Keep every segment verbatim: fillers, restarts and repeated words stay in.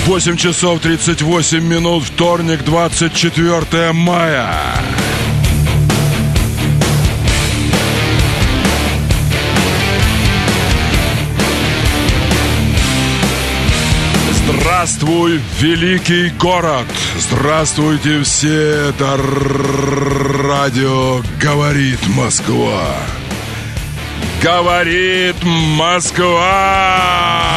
восемь часов тридцать восемь минут, вторник, двадцать четвёртое мая. Здравствуй, великий город! Здравствуйте все! Это радио «Говорит Москва». Говорит Москва!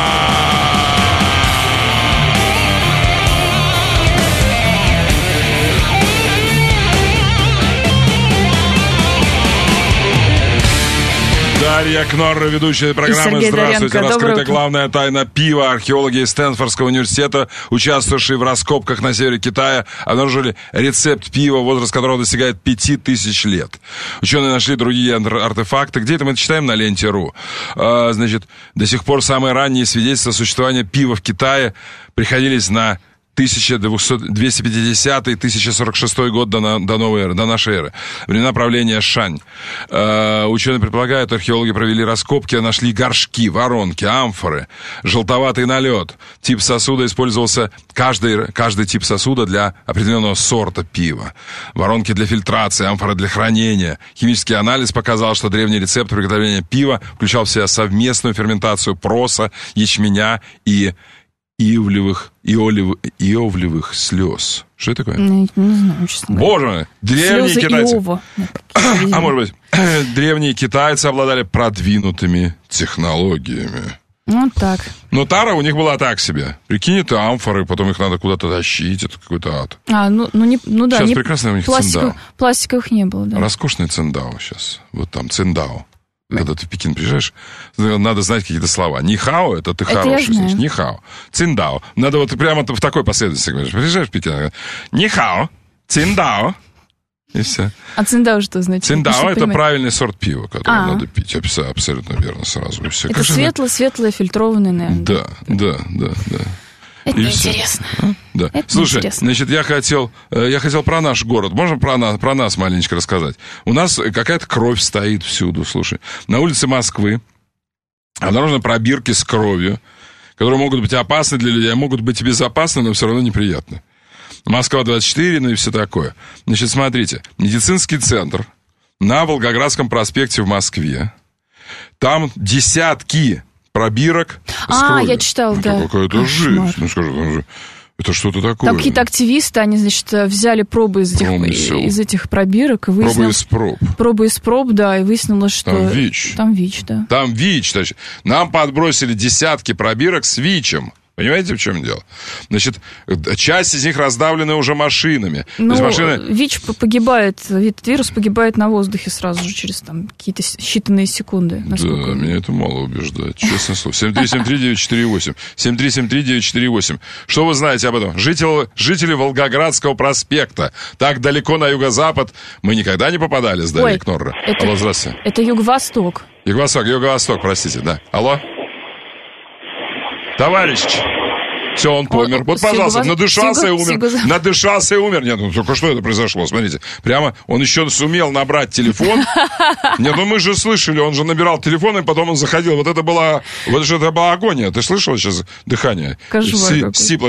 Дарья Кнорра, ведущая программы. Здравствуйте. Доренко. Раскрыта главная тайна пива. Археологи из Стэнфордского университета, участвовавшие в раскопках на севере Китая, обнаружили рецепт пива, возраст которого достигает пяти тысяч лет. Ученые нашли другие артефакты. Где это мы это читаем? На ленте точка ру. А, значит, до сих пор самые ранние свидетельства существования пива в Китае приходились на тысяча двести пятидесятый — тысяча сорок шестой год до, до новой эры, до нашей эры. Времена правления Шань. Э, ученые предполагают, археологи провели раскопки, нашли горшки, воронки, амфоры, желтоватый налет. Тип сосуда использовался, каждый, каждый тип сосуда для определенного сорта пива. Воронки для фильтрации, амфоры для хранения. Химический анализ показал, что древний рецепт приготовления пива включал в себя совместную ферментацию проса, ячменя и Иовлевых, иолев, иовлевых слез. Что это такое? Не, не знаю, честно говоря. Боже мой, древние слезы китайцы. Иова. А может быть, древние китайцы обладали продвинутыми технологиями. Ну так. Но тара у них была так себе. Прикинь, это амфоры, потом их надо куда-то тащить, это какой-то ад. А, ну, ну, не, ну да. Сейчас не, прекрасный у них пластиков, циндао. Пластиковых не было, да. Роскошный циндао сейчас. Вот там циндао. Когда ты в Пекин приезжаешь, надо знать какие-то слова. Нихао — это ты это хороший, значит. Нихао. Циндао. Надо вот прямо в такой последовательности говоришь. Приезжаешь в Пекин, нихао, циндао. И все. А циндао что значит? Циндао — это правильный сорт пива, который А-а. надо пить. Абсолютно верно сразу. И все. Это светло-светлое, фильтрованное, наверное. Да, да, да, да. Это и интересно. А? Да. Это Слушай, интересно. значит, я хотел, я хотел про наш город. Можно про нас, про нас маленечко рассказать? У нас какая-то кровь стоит всюду, слушай. На улице Москвы обнаружены пробирки с кровью, которые могут быть опасны для людей, а могут быть и безопасны, но все равно неприятны. Москва двадцать четыре, ну и все такое. Значит, смотрите, медицинский центр на Волгоградском проспекте в Москве. Там десятки пробирок с А, кровью. я читал, это да. какая-то жизнь. Ну, скажи, там же... Это что-то такое. Там какие-то активисты, они, значит, взяли пробы из этих, из этих пробирок. И выяснил... Пробы из проб. Пробы из проб, да, и выяснилось, что... Там ВИЧ. Там ВИЧ, да. Там ВИЧ. Значит, нам подбросили десятки пробирок с ВИЧем. Понимаете, в чем дело? Значит, часть из них раздавлена уже машинами. Ну, машины... ВИЧ погибает, этот вирус погибает на воздухе сразу же, через там какие-то считанные секунды. Насколько... Да, меня это мало убеждает, честное слово. семь три семь три девять четыре восемь. семь три семь три девять четыре восемь. Что вы знаете об этом? Жители, жители Волгоградского проспекта. Так далеко на юго-запад мы никогда не попадали с Дарьей Кнорра. Это, Алло, здравствуйте. Это юго-восток. Юго-восток, юго-восток, простите, да. Алло? Товарищ, все, он помер. Он, вот, пожалуйста, сигу, надышался сигу, и умер. Сигу. Надышался и умер. Нет, ну только что это произошло, смотрите. Прямо он еще сумел набрать телефон. Нет, ну мы же слышали, он же набирал телефон, и потом он заходил. Вот это была, вот это была агония. Ты слышала сейчас дыхание? Кошмар. Сипло.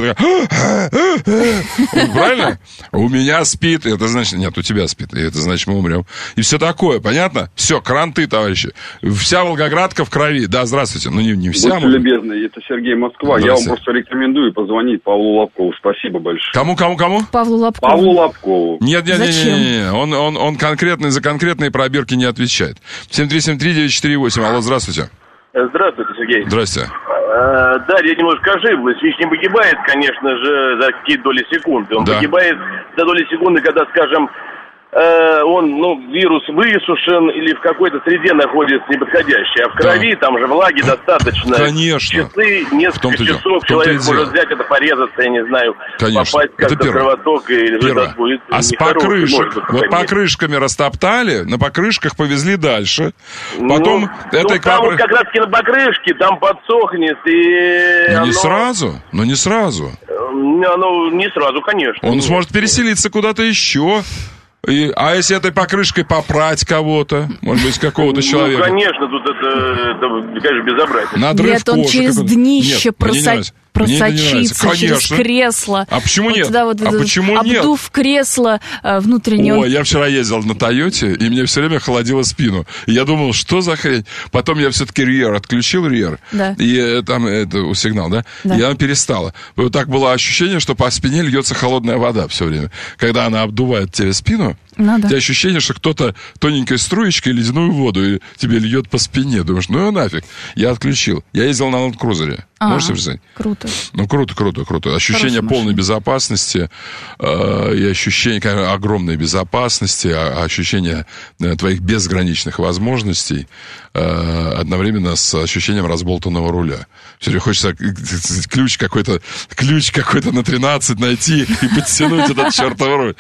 Правильно? У меня спит, это значит, нет, у тебя спит, и это значит, мы умрем. И все такое, понятно? Все, кранты, товарищи. Вся Волгоградка в крови. Да, здравствуйте. Ну, не, не вся. Будьте любезны, это Сергей Москва. Я вам просто рекомендую позвонить Павлу Лобкову. Спасибо большое. Кому, кому, кому? Павлу Лобкову. Павлу Лобкову. Нет, нет, нет, нет, нет, нет. Он, он, он конкретный, за конкретные пробирки не отвечает. семь три семь три девять четыре восемь. Алло, здравствуйте. Здравствуйте, Сергей. Здравствуйте. А, да, я немножко ошиблась. ВИЧ не погибает, конечно же, за какие-то доли секунды. Он да. погибает за доли секунды, когда, скажем, э, он, ну, вирус высушен или в какой-то среде находится неподходящей. А в крови, да. там же влаги достаточно. Конечно. Часы, несколько часов человек может взять это, порезаться, я не знаю, конечно. попасть как-то в кровоток, и результат будет А с покрышек, вот покрышками растоптали, на покрышках повезли дальше. Потом ну, этой ну, там капры... вот как раз-таки на покрышке, там подсохнет, и... Но оно... не сразу, но не сразу. Оно не сразу, конечно. Он нет. сможет переселиться куда-то еще. И, а если этой покрышкой попрать кого-то, может быть, какого-то человека? Ну, конечно, тут это, это конечно, безобразие. Надрыв Нет, он кожи через какой-то. днище Нет, просадил. просочиться через кресло. А почему вот нет? Туда, вот, а почему обдув нет? Обдув кресло э, внутреннее. Ой, я вчера ездил на Тойоте, и мне все время холодило спину. И я думал, что за хрень? Потом я все-таки риер отключил, риер. Да. И э, там это сигнал, да? Да. И она перестала. Вот так было ощущение, что по спине льется холодная вода все время. Когда она обдувает тебе спину, ну, да. у тебя ощущение, что кто-то тоненькой струечкой ледяную воду и тебе льет по спине. Думаешь, ну и нафиг. Я отключил. Я ездил на лэнд-крузере. А, можешь себе представить? Круто. Ну, круто, круто, круто. Ощущение полной безопасности э, и ощущение конечно, огромной безопасности, а, ощущение э, твоих безграничных возможностей э, одновременно с ощущением разболтанного руля. Все время хочется ключ какой-то, ключ какой-то на тринадцать найти и подтянуть этот чертов руль.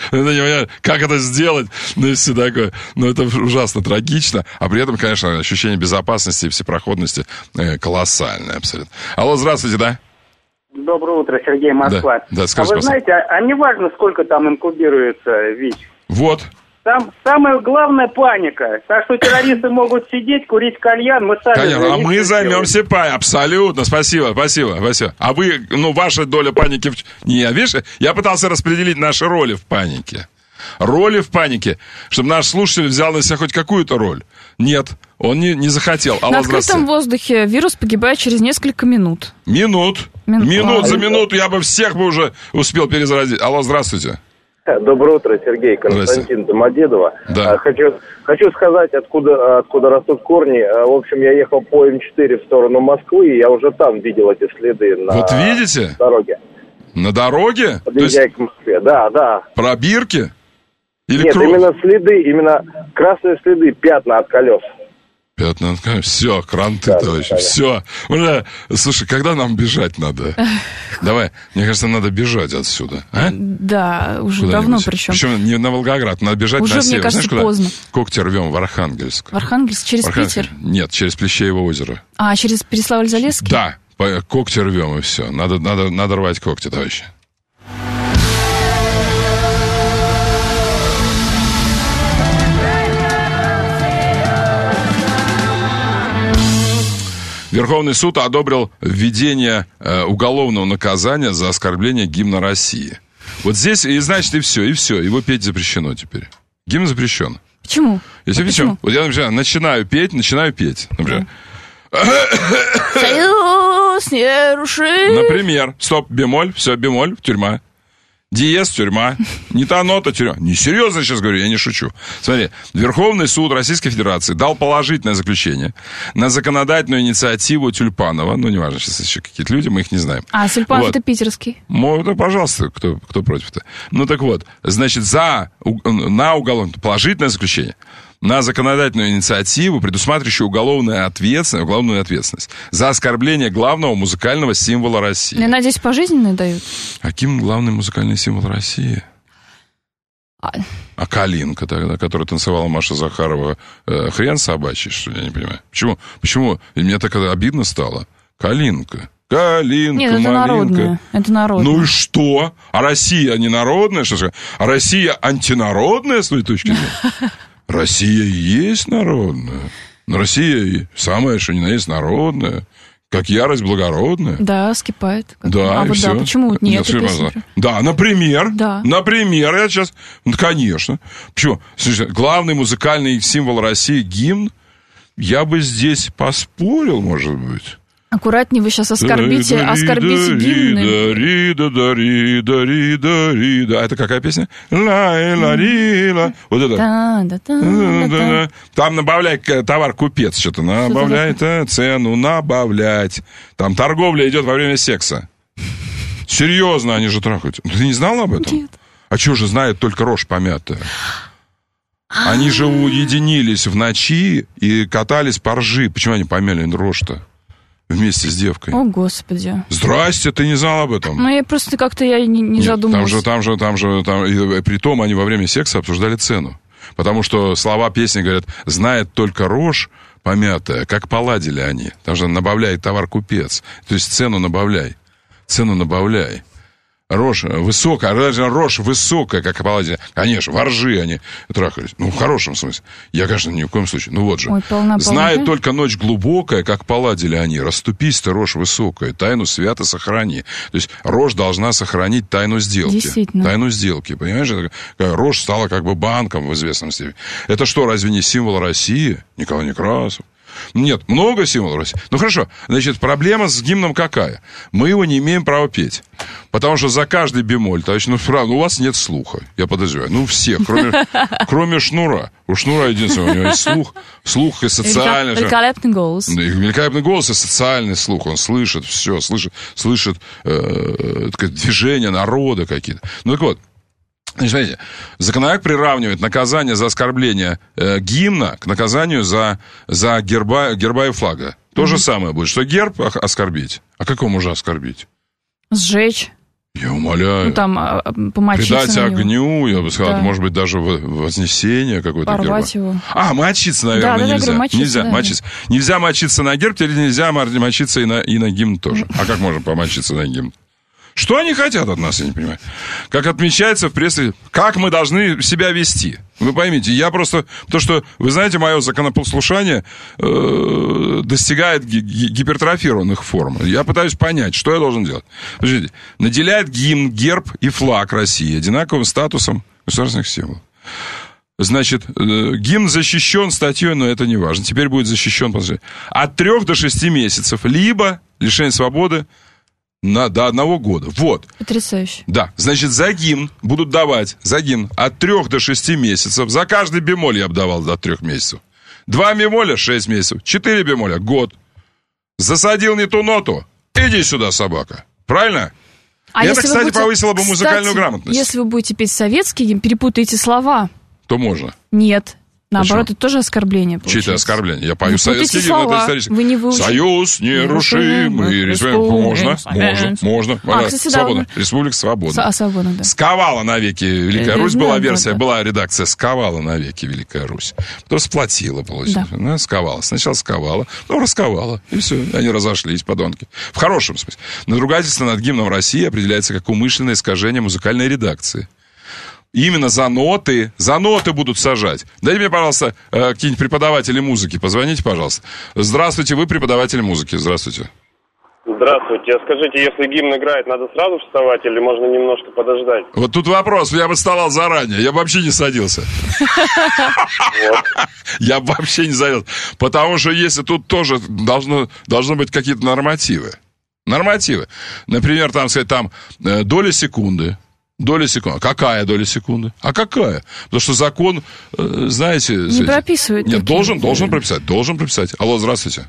Как это сделать? Ну, и все такое. Но это ужасно трагично. А при этом, конечно, ощущение безопасности и всепроходности э, колоссальное абсолютно. Алло, здравствуйте, да? Доброе утро, Сергей, Москва. Да, да, скажи, а вы знаете, а, а не важно, сколько там инкубируется ВИЧ? Вот. Там самая главная паника. Так что террористы могут сидеть, курить кальян, мы сами... Конечно, а мы займемся паникой. Абсолютно, спасибо, спасибо, спасибо. А вы, ну, ваша доля паники... В... Не, видишь, я пытался распределить наши роли в панике. Роли в панике, чтобы наш слушатель взял на себя хоть какую-то роль. Нет, он не, не захотел. Алло, на открытом воздухе вирус погибает через несколько минут. Минут. Мин... Минут а, за минуту я бы всех бы уже успел перезаразить. Алло, здравствуйте. Доброе утро, Сергей, Константин Домодедово. Да. Хочу, хочу сказать, откуда, откуда растут корни. В общем, я ехал по эм четыре в сторону Москвы, и я уже там видел эти следы на вот видите? дороге. На дороге? Подъезжая к Москве, да, да. Пробирки? Или Нет, кровь? именно следы, именно красные следы, пятна от колес. Пятна от колес? Все, кранты, да, товарищи, да, все. Уже, слушай, когда нам бежать надо? Давай, мне кажется, надо бежать отсюда. А? Да, уже давно причем. Причем не на Волгоград, надо бежать уже, на север. Мне кажется, знаешь, поздно. Куда? Когти рвем в Архангельск. В Архангельск? Через в Архангельск. Питер? Нет, через Плещеево озеро. А, через Переславль-Залесский? Да, когти рвем и все. Надо, надо, надо рвать когти, товарищи. Верховный суд одобрил введение э, уголовного наказания за оскорбление гимна России. Вот здесь, и значит, и все, и все. Его петь запрещено теперь. Гимн запрещен. Почему? Если а почему? Вот я, например, начинаю петь, начинаю петь. Например. Союз нерушим. Например. Стоп, бемоль, все, бемоль, тюрьма. Диез, тюрьма. Не та нота, тюрьма. Не серьезно сейчас говорю, я не шучу. Смотри, Верховный суд Российской Федерации дал положительное заключение на законодательную инициативу Тюльпанова. Ну, неважно, сейчас еще какие-то люди, мы их не знаем. А, Тюльпанов вот. Это питерский. Ну, да, пожалуйста, кто, кто против-то. Ну, так вот, значит, за, на уголовное, положительное заключение на законодательную инициативу, предусматривающую уголовную ответственность, уголовную ответственность за оскорбление главного музыкального символа России. Я надеюсь, пожизненные дают? А каким главный музыкальный символ России? А, а калинка тогда, которую танцевала Маша Захарова, э, хрен собачий, что ли, я не понимаю. Почему? Почему? И мне так обидно стало. Калинка. Калинка, нет, это малинка. Народное. Это народное. Ну и что? А Россия не народная? Что же? А Россия антинародная, с той точки зрения? Россия и есть народная. Но Россия самая, что ни на есть, народная. Как ярость благородная. Да, скипает. Да, а и вот все. Да, почему нет? нет песни, да, например. Да. Например, я сейчас... Ну, конечно. Почему? Слушайте, главный музыкальный символ России — гимн. Я бы здесь поспорил, может быть. Аккуратнее, вы сейчас оскорбите, оскорбите гимны. А это какая песня? Ла-ла-ла-ла. Вот это. Там набавляй товар купец, что-то набавляй цену, набавлять. Там торговля идет во время секса. Серьезно, они же трахают. Ты не знал об этом? Нет. А что же знает только рожь помятая? Они же уединились в ночи и катались по ржи. Почему они помяли рожь-то? Вместе с девкой. О, Господи. Здрасте, ты не знал об этом? Ну, я просто как-то я не, не Нет, задумалась. Там же, там же, там же, там, и, при том они во время секса обсуждали цену. Потому что слова песни говорят, знает только рожь помятая, как поладили они. Там же набавляет товар купец. То есть цену набавляй. Цену набавляй. Рожь высокая, рожь высокая, как палладия. Конечно, воржи они трахались. Ну, в хорошем смысле. Я, конечно, ни в коем случае. Ну, вот же. Ой, полна, знает полна. только ночь глубокая, как поладили они. Расступись ты, рожь высокая, тайну свято сохрани. То есть рожь должна сохранить тайну сделки. Действительно. Тайну сделки, понимаешь? Это, рожь стала как бы банком в известном степени. Это что, разве не символ России? Николай Некрасов. Нет, много символов России. Ну, хорошо. Значит, проблема с гимном какая? Мы его не имеем права петь. Потому что за каждый бемоль, товарищ, ну, правда, у вас нет слуха, я подозреваю. Ну, у всех, кроме, кроме Шнура. У Шнура единственное, у него есть слух. Слух и социальный. Великолепный голос. Великолепный голос и социальный слух. Он слышит все, слышит, слышит э, движения народа какие-то. Ну, так вот. Значит, смотрите, законопроект приравнивает наказание за оскорбление э, гимна к наказанию за, за герба, герба и флага. То mm-hmm. же самое будет, что герб оскорбить. А как его можно оскорбить? Сжечь. Я умоляю. Ну, там, а, помочиться Придать на огню, я бы сказал, да. может быть, даже вознесение какое-то герба. Порвать его. А, мочиться, наверное, да, да, нельзя. Да, мочиться, нельзя, да. мочиться. Нельзя мочиться на герб, теперь нельзя мочиться и на, и на гимн тоже. А как можно помочиться на гимн? Что они хотят от нас, я не понимаю. Как отмечается в прессе, как мы должны себя вести. Вы поймите, я просто... То, что, вы знаете, мое законопослушание э, достигает ги- гипертрофированных форм. Я пытаюсь понять, что я должен делать. Подождите. Наделяет гимн, герб и флаг России одинаковым статусом государственных символов. Значит, э, гимн защищен статьей, но это не важно. Теперь будет защищен от трех до шести месяцев. Либо лишение свободы На, до одного года. Вот. Потрясающе. Да. Значит, за гимн будут давать, за гимн от трех до шести месяцев. За каждый бемоль я бы давал до трех месяцев. Два бемоля — шесть месяцев. Четыре бемоля — год. Засадил не ту ноту. Иди сюда, собака. Правильно? А это, кстати, будете... повысило бы музыкальную кстати, грамотность. Если вы будете петь советский гимн, перепутаете слова. То можно. Нет. Наоборот, Почему? это тоже оскорбление получается. Чьи-то оскорбление. Я пою советский гимн, это исторический. Вы не выучили. Союз нерушимый. Можно, можно, можно. А, кстати, свободно. да. Республика свободна. А, свободно, да. Сковала навеки Великая Русь. Да, Была да, версия, да. была редакция «Сковала навеки Великая Русь». Потом сплотила, получается. Да. Да, сковала. Сначала сковала, ну, расковала. И все. Они разошлись, подонки. В хорошем смысле. Надругательство над гимном России определяется как умышленное искажение музыкальной редакции. Именно за ноты, за ноты будут сажать. Дайте мне, пожалуйста, какие-нибудь преподаватели музыки. Позвоните, пожалуйста. Здравствуйте, вы преподаватель музыки. Здравствуйте. Здравствуйте. Скажите, если гимн играет, надо сразу вставать или можно немножко подождать? Вот тут вопрос. Я бы вставал заранее. Я бы вообще не садился. Я бы вообще не садился. Потому что если тут тоже должно быть какие-то нормативы. Нормативы. Например, там, сказать, там доля секунды. Доля секунды. Какая доля секунды? А какая? Потому что закон, знаете... Не прописывает. Нет, должен, должен прописать. Должен прописать. Алло, здравствуйте.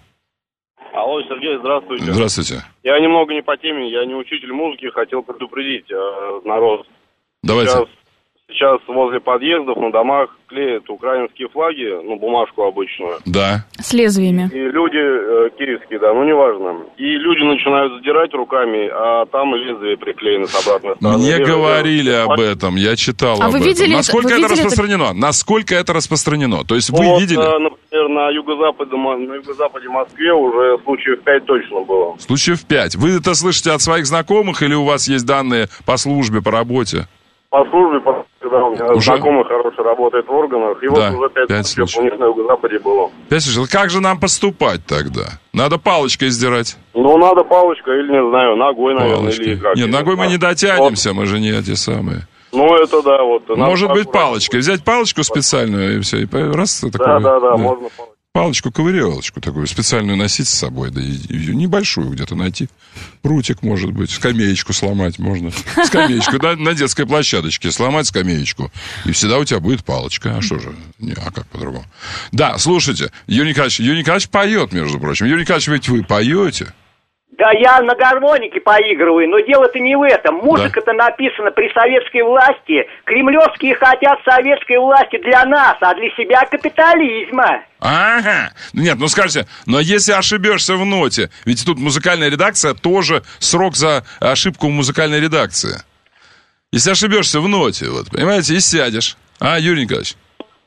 Алло, Сергей, здравствуйте. Здравствуйте. Я немного не по теме, я не учитель музыки, хотел предупредить э, народ. Давайте. Сейчас, сейчас возле подъездов на домах клеят украинские флаги, ну, бумажку обычную. Да. С лезвиями. И люди, э, киевские, да, ну, неважно. И люди начинают задирать руками, а там лезвие приклеено с обратной стороны. Мне Лезвие, говорили да. об этом, я читал а об вы этом. Видели Насколько это, это видели распространено? Это? Насколько это распространено? То есть вы вот, видели? Э, например, на юго-западе, на юго-западе Москве уже случаев пять точно было. Случаев пять. Вы это слышите от своих знакомых или у вас есть данные по службе, по работе? По службе, по да, у меня уже? знакомый хороший работает в органах, и да, вот уже пять, пять случаев у них на юго-западе было. Пять случаев. Как же нам поступать тогда? Надо палочкой сдирать. Ну, надо палочкой или, не знаю, ногой, наверное, Палочкой. или как. Нет, ногой мы не дотянемся, вот. Мы же не эти самые. Ну, это да, вот. Может быть, палочкой. Взять палочку специальную, и все, и раз да, такое. Да, да, да, можно палочку. Палочку-ковырялочку такую специальную носить с собой, да и, и небольшую где-то найти. Прутик, может быть, скамеечку сломать можно. Скамеечку, да, на детской площадочке сломать скамеечку. И всегда у тебя будет палочка. А что же? Не, а как по-другому? Да, слушайте, Юрий Николаевич, Юрий Николаевич поет, между прочим. Юрий Николаевич, ведь вы поете? Да я на гармонике поигрываю, но дело-то не в этом. Музыка-то да. написана при советской власти. Кремлевские хотят советской власти для нас, а для себя капитализма. Ага. Нет, ну скажите, но если ошибешься в ноте, ведь тут музыкальная редакция тоже срок за ошибку в музыкальной редакции. Если ошибешься в ноте, вот, понимаете, и сядешь. А, Юрий Николаевич?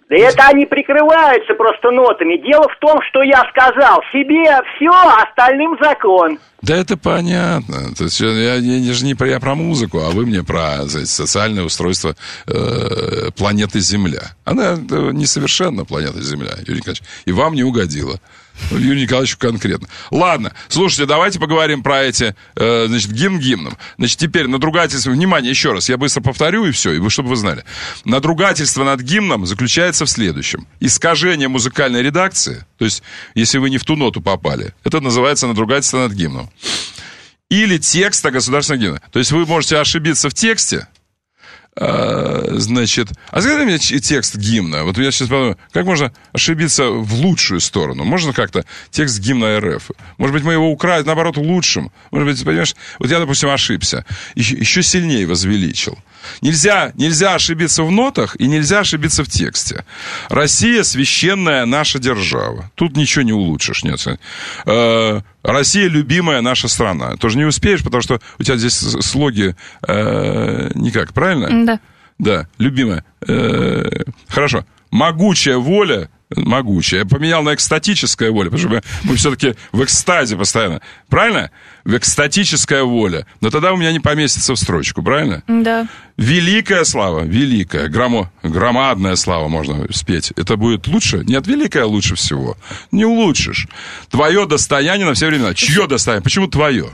Да это они прикрываются просто нотами. Дело в том, что я сказал. Себе все, остальным закон. Да это понятно. То есть, я, я же не про, я про музыку, а вы мне про знаете, социальное устройство э, планеты Земля. Она э, несовершенна, планета Земля, Юрий Николаевич. И вам не угодила. Юрию Николаевичу конкретно. Ладно, слушайте, давайте поговорим про эти, э, значит, гимн гимном. Значит, теперь надругательство, внимание, еще раз, я быстро повторю и все, и вы, чтобы вы знали. Надругательство над гимном заключается в следующем. Искажение музыкальной редакции, то есть, если вы не в ту ноту попали, это называется надругательство над гимном. Или текста государственного гимна. То есть, вы можете ошибиться в тексте, А, значит, а скажи мне текст гимна. Вот я сейчас подумаю, как можно ошибиться в лучшую сторону? Можно как-то текст гимна РФ? Может быть, мы его украли, наоборот, лучшим? Может быть, понимаешь, вот я, допустим, ошибся. Еще, еще сильнее возвеличил. Нельзя, нельзя ошибиться в нотах и нельзя ошибиться в тексте. Россия священная наша держава. Тут ничего не улучшишь. Нет. Э, Россия любимая наша страна. Тоже не успеешь, потому что у тебя здесь слоги э, никак, правильно? Да. Да, любимая. Э, хорошо. Могучая воля. Могучая. Я поменял на экстатическая воля, потому что мы, мы все-таки в экстазе постоянно. Правильно? В экстатическая воля. Но тогда у меня не поместится в строчку, правильно? Да. Великая слава, великая, громо, громадная слава можно спеть. Это будет лучше? Нет, великая лучше всего. Не улучшишь. Твое достояние на все времена. Чье достояние? Почему твое?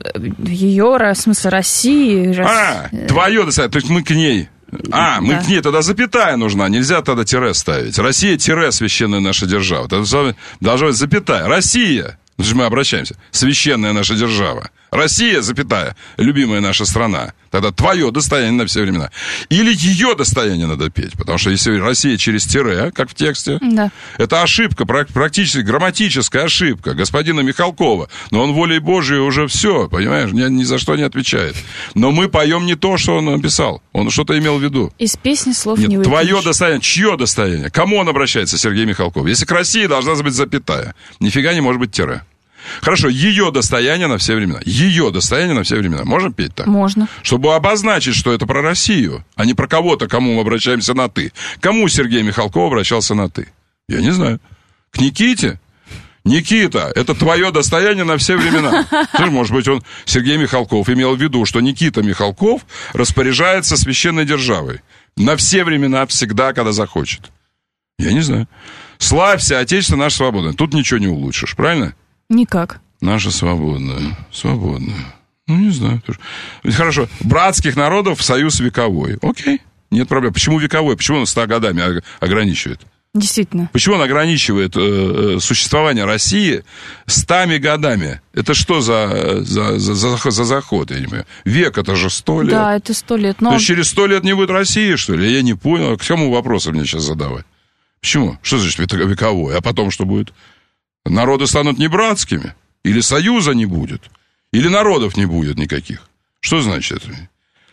Ее, в смысле, России. А, твое достояние. То есть мы к ней... А, мы да. к ней тогда запятая нужна, нельзя тогда тире ставить. Россия, тире, священная наша держава. Тогда должна быть запятая. Россия, мы обращаемся, священная наша держава. Россия, запятая, любимая наша страна. Тогда твое достояние на все времена. Или ее достояние надо петь. Потому что если Россия через тире, как в тексте, да. это ошибка, практически грамматическая ошибка господина Михалкова. Но он волей Божией уже все, понимаешь, ни, ни за что не отвечает. Но мы поем не то, что он написал. Он что-то имел в виду. Из песни слов Нет, не выкинешь. Твое достояние, чье достояние? Кому он обращается, Сергей Михалков? Если к России должна быть запятая. Нифига не может быть тире. Хорошо, ее достояние на все времена. Ее достояние на все времена. Можем петь так? Можно. Чтобы обозначить, что это про Россию, а не про кого-то, кому мы обращаемся на «ты». Кому Сергей Михалков обращался на «ты»? Я не знаю. К Никите? Никита, это твое достояние на все времена. Может быть, он, Сергей Михалков, имел в виду, что Никита Михалков распоряжается священной державой. На все времена, всегда, когда захочет. Я не знаю. Славься, Отечество наше свободное. Тут ничего не улучшишь, правильно? Никак. Наша свободная, свободная. Ну, не знаю. Хорошо. Братских народов в союз вековой. Окей, нет проблем. Почему вековой? Почему он ста годами ограничивает? Действительно. Почему он ограничивает э, существование России стами годами? Это что за, за, за, за, за заход, я не понимаю? Век, это же сто лет. Да, это сто лет. Но... То есть через сто лет не будет России, что ли? Я не понял. К кому вопросы мне сейчас задавать? Почему? Что значит вековой? А потом что будет? Народы станут не братскими? Или союза не будет? Или народов не будет никаких? Что значит это?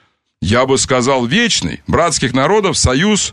Я бы сказал вечный. Братских народов союз...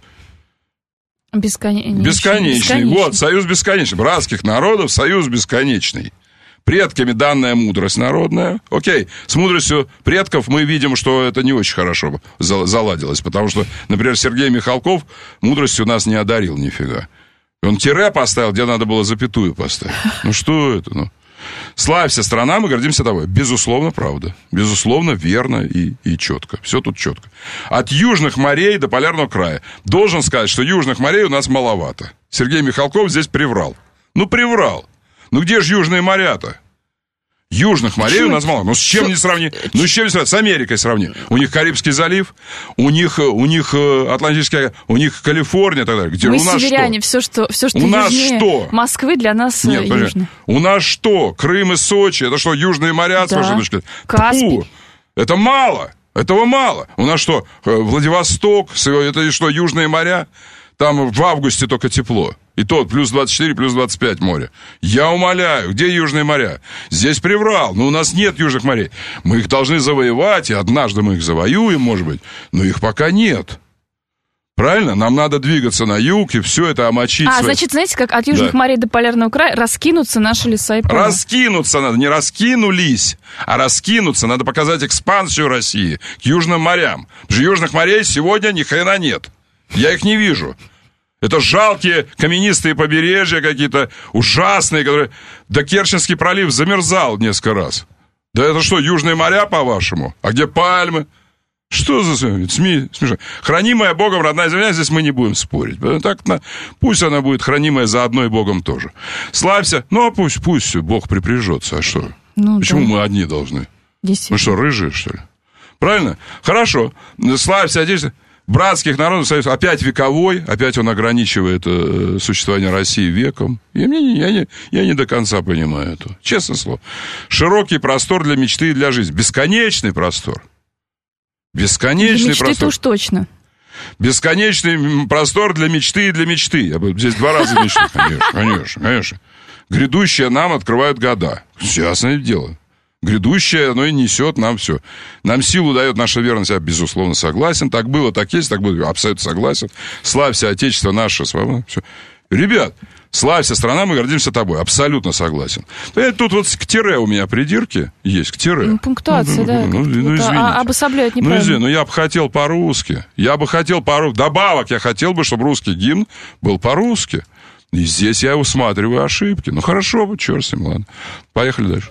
Бесконечный. Бесконечный. Бесконечный. Вот, союз бесконечный. Братских народов союз бесконечный. Предками данная мудрость народная. Окей, с мудростью предков мы видим, что это не очень хорошо заладилось. Потому что, например, Сергей Михалков мудростью нас не одарил нифига. Он тире поставил, где надо было запятую поставить. Ну, что это? Ну? Славься, страна, мы гордимся тобой. Безусловно, правда. Безусловно, верно и, и четко. Все тут четко. От южных морей до полярного края. Должен сказать, что южных морей у нас маловато. Сергей Михалков здесь приврал. Ну, приврал. Ну, где же южные моря-то? Южных морей Почему? У нас мало. Ну, с чем не сравни? Ну, с чем не сравни? С Америкой сравни. У них Карибский залив, у них, у них Атлантический, у них Калифорния и так далее. Где Мы у нас северяне, что? все, что, все, что у нас южнее что? Москвы, для нас Нет, южно. У нас что? Крым и Сочи. Это что, южные моря, с да. вашей точки? Каспий. Фу, это мало. Этого мало. У нас что, Владивосток, это что, южные моря? Там в августе только тепло. И то плюс двадцать четыре, плюс двадцать пять море. Я умоляю, где южные моря? Здесь приврал, но у нас нет южных морей. Мы их должны завоевать, и однажды мы их завоюем, может быть, но их пока нет. Правильно? Нам надо двигаться на юг и все это омочить. А, свои... значит, знаете, как от южных да. морей до полярного края раскинутся наши леса и поля. Раскинуться надо, не раскинулись, а раскинуться. Надо показать экспансию России к южным морям. Потому что южных морей сегодня ни хрена нет. Я их не вижу. Это жалкие каменистые побережья какие-то ужасные, которые... Да Керченский пролив замерзал несколько раз. Да это что, южные моря, по-вашему? А где пальмы? Что за СМИ? Смешно. Хранимая Богом родная земля, здесь мы не будем спорить. Так, пусть она будет хранимая заодно и Богом тоже. Славься. Ну, а пусть, пусть Бог припряжется. А что? Ну, почему да. мы одни должны? Мы что, рыжие, что ли? Правильно? Хорошо. Славься, Отечество. Братских народов союз опять вековой, опять он ограничивает э, существование России веком. И мне, я, не, я не до конца понимаю это. Честное слово. Широкий простор для мечты и для жизни. Бесконечный простор. Бесконечный для мечты простор. Уж точно. Бесконечный простор для мечты и для мечты. Я бы здесь два раза мечты. Конечно, конечно, конечно. Грядущее нам открывают года. Ясное дело. Грядущее, оно и несет нам все. Нам силу дает наша верность, я, безусловно, согласен. Так было, так есть, так будет, абсолютно согласен. Славься, Отечество наше, свобода. Все. Ребят, славься, страна, мы гордимся тобой. Абсолютно согласен. Тут вот к тире у меня придирки есть, к тире. Ну, пунктуация, ну, да. Ну, ну, извините. А, обособляют неправильно. Ну, извините, но я бы хотел по-русски. Я бы хотел по-русски. Добавок я хотел бы, чтобы русский гимн был по-русски. И здесь я усматриваю ошибки. Ну, хорошо, черт с ним, ладно. Поехали дальше.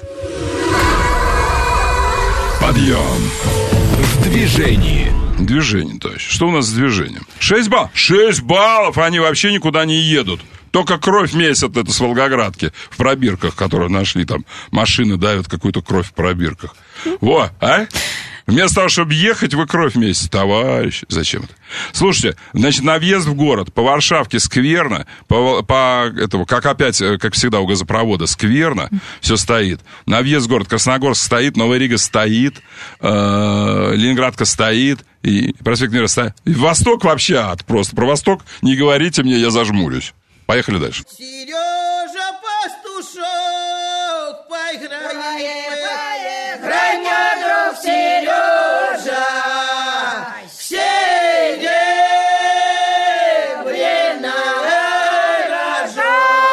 Подъем. В движении. Движение, товарищ. Что у нас с движением? Шесть баллов. Шесть баллов, они вообще никуда не едут. Только кровь месят это с Волгоградки в пробирках, которые нашли там. Машины давят какую-то кровь в пробирках. Во, а? Вместо того, чтобы ехать, вы кровь месите, товарищ. Зачем это? Слушайте, значит, на въезд в город по Варшавке скверно, по, по этому, как опять, как всегда у газопровода, скверно, все стоит. На въезд в город Красногорск стоит, Новая Рига стоит, э, Ленинградка стоит, и проспект Мира стоит. И Восток вообще ад просто. Про Восток не говорите мне, я зажмурюсь. Поехали дальше. Сережа Пастушок, поиграй, поиграй, мой друг Сережа, все деревни на рожок.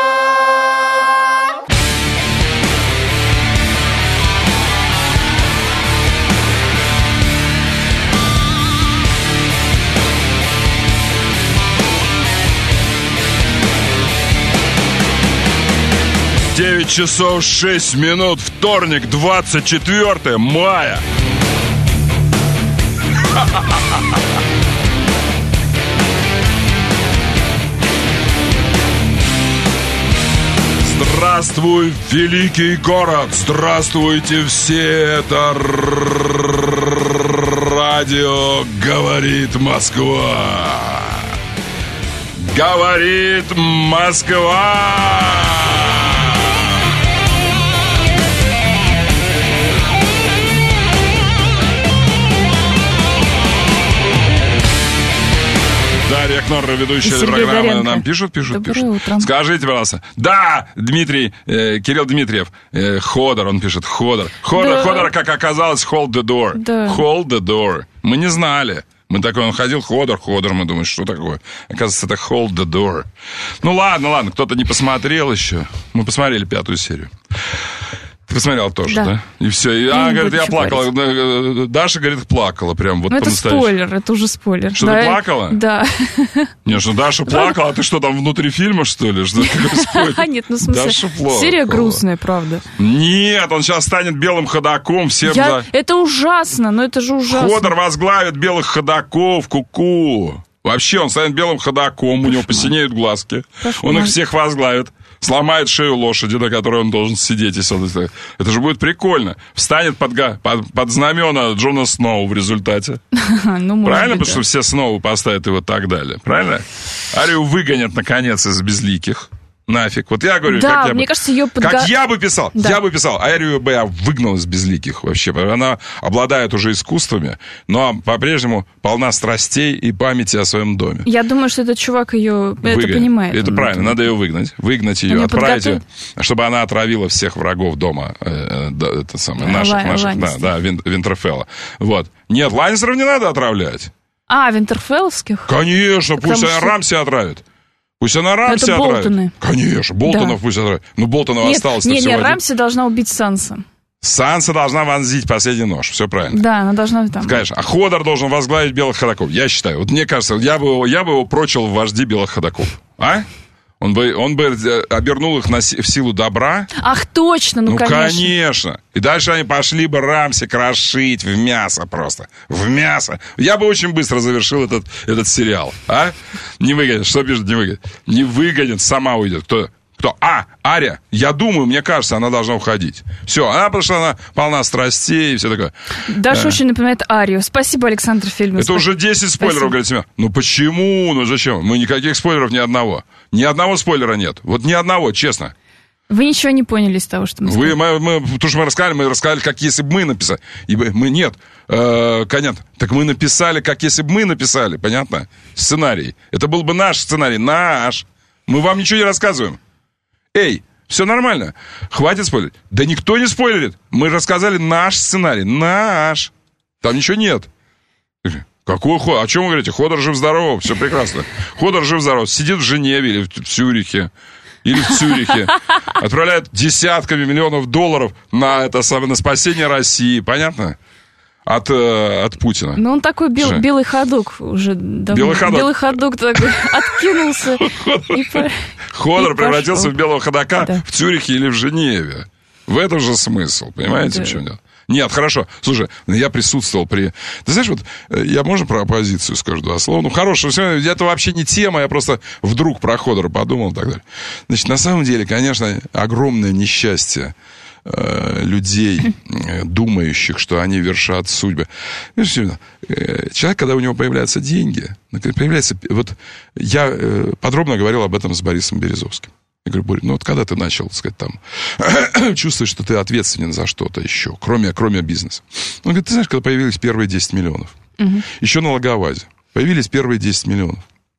девять часов шесть минут, вторник, двадцать четвёртое мая. Здравствуй, великий город! Здравствуйте все! Это радио «Говорит Москва». Говорит Москва! Дарья Кнорра, ведущая программы, Горенко. Нам пишут, пишут, Доброе пишут. Утро. Скажите, пожалуйста. Да, Дмитрий, э, Кирилл Дмитриев, э, Ходор, он пишет, Ходор. Ходор, да. Ходор, как оказалось, hold the door. Да. Hold the door. Мы не знали. Мы такой, он ходил, Ходор, Ходор, мы думаем, что такое? Оказывается, это hold the door. Ну ладно, ладно, кто-то не посмотрел еще. Мы посмотрели пятую серию. Ты посмотрел тоже, да? да? И все. И, а, говорит, я плакала. Говорить. Даша, говорит, плакала прям вот ну, по-настоящему. Это спойлер, это уже спойлер. Что, да, ты плакала? Да. Нет, что Даша плакала, а ты что, там внутри фильма, что ли? Что такое Нет, ну в смысле, Даша плакала. Серия грустная, правда. Нет, он сейчас станет белым ходаком. Всем я... за... Это ужасно, но это же ужасно. Ходор возглавит белых ходаков, ку-ку. Вообще, он станет белым ходаком, у него посинеют глазки. Он их всех возглавит. Сломает шею лошади, на которой он должен сидеть. Если он... Это же будет прикольно. Встанет под, под, под знамена Джона Сноу в результате. Ну, правильно? Быть, Потому да. что все Сноу поставят его и так далее. Правильно? Арию выгонят, наконец, из безликих. Нафиг. Вот я говорю, да, как, я мне бы, кажется, ее подго... как я бы писал. Да. Я бы писал. Арию бы я выгнал из безликих вообще. Она обладает уже искусствами, но по-прежнему полна страстей и памяти о своем доме. Я думаю, что этот чувак ее это понимает. Это правильно, надо ее выгнать. Выгнать ее, отправить ее, чтобы она отравила всех врагов дома. Э, э, это самое, наших, Ла- наших да, да, Вин, Винтерфелла. Вот. Нет, Ланнистеров не надо отравлять. А, Винтерфеллских? Конечно, Потому пусть что... Рамси отравит. Пусть она Рамси отравит. Болтоны. Конечно, Болтонов да. пусть отравит. Ну, Болтонов нет, осталось. Нет, нет, Рамси должна убить Санса. Санса должна вонзить последний нож, все правильно. Да, она должна там... Конечно, а Ходор должен возглавить белых ходоков, я считаю. Вот мне кажется, я бы его, я бы его прочил в вожди белых ходоков. А? Он бы, он бы обернул их на, в силу добра. Ах, точно, ну, ну конечно. конечно. И дальше они пошли бы Рамси крошить в мясо просто. В мясо. Я бы очень быстро завершил этот, этот сериал. А? Не выгонят. Что пишет, не выгонят? Не выгонят, сама уйдет. Кто? Кто? А, Ария. Я думаю, мне кажется, она должна уходить. Все, она, потому что она полна страстей и все такое. Даша да. очень напоминает Арию. Спасибо, Александр Фильмов. Это уже десять спойлеров, говорит Семен. Ну почему? Ну зачем? Мы никаких спойлеров ни одного. Ни одного спойлера нет. Вот ни одного, честно. Вы ничего не поняли из того, что мы сказали. Вы, мы, мы, то, что мы рассказали, мы рассказали, как если бы мы написали. И мы, нет, э, понятно. Так мы написали, как если бы мы написали, понятно? Сценарий. Это был бы наш сценарий, наш. Мы вам ничего не рассказываем. Эй, все нормально. Хватит спойлерить. Да никто не спойлерит. Мы рассказали наш сценарий. Наш. Там ничего нет. Какой Ходор? О чем вы говорите? Ходор жив-здоров. Все прекрасно. Ходор жив-здоров. Сидит в Женеве или в Цюрихе. Или в Цюрихе. Отправляет десятками миллионов долларов на, это самое, на спасение России. Понятно? От, э, от Путина. Ну, он такой бел, белый ходок уже давно. Белый ходок. Белый ходок такой откинулся. Ходор превратился в белого ходока да. в Цюрихе или в Женеве. В этом же смысл. Понимаете, да. в чем дело? Нет, хорошо. Слушай, я присутствовал при... Ты знаешь, вот я, можно про оппозицию скажу два слова? Ну, хорошо, это вообще не тема, я просто вдруг про Ходора подумал и так далее. Значит, на самом деле, конечно, огромное несчастье людей, думающих, что они вершат судьбы. Человек, когда у него появляются деньги, появляется... Вот я подробно говорил об этом с Борисом Березовским. Я говорю, Боря, ну вот когда ты начал, так сказать, там, чувствуешь, что ты ответственен за что-то еще, кроме, кроме бизнеса. Он говорит, ты знаешь, когда появились первые десять миллионов, угу. еще на Лаговазе, появились первые десять миллионов.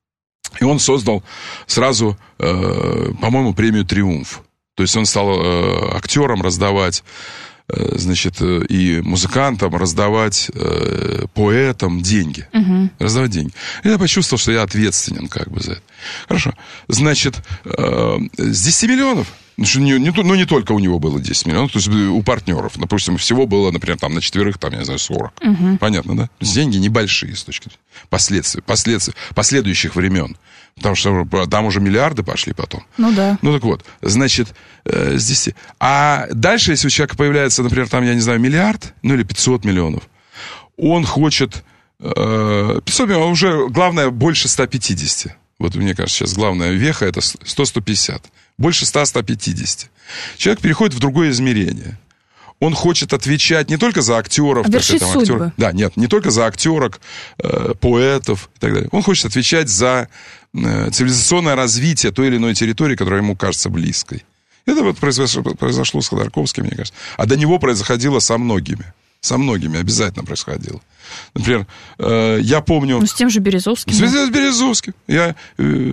И он создал сразу, э, по-моему, премию «Триумф». То есть он стал э, актерам раздавать, э, значит, э, и музыкантам раздавать, э, поэтам деньги. Uh-huh. Раздавать деньги. И я почувствовал, что я ответственен как бы за это. Хорошо. Значит, э, с десяти миллионов, ну не, не, ну не только у него было десять миллионов, то есть у партнеров, допустим, всего было, например, там на четверых, там, я не знаю, сорок. Uh-huh. Понятно, да? То есть деньги небольшие с точки зрения последствий, последствий, последующих времен. Потому что там уже миллиарды пошли потом. Ну да. Ну так вот, значит, э, здесь... А дальше, если у человека появляется, например, там, я не знаю, миллиард, ну или пятьсот миллионов, он хочет... Э, пятьсот миллионов, уже главное, больше ста пятидесяти. Вот мне кажется, сейчас главная веха это сто - сто пятьдесят. Больше ста - ста пятидесяти. Человек переходит в другое измерение. Он хочет отвечать не только за актеров, вершить там, судьбы. актер, да, нет, не только за актерок, э, поэтов и так далее. Он хочет отвечать за э, цивилизационное развитие той или иной территории, которая ему кажется близкой. Это вот произошло, произошло с Ходорковским, мне кажется. А до него происходило со многими. Со многими обязательно происходило. Например, э, я помню... Ну, с тем же Березовским. С, да? с Березовским. Я э,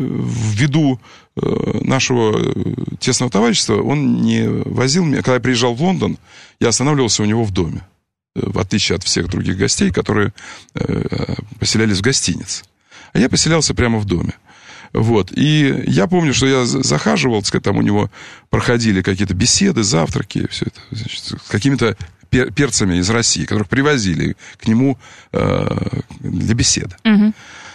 ввиду э, нашего тесного товарищества, он не возил меня... Когда я приезжал в Лондон, я останавливался у него в доме. В отличие от всех других гостей, которые э, поселялись в гостинице. А я поселялся прямо в доме. Вот. И я помню, что я захаживал, так сказать, там у него проходили какие-то беседы, завтраки, все это, значит, с какими-то перцами из России, которых привозили к нему э, для беседы. Угу.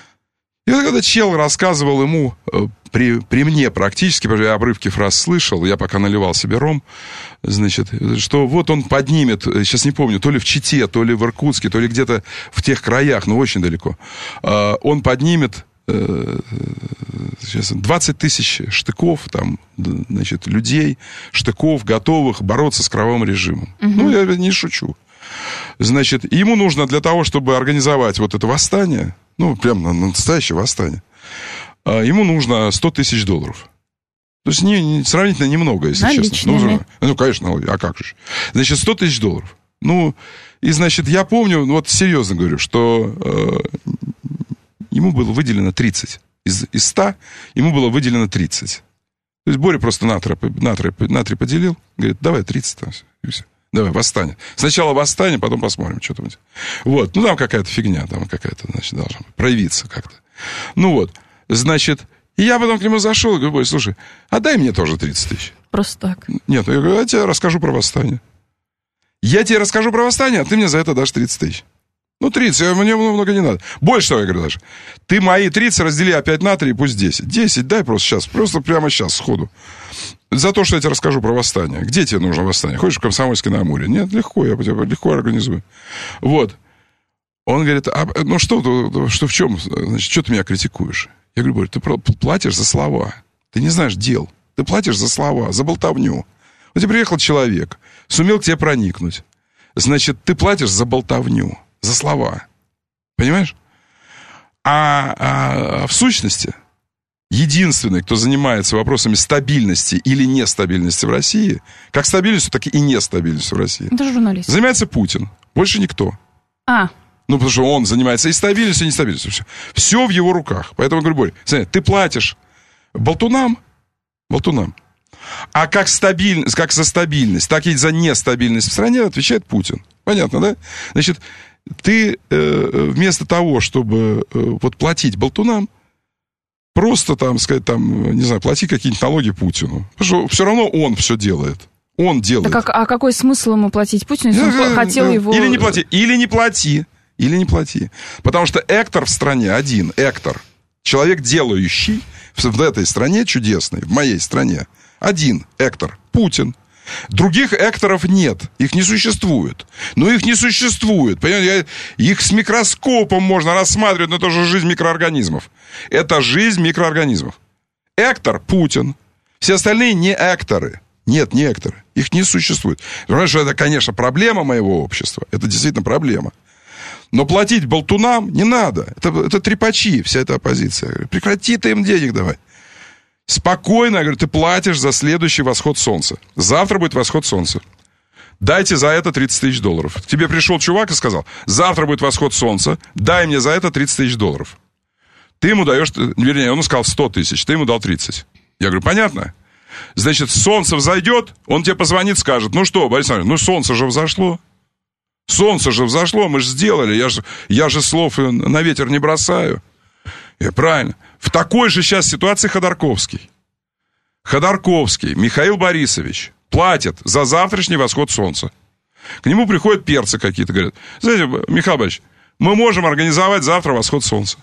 И вот когда чел рассказывал ему э, при, при мне практически, потому что я обрывки фраз слышал, я пока наливал себе ром, значит, что вот он поднимет, сейчас не помню, то ли в Чите, то ли в Иркутске, то ли где-то в тех краях, но очень далеко, э, он поднимет сейчас двадцать тысяч штыков, там, значит, людей, штыков, готовых бороться с кровавым режимом. Угу. Ну, я не шучу. Значит, ему нужно для того, чтобы организовать вот это восстание, ну, прям настоящее восстание, ему нужно сто тысяч долларов. То есть не, не, сравнительно немного, если Наличные. честно. Ну, ну, конечно, а как же. Значит, сто тысяч долларов. Ну, и, значит, я помню, вот серьезно говорю, что... Э, ему было выделено тридцать. Из, из ста ему было выделено тридцать. То есть Боря просто на три, на три, на три поделил. Говорит, давай тридцать. Там, и все. Давай, восстание. Сначала восстание, потом посмотрим, что там. Вот. Ну, там какая-то фигня. Там какая-то, значит, должна проявиться как-то. Ну, вот. Значит, и я потом к нему зашел и говорю, Боря, слушай, а дай мне тоже тридцать тысяч. Просто так. Нет, я говорю, я тебе расскажу про восстание. Я тебе расскажу про восстание, а ты мне за это дашь тридцать тысяч. Ну, тридцать, мне много не надо. Больше того, я говорю даже. Ты мои тридцать раздели опять на три, пусть десять. десять дай просто сейчас, просто прямо сейчас, сходу. За то, что я тебе расскажу про восстание. Где тебе нужно восстание? Хочешь в Комсомольске на Амуре? Нет, легко, я тебя легко организую. Вот. Он говорит, а, ну что, что в чем, значит, что ты меня критикуешь? Я говорю, ты платишь за слова. Ты не знаешь дел. Ты платишь за слова, за болтовню. Вот тебе приехал человек, сумел к тебе проникнуть. Значит, ты платишь за болтовню, за слова. Понимаешь? А, а в сущности, единственный, кто занимается вопросами стабильности или нестабильности в России, как стабильностью, так и нестабильностью в России, это журналист. Занимается Путин. Больше никто. А. Ну, потому что он занимается и стабильностью, и нестабильностью. Все, все в его руках. Поэтому, говорю, Боря, смотри, ты платишь болтунам, болтунам. А как, стабиль... как за стабильность, так и за нестабильность в стране отвечает Путин. Понятно, да? Значит, ты э, вместо того, чтобы э, вот платить болтунам, просто там, сказать, там, не знаю, плати какие-нибудь налоги Путину. Потому что все равно он все делает. Он делает. Так, а, а какой смысл ему платить Путину, если он хотел его... Или не плати, или не плати, или не плати. Потому что Эктор в стране один, Эктор, человек, делающий в этой стране чудесной, в моей стране, один Эктор, Путин. Других Экторов нет, их не существует. Но их не существует. Понимаете, их с микроскопом можно рассматривать, но это же жизнь микроорганизмов. Это жизнь микроорганизмов. Эктор, Путин. Все остальные не Экторы. Нет, не Экторы. Их не существует. Понимаешь, что это, конечно, проблема моего общества. Это действительно проблема. Но платить болтунам не надо. Это, это трепачи, вся эта оппозиция. Я говорю, прекрати ты им денег давай. Спокойно, я говорю, ты платишь за следующий восход солнца. Завтра будет восход солнца. Дайте за это тридцать тысяч долларов. К тебе пришел чувак и сказал, завтра будет восход солнца, дай мне за это тридцать тысяч долларов. Ты ему даешь, вернее, он сказал сто тысяч, ты ему дал тридцать. Я говорю, понятно? Значит, солнце взойдет, он тебе позвонит, скажет, ну что, Борис Иванович, ну солнце же взошло. Солнце же взошло, мы же сделали, я же, я же слов на ветер не бросаю. И правильно. В такой же сейчас ситуации Ходорковский. Ходорковский, Михаил Борисович, платит за завтрашний восход солнца. К нему приходят перцы какие-то, говорят, знаете, Михаил Борисович, мы можем организовать завтра восход солнца.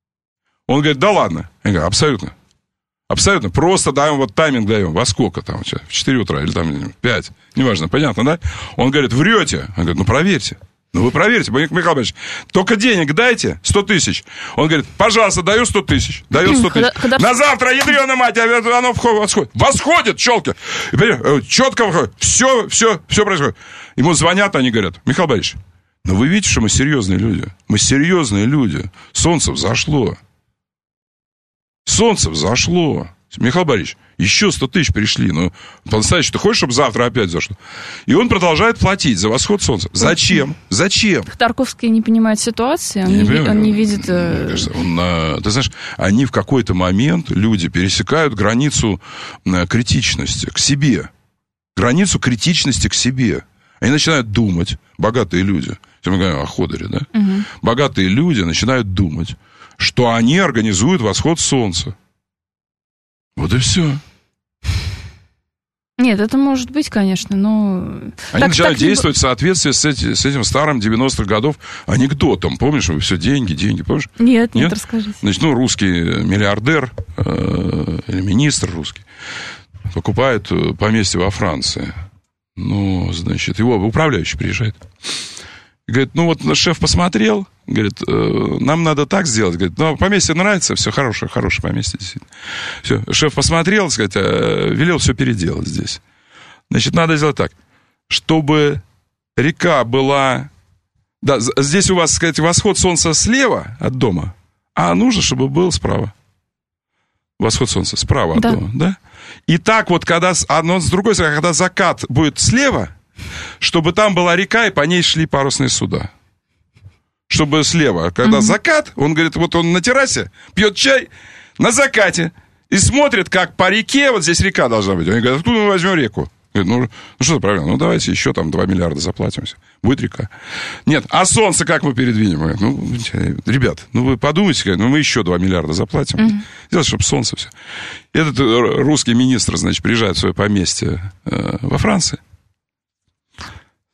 Он говорит, да ладно. Я говорю, абсолютно. Абсолютно. Просто даем, вот тайминг даем. Во сколько там? В четыре утра или там в пять. Неважно, понятно, да? Он говорит, врете. Он говорит, ну проверьте. Ну вы проверьте, Михаил Борисович, только денег дайте, сто тысяч. Он говорит, пожалуйста, даю сто тысяч. Дает сто тысяч. Когда... На завтра, ядрёна мать, оно восходит. Восходит, челки. Четко выходит. Все, все, все происходит. Ему звонят, они говорят, Михаил Борисович, ну вы видите, что мы серьезные люди. Мы серьезные люди. Солнце взошло. Солнце взошло. Михаил Борисович, еще сто тысяч пришли. Ну, по-настоящему, ты хочешь, чтобы завтра опять зашло? И он продолжает платить за восход солнца. Зачем? Зачем? Ходорковский не понимает ситуации, он, не, не, он не видит... Э... Кажется, он, ты знаешь, они в какой-то момент, люди, пересекают границу критичности к себе. Границу критичности к себе. Они начинают думать, богатые люди, мы говорим о Ходоре, да? Угу. Богатые люди начинают думать, что они организуют восход солнца. Вот и все. Нет, это может быть, конечно, но... Они так, начинают так действовать не... в соответствии с, эти, с этим старым девяностых годов анекдотом. Помнишь, все деньги, деньги, помнишь? Нет, нет, нет, расскажите. Значит, ну, русский миллиардер э, или министр русский покупает поместье во Франции. Ну, значит, его управляющий приезжает. Говорит, ну вот шеф посмотрел, говорит, нам надо так сделать. Говорит, ну, поместье нравится, все хорошее, хорошее поместье, действительно. Все, шеф посмотрел, сказать, велел все переделать здесь. Значит, надо сделать так, чтобы река была... Да, здесь у вас, сказать, восход солнца слева от дома, а нужно, чтобы был справа. Восход солнца справа от да. дома, да? И так вот, когда... А но с другой стороны, когда закат будет слева... Чтобы там была река, и по ней шли парусные суда. Чтобы слева, когда mm-hmm. закат, он говорит, вот он на террасе, пьет чай на закате, и смотрит, как по реке, вот здесь река должна быть. Он говорит, откуда мы возьмем реку? Говорит, ну, ну что за проблема? Ну, давайте еще там два миллиарда заплатим, будет река. Нет, а солнце как мы передвинем? Говорит, ну, ребят, ну вы подумайте, ну мы еще два миллиарда заплатим. Mm-hmm. Сделать, чтобы солнце все. Этот русский министр, значит, приезжает в свое поместье э, во Франции.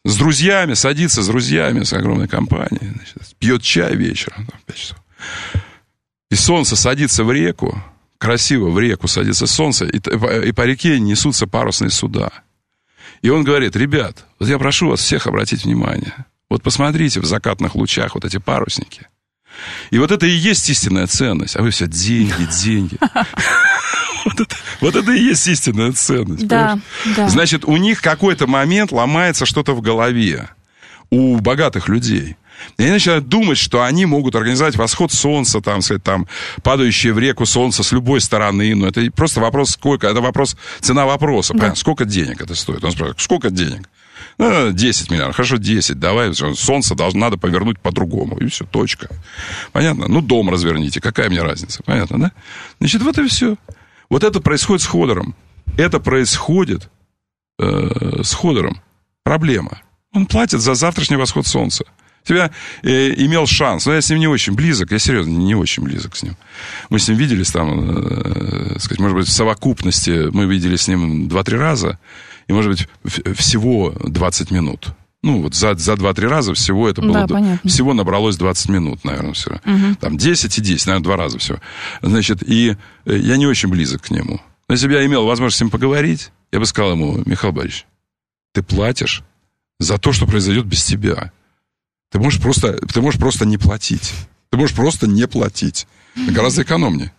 С друзьями, садится с друзьями, с огромной компанией, значит, пьет чай вечером, там, в пять часов. И солнце садится в реку, красиво в реку садится солнце, и, и по реке несутся парусные суда. И он говорит: ребят, вот я прошу вас всех обратить внимание, вот посмотрите в закатных лучах вот эти парусники. И вот это и есть истинная ценность. А вы все деньги, деньги. Вот это, вот это и есть истинная ценность. Да, да. Значит, у них какой-то момент ломается что-то в голове. У богатых людей. И они начинают думать, что они могут организовать восход солнца, там, сказать, там, падающее в реку солнце с любой стороны. Но это просто вопрос, сколько. Это вопрос, цена вопроса. Да. Сколько денег это стоит? Он спрашивает, сколько денег? Ну, десять миллиардов. Хорошо, десять. Давай, солнце должно, надо повернуть по-другому. И все, точка. Понятно? Ну, дом разверните. Какая мне разница? Понятно, да? Значит, вот и все. Вот это происходит с Ходором. Это происходит э, с Ходором. Проблема. Он платит за завтрашний восход солнца. Тебя э, имел шанс. Но я с ним не очень близок. Я серьезно не очень близок с ним. Мы с ним виделись там, э, сказать, может быть, в совокупности мы виделись с ним два-три раза. И, может быть, в- всего двадцать минут. Ну, вот за, за два-три раза всего это было... Да, всего набралось двадцать минут, наверное, все. Угу. Там десять и десять, наверное, два раза всего. Значит, и я не очень близок к нему. Но если бы я имел возможность с ним поговорить, я бы сказал ему: Михаил Борисович, ты платишь за то, что произойдет без тебя. Ты можешь просто, ты можешь просто не платить. Ты можешь просто не платить. Это гораздо экономнее.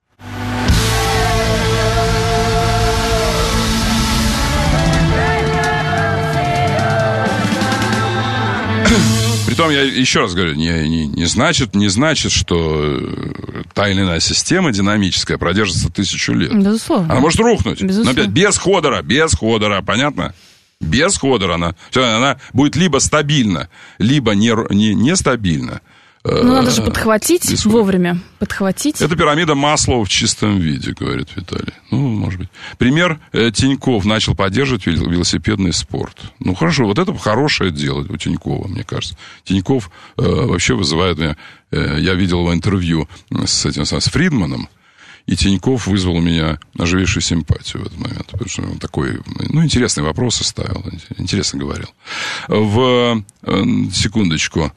Притом, я еще раз говорю, не, не, не, значит, не значит, что та или иная система динамическая продержится тысячу лет. Безусловно. Она может рухнуть. Безусловно. Но опять без Ходора, без Ходора, понятно? Без Ходора она, все, она будет либо стабильна, либо не, не, нестабильна. Ну, надо же подхватить без... вовремя. Подхватить. Это пирамида Маслоу в чистом виде, говорит Виталий. Ну, может быть. Пример. Тиньков начал поддерживать велосипедный спорт. Ну, хорошо, вот это хорошее дело у Тинькова, мне кажется. Тиньков э, вообще вызывает меня... Э, я видел его интервью с этим, с Фридманом, и Тиньков вызвал у меня оживейшую симпатию в этот момент. Потому что он такой, ну, интересные вопросы ставил, интересно говорил. В... Э, секундочку...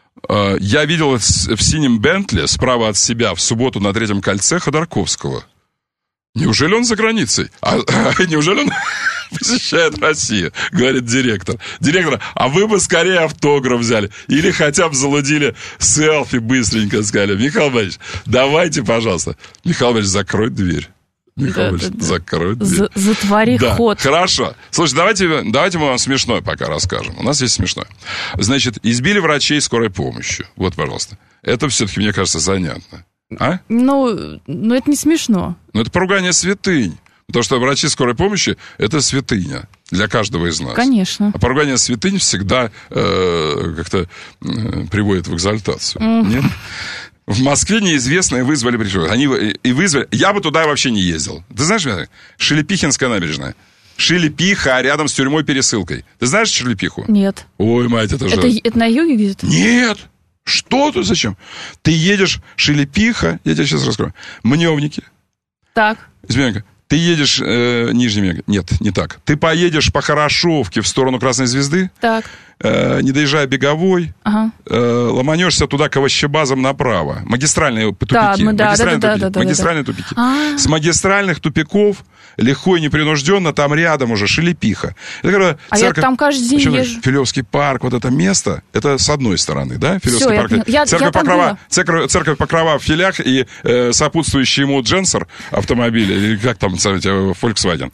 Я видел в синем Бентли справа от себя в субботу на Третьем кольце Ходорковского. Неужели он за границей? А, а неужели он посещает Россию? Говорит директор. Директор, а вы бы скорее автограф взяли. Или хотя бы залудили селфи быстренько, сказали: Михаил Борисович, давайте, пожалуйста. Михаил Борисович, закрой дверь. Михаил Борисович, да, да, закрой дверь. За, затвори да, ход. Хорошо. Слушай, давайте, давайте мы вам смешное пока расскажем. У нас есть смешное. Значит, избили врачей скорой помощи. Вот, пожалуйста. Это все-таки, мне кажется, занятно. А? Ну, ну, это не смешно. Ну, это поругание святынь. Потому что врачи скорой помощи – это святыня для каждого из нас. Конечно. А поругание святынь всегда э, как-то э, приводит в экзальтацию. Mm. Нет? В Москве неизвестные вызвали пришел. Они и вызвали. Я бы туда вообще не ездил. Ты знаешь, Шелепихинская набережная. Шелепиха рядом с тюрьмой Пересылкой. Ты знаешь Шелепиху? Нет. Ой, мать, это же... Это, это на юге где-то? Нет. Что ты, зачем? Ты едешь Шелепиха, я тебе сейчас расскажу. Мневники. Так. Извини, ты едешь э, Нижний. Нет, не так. Ты поедешь по Хорошовке в сторону Красной Звезды. Так. Э, не доезжая Беговой, ага. э, ломанешься туда к овощебазам направо. Магистральные тупики. Да, мы, да, магистральные да, тупики. Да, да, магистральные да, тупики. А-а-а. С магистральных тупиков легко и непринужденно там рядом уже Шелепиха. Это, а церковь, я там каждый день езжу. Филевский парк, вот это место, это с одной стороны, да? Филевский Всё, парк. Я, церковь, я Покрова, церковь, церковь Покрова в Филях и э, сопутствующий ему Дженсер автомобиль, или как там, смотрите, Volkswagen.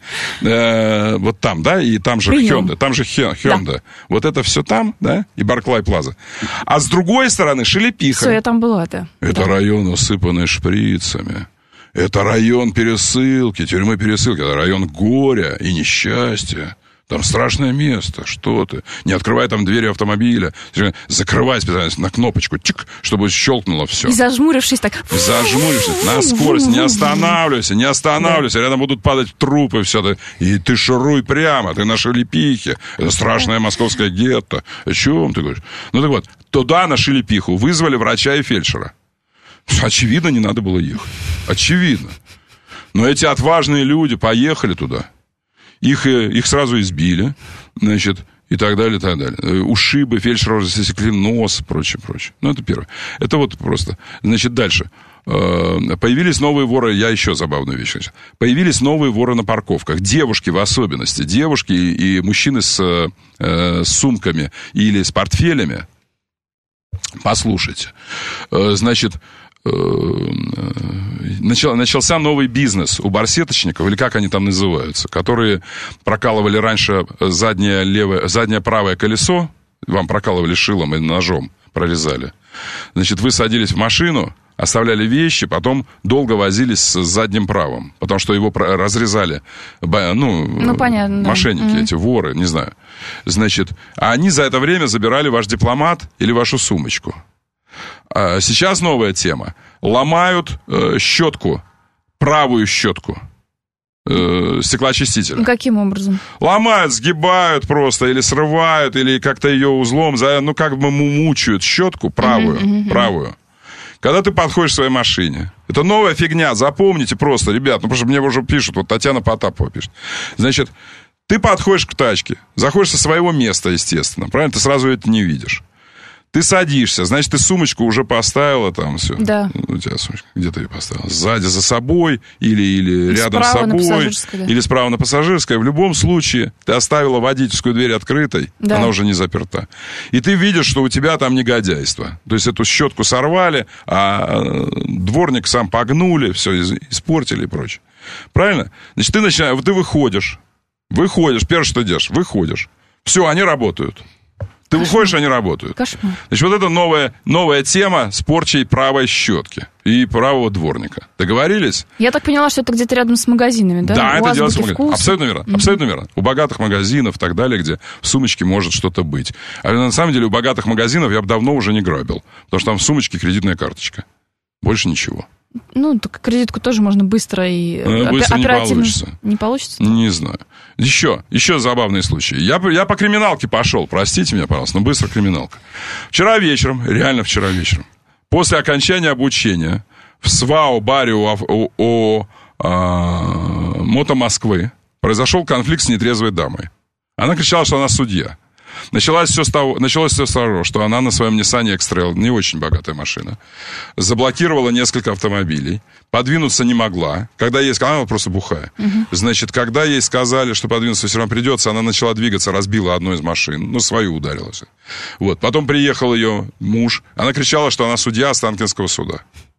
Э, вот там, да? И там же Hyundai, там же Hyundai. Да. Вот это все там, да? И Барклай Плаза. А с другой стороны Шелепиха. Все, я там была-то. Это да. Район, усыпанный шприцами. Это район пересылки, тюрьмы Пересылки. Это район горя и несчастья. Там страшное место, что ты. Не открывай там двери автомобиля. Закрывай специально на кнопочку, чик, чтобы щелкнуло все. И зажмурившись так. Зажмурившись на скорость. Не останавливайся, не останавливайся. Рядом будут падать трупы, все. И ты шуруй прямо, ты на Шелепихе. Это страшное московское гетто. О чем ты говоришь? Ну так вот, туда, на Шелепиху, вызвали врача и фельдшера. Очевидно, не надо было ехать. Очевидно. Но эти отважные люди поехали туда. Их, их сразу избили. Значит, и так далее, и так далее. Ушибы, фельдшер засекли нос, прочее, прочее. Ну, это первое. Это вот просто. Значит, дальше. Появились новые воры, я еще забавную вещь хочу. Появились новые воры на парковках. Девушки в особенности. Девушки и мужчины с, э, с сумками или с портфелями. Послушайте. Значит, начал, начался новый бизнес у барсеточников, или как они там называются, которые прокалывали раньше заднее, левое, заднее правое колесо, вам прокалывали шилом и ножом, прорезали. Значит, вы садились в машину, оставляли вещи, потом долго возились с задним правым, потому что его разрезали, ну, ну понятно, мошенники, да. Эти воры, не знаю. Значит, а они за это время забирали ваш дипломат или вашу сумочку. А сейчас новая тема. Ломают э, щетку, правую щетку э, стеклоочистителя. Каким образом? Ломают, сгибают просто, или срывают, или как-то ее узлом, ну, как бы мучают щетку правую, uh-huh, uh-huh. правую. Когда ты подходишь к своей машине, это новая фигня, запомните просто, ребят, ну, потому что мне уже пишут, вот Татьяна Потапова пишет. Значит, ты подходишь к тачке, заходишь со своего места, естественно, правильно? Ты сразу это не видишь. Ты садишься, значит, ты сумочку уже поставила там, все. Да. У тебя сумочка, где ты ее поставила? Сзади за собой, или, или рядом с собой, да. Или справа на пассажирской. В любом случае, ты оставила водительскую дверь открытой, да. Она уже не заперта. И ты видишь, что у тебя там негодяйство. То есть эту щетку сорвали, а дворник сам погнули, все испортили и прочее. Правильно? Значит, ты начинаешь, ты выходишь, выходишь, первое, что делаешь, выходишь. Все, они работают. Ты Кошмар. Выходишь, они работают. Кошмар. Значит, вот это новая, новая тема с порчей правой щетки и правого дворника. Договорились? Я так поняла, что это где-то рядом с магазинами, да? Да, у это делается в магазинах. Абсолютно верно. Mm-hmm. Абсолютно верно. У богатых магазинов и так далее, где в сумочке может что-то быть. А на самом деле у богатых магазинов я бы давно уже не грабил. Потому что там в сумочке кредитная карточка. Больше ничего. Ну, так кредитку тоже можно быстро и ну, быстро оперативно. Не получится. Не получится? Не знаю. Еще, еще забавные случаи. Я, я по криминалке пошел, простите меня, пожалуйста, но быстро криминалка. Вчера вечером, реально вчера вечером, после окончания обучения в СВАО-баре у, у, у а, Мото Москвы произошел конфликт с нетрезвой дамой. Она кричала, что она судья. Началось все с того, началось все с того, что она на своем Nissan X-Trail, не очень богатая машина, заблокировала несколько автомобилей, подвинуться не могла. Когда ей сказали, она просто бухая. Uh-huh. Значит, когда ей сказали, что подвинуться все равно придется, она начала двигаться, разбила одну из машин, ну, свою ударилась. Вот. Потом приехал ее муж, она кричала, что она судья Останкинского суда.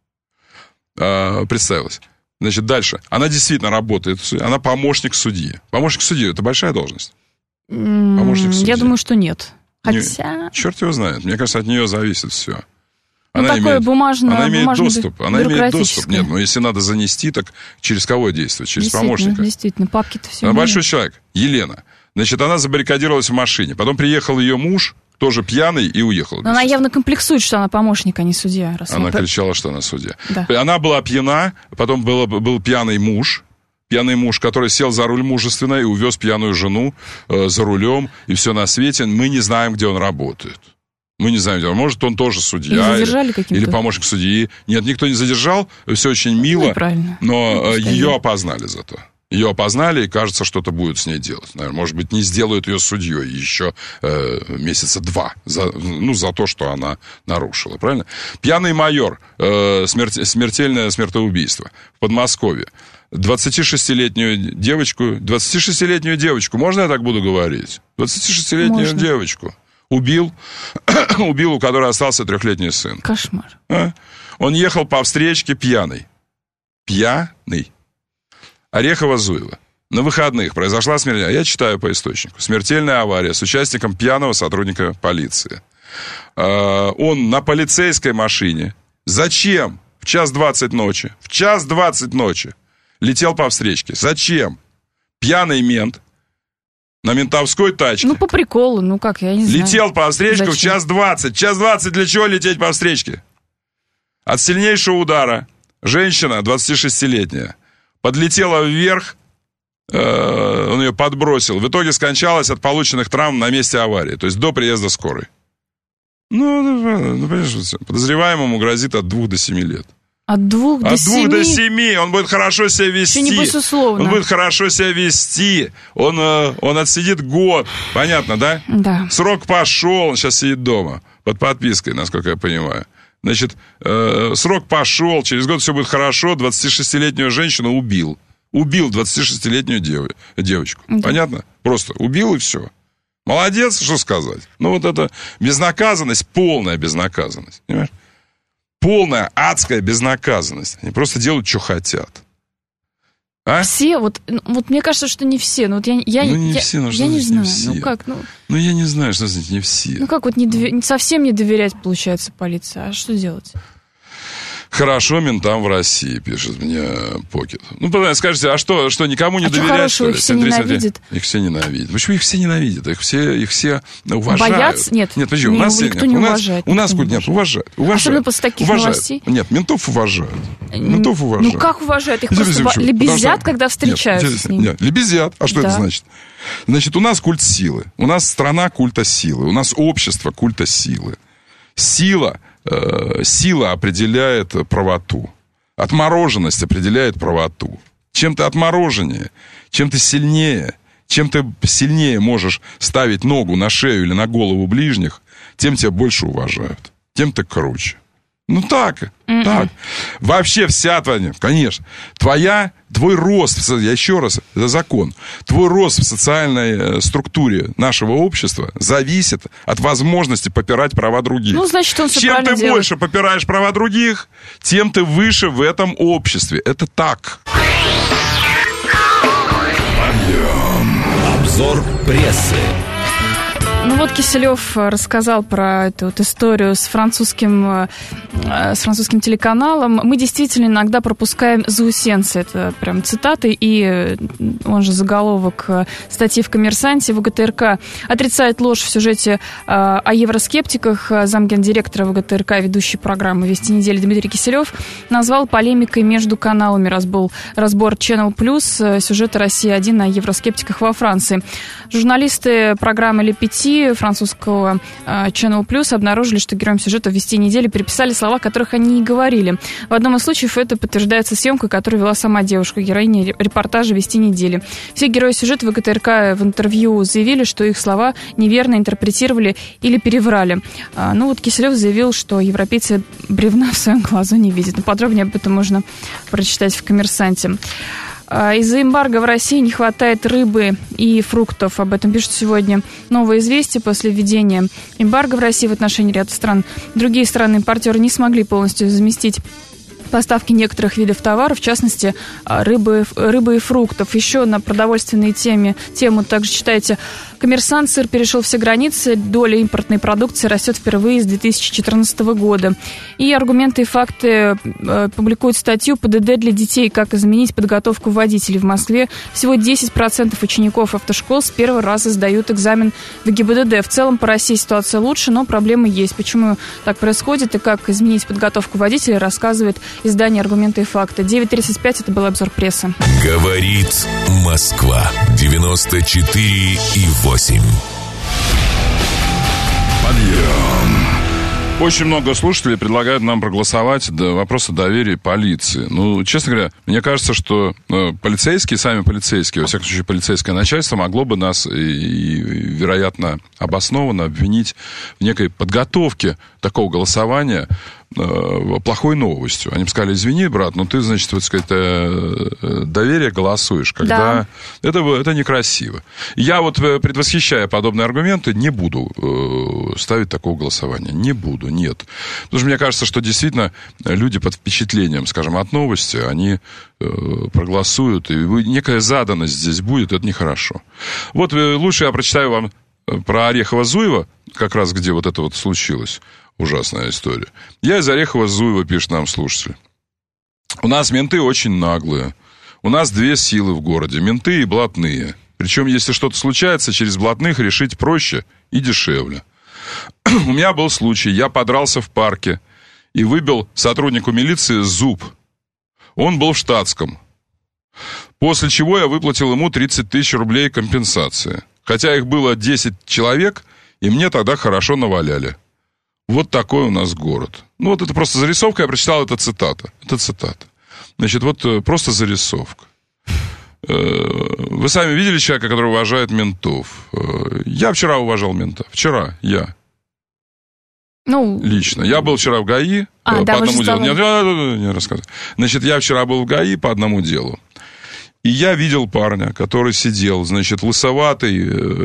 А, представилась. Значит, дальше. Она действительно работает, она помощник судьи. Помощник судьи — это большая должность. Помощник судьи. Я думаю, что нет. Хотя... Не, черт его знает. Мне кажется, от нее зависит все. Ну, она такое имеет, бумажное, она имеет бумажное доступ. Она имеет доступ. Нет, но если надо занести, так через кого действовать? Через действительно, помощника. Действительно, папки-то все. Она большой человек. Елена. Значит, она забаррикадировалась в машине. Потом приехал ее муж, тоже пьяный, и уехал. Но она явно комплексует, что она помощник, а не судья. Она кричала, что она судья. Да. Она была пьяна, потом было, был пьяный муж. Пьяный муж, который сел за руль мужественно и увез пьяную жену э, за рулем, и все на свете. Мы не знаем, где он работает. Мы не знаем, где он. Может, он тоже судья. Или, или помощник судьи. Нет, никто не задержал. Все очень мило. Ну, но э, ее опознали зато. Ее опознали, и, кажется, что-то будут с ней делать. Наверное, может быть, не сделают ее судьей еще э, месяца два. За, ну, за то, что она нарушила. Правильно? Пьяный майор. Э, смерти, смертельное смертоубийство в Подмосковье. двадцатишестилетнюю девочку, двадцатишестилетнюю девочку, можно я так буду говорить? двадцатишестилетнюю можно. Девочку убил, убил, у которой остался трехлетний сын. Кошмар. А? Он ехал по встречке пьяный. Пьяный. Орехово-Зуево. На выходных произошла смертельная, я читаю по источнику, смертельная авария с участием пьяного сотрудника полиции. Он на полицейской машине. Зачем? В час двадцать ночи. В час двадцать ночи. Летел по встречке. Зачем? Пьяный мент на ментовской тачке. Ну, по приколу, ну как, я не знаю. Летел по встречке в час двадцать. Час двадцать для чего лететь по встречке? От сильнейшего удара женщина, двадцатишестилетняя, подлетела вверх, э, он ее подбросил. В итоге скончалась от полученных травм на месте аварии. То есть до приезда скорой. Ну, ну, ну понимаешь, подозреваемому грозит от двух до семи лет. От двух до От семи? двух до семи. Он будет хорошо себя вести. Еще небось условно. Он будет хорошо себя вести. Он, он отсидит год. Понятно, да? Да. Срок пошел, он сейчас сидит дома. Под подпиской, насколько я понимаю. Значит, э, срок пошел, через год все будет хорошо. двадцатишестилетнюю женщину убил. Убил двадцатишестилетнюю дев... девочку. Да. Понятно? Просто убил и все. Молодец, что сказать. Ну, вот это безнаказанность, полная безнаказанность. Понимаешь? Полная адская безнаказанность. Они просто делают, что хотят. А? Все, вот, вот мне кажется, что не все. Ну, вот я, я, ну, не я, все, ну, я не знаю. Не все. Ну, как? Ну, ну, я не знаю, что значит не все. Ну, как вот не довер... совсем не доверять, получается, полиции. А что делать? Хорошо ментам в России, пишет мне Покет. Ну, скажите, а что, что никому не а доверять, что ли? Их все ненавидят? Их все ненавидят. Почему их все ненавидят? Их все, их все уважают. Боятся? Нет. Нет, почему? Не, у нас никто нет. не у нас, уважает. У нас, не нет, уважают. уважают. Особенно после таких уважают. новостей. Нет, ментов уважают. Ментов уважают. Ну, как уважают? Их Здесь, просто здесь, лебезят, что... когда встречаются нет, с ними. Нет, лебезят. А что да. это значит? Значит, у нас культ силы. У нас страна культа силы. У нас общество культа силы. Сила, э, сила определяет правоту. Отмороженность определяет правоту. Чем ты отмороженнее, чем ты сильнее, чем ты сильнее можешь ставить ногу на шею или на голову ближних, тем тебя больше уважают. Тем ты круче. Ну так, Mm-mm. так. Вообще вся твоя, конечно, твоя, твой рост, я еще раз, это закон, твой рост в социальной структуре нашего общества зависит от возможности попирать права других. Ну, значит, он все Чем правильно ты делает. больше попираешь права других, тем ты выше в этом обществе. Это так. Подъем. Обзор прессы. Ну вот Киселев рассказал про эту вот историю с французским, с французским телеканалом. Мы действительно иногда пропускаем заусенцы. Это прям цитаты. И он же заголовок статьи в «Коммерсанте». ВГТРК отрицает ложь в сюжете о евроскептиках. Замгендиректора ВГТРК, ведущий программы «Вести недели» Дмитрий Киселев назвал полемикой между каналами разбор, разбор Channel Plus сюжета «Россия-один» о евроскептиках во Франции. Журналисты программы «Ле Пяти» французского Channel Plus обнаружили, что героям сюжета «Вести недели» переписали слова, которых они не говорили. В одном из случаев это подтверждается съемкой, которую вела сама девушка, героиня репортажа «Вести недели». Все герои сюжета ВГТРК в интервью заявили, что их слова неверно интерпретировали или переврали. Ну вот Киселев заявил, что европейцы бревна в своем глазу не видят. Но подробнее об этом можно прочитать в «Коммерсанте». Из-за эмбарго в России не хватает рыбы и фруктов. Об этом пишут сегодня «Новое известие». После введения эмбарго в России в отношении ряда стран другие страны-импортеры не смогли полностью заместить поставки некоторых видов товаров, в частности, рыбы, рыбы и фруктов. Еще на продовольственной теме, тему также читайте. «Коммерсант», сыр перешел все границы, доля импортной продукции растет впервые с две тысячи четырнадцатого года. И аргументы и факты э, публикуют статью «ПДД для детей. Как изменить подготовку водителей». В Москве всего десять процентов учеников автошкол с первого раза сдают экзамен в ГИБДД. В целом по России ситуация лучше, но проблемы есть. Почему так происходит и как изменить подготовку водителей, рассказывает издание «Аргументы и факты». девять тридцать пять, это был обзор прессы. Говорит Москва. девяносто четыре и восемь. Подъем. Очень много слушателей предлагают нам проголосовать до вопроса доверия полиции. Ну, честно говоря, мне кажется, что э, полицейские, сами полицейские, во всяком случае, полицейское начальство могло бы нас, и, и, вероятно, обоснованно обвинить в некой подготовке такого голосования э, плохой новостью. Они бы сказали: извини, брат, но ты, значит, вот, сказать, э, доверие голосуешь, когда... Да. Это, это некрасиво. Я вот, предвосхищая подобные аргументы, не буду э, ставить такого голосования. Не буду. Нет. Потому что мне кажется, что действительно люди под впечатлением, скажем, от новости, они э, проголосуют, и некая заданность здесь будет, это нехорошо. Вот э, лучше я прочитаю вам про Орехово-Зуево, как раз где вот это вот случилось. Ужасная история. Я из Орехова-Зуева, пишет нам слушатель. У нас менты очень наглые. У нас две силы в городе. Менты и блатные. Причем, если что-то случается, через блатных решить проще и дешевле. У меня был случай, я подрался в парке и выбил сотруднику милиции зуб. Он был в штатском. После чего я выплатил ему тридцать тысяч рублей компенсации. Хотя их было десять человек, и мне тогда хорошо наваляли. Вот такой у нас город. Ну, вот это просто зарисовка, я прочитал, это цитата. Это цитата. Значит, вот просто зарисовка. Вы сами видели человека, который уважает ментов? Я вчера уважал ментов. Вчера я. Ну... Лично. Я был вчера в ГАИ а, по да, одному делу. Нет, не, не рассказывай. Значит, я вчера был в ГАИ по одному делу. И я видел парня, который сидел, значит, лысоватый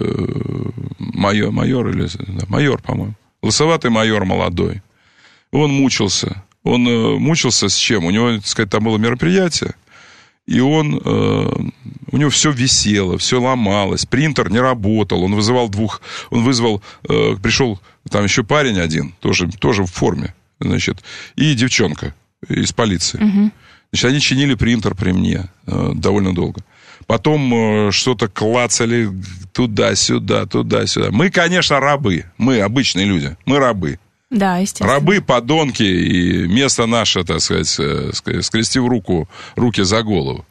э, майор, майор или... Да, майор, по-моему. Лысоватый майор молодой. Он мучился. Он э, мучился с чем? У него, так сказать, там было мероприятие. И он, э, у него все висело, все ломалось, принтер не работал, он вызывал двух, он вызвал, э, пришел там еще парень один, тоже, тоже в форме, значит, и девчонка из полиции. Угу. Значит, они чинили принтер при мне э, довольно долго. Потом э, что-то клацали туда-сюда, туда-сюда. Мы, конечно, рабы, мы обычные люди, мы рабы. Да, естественно. Рабы, подонки, и место наше, так сказать, скрестив руку, руки за голову.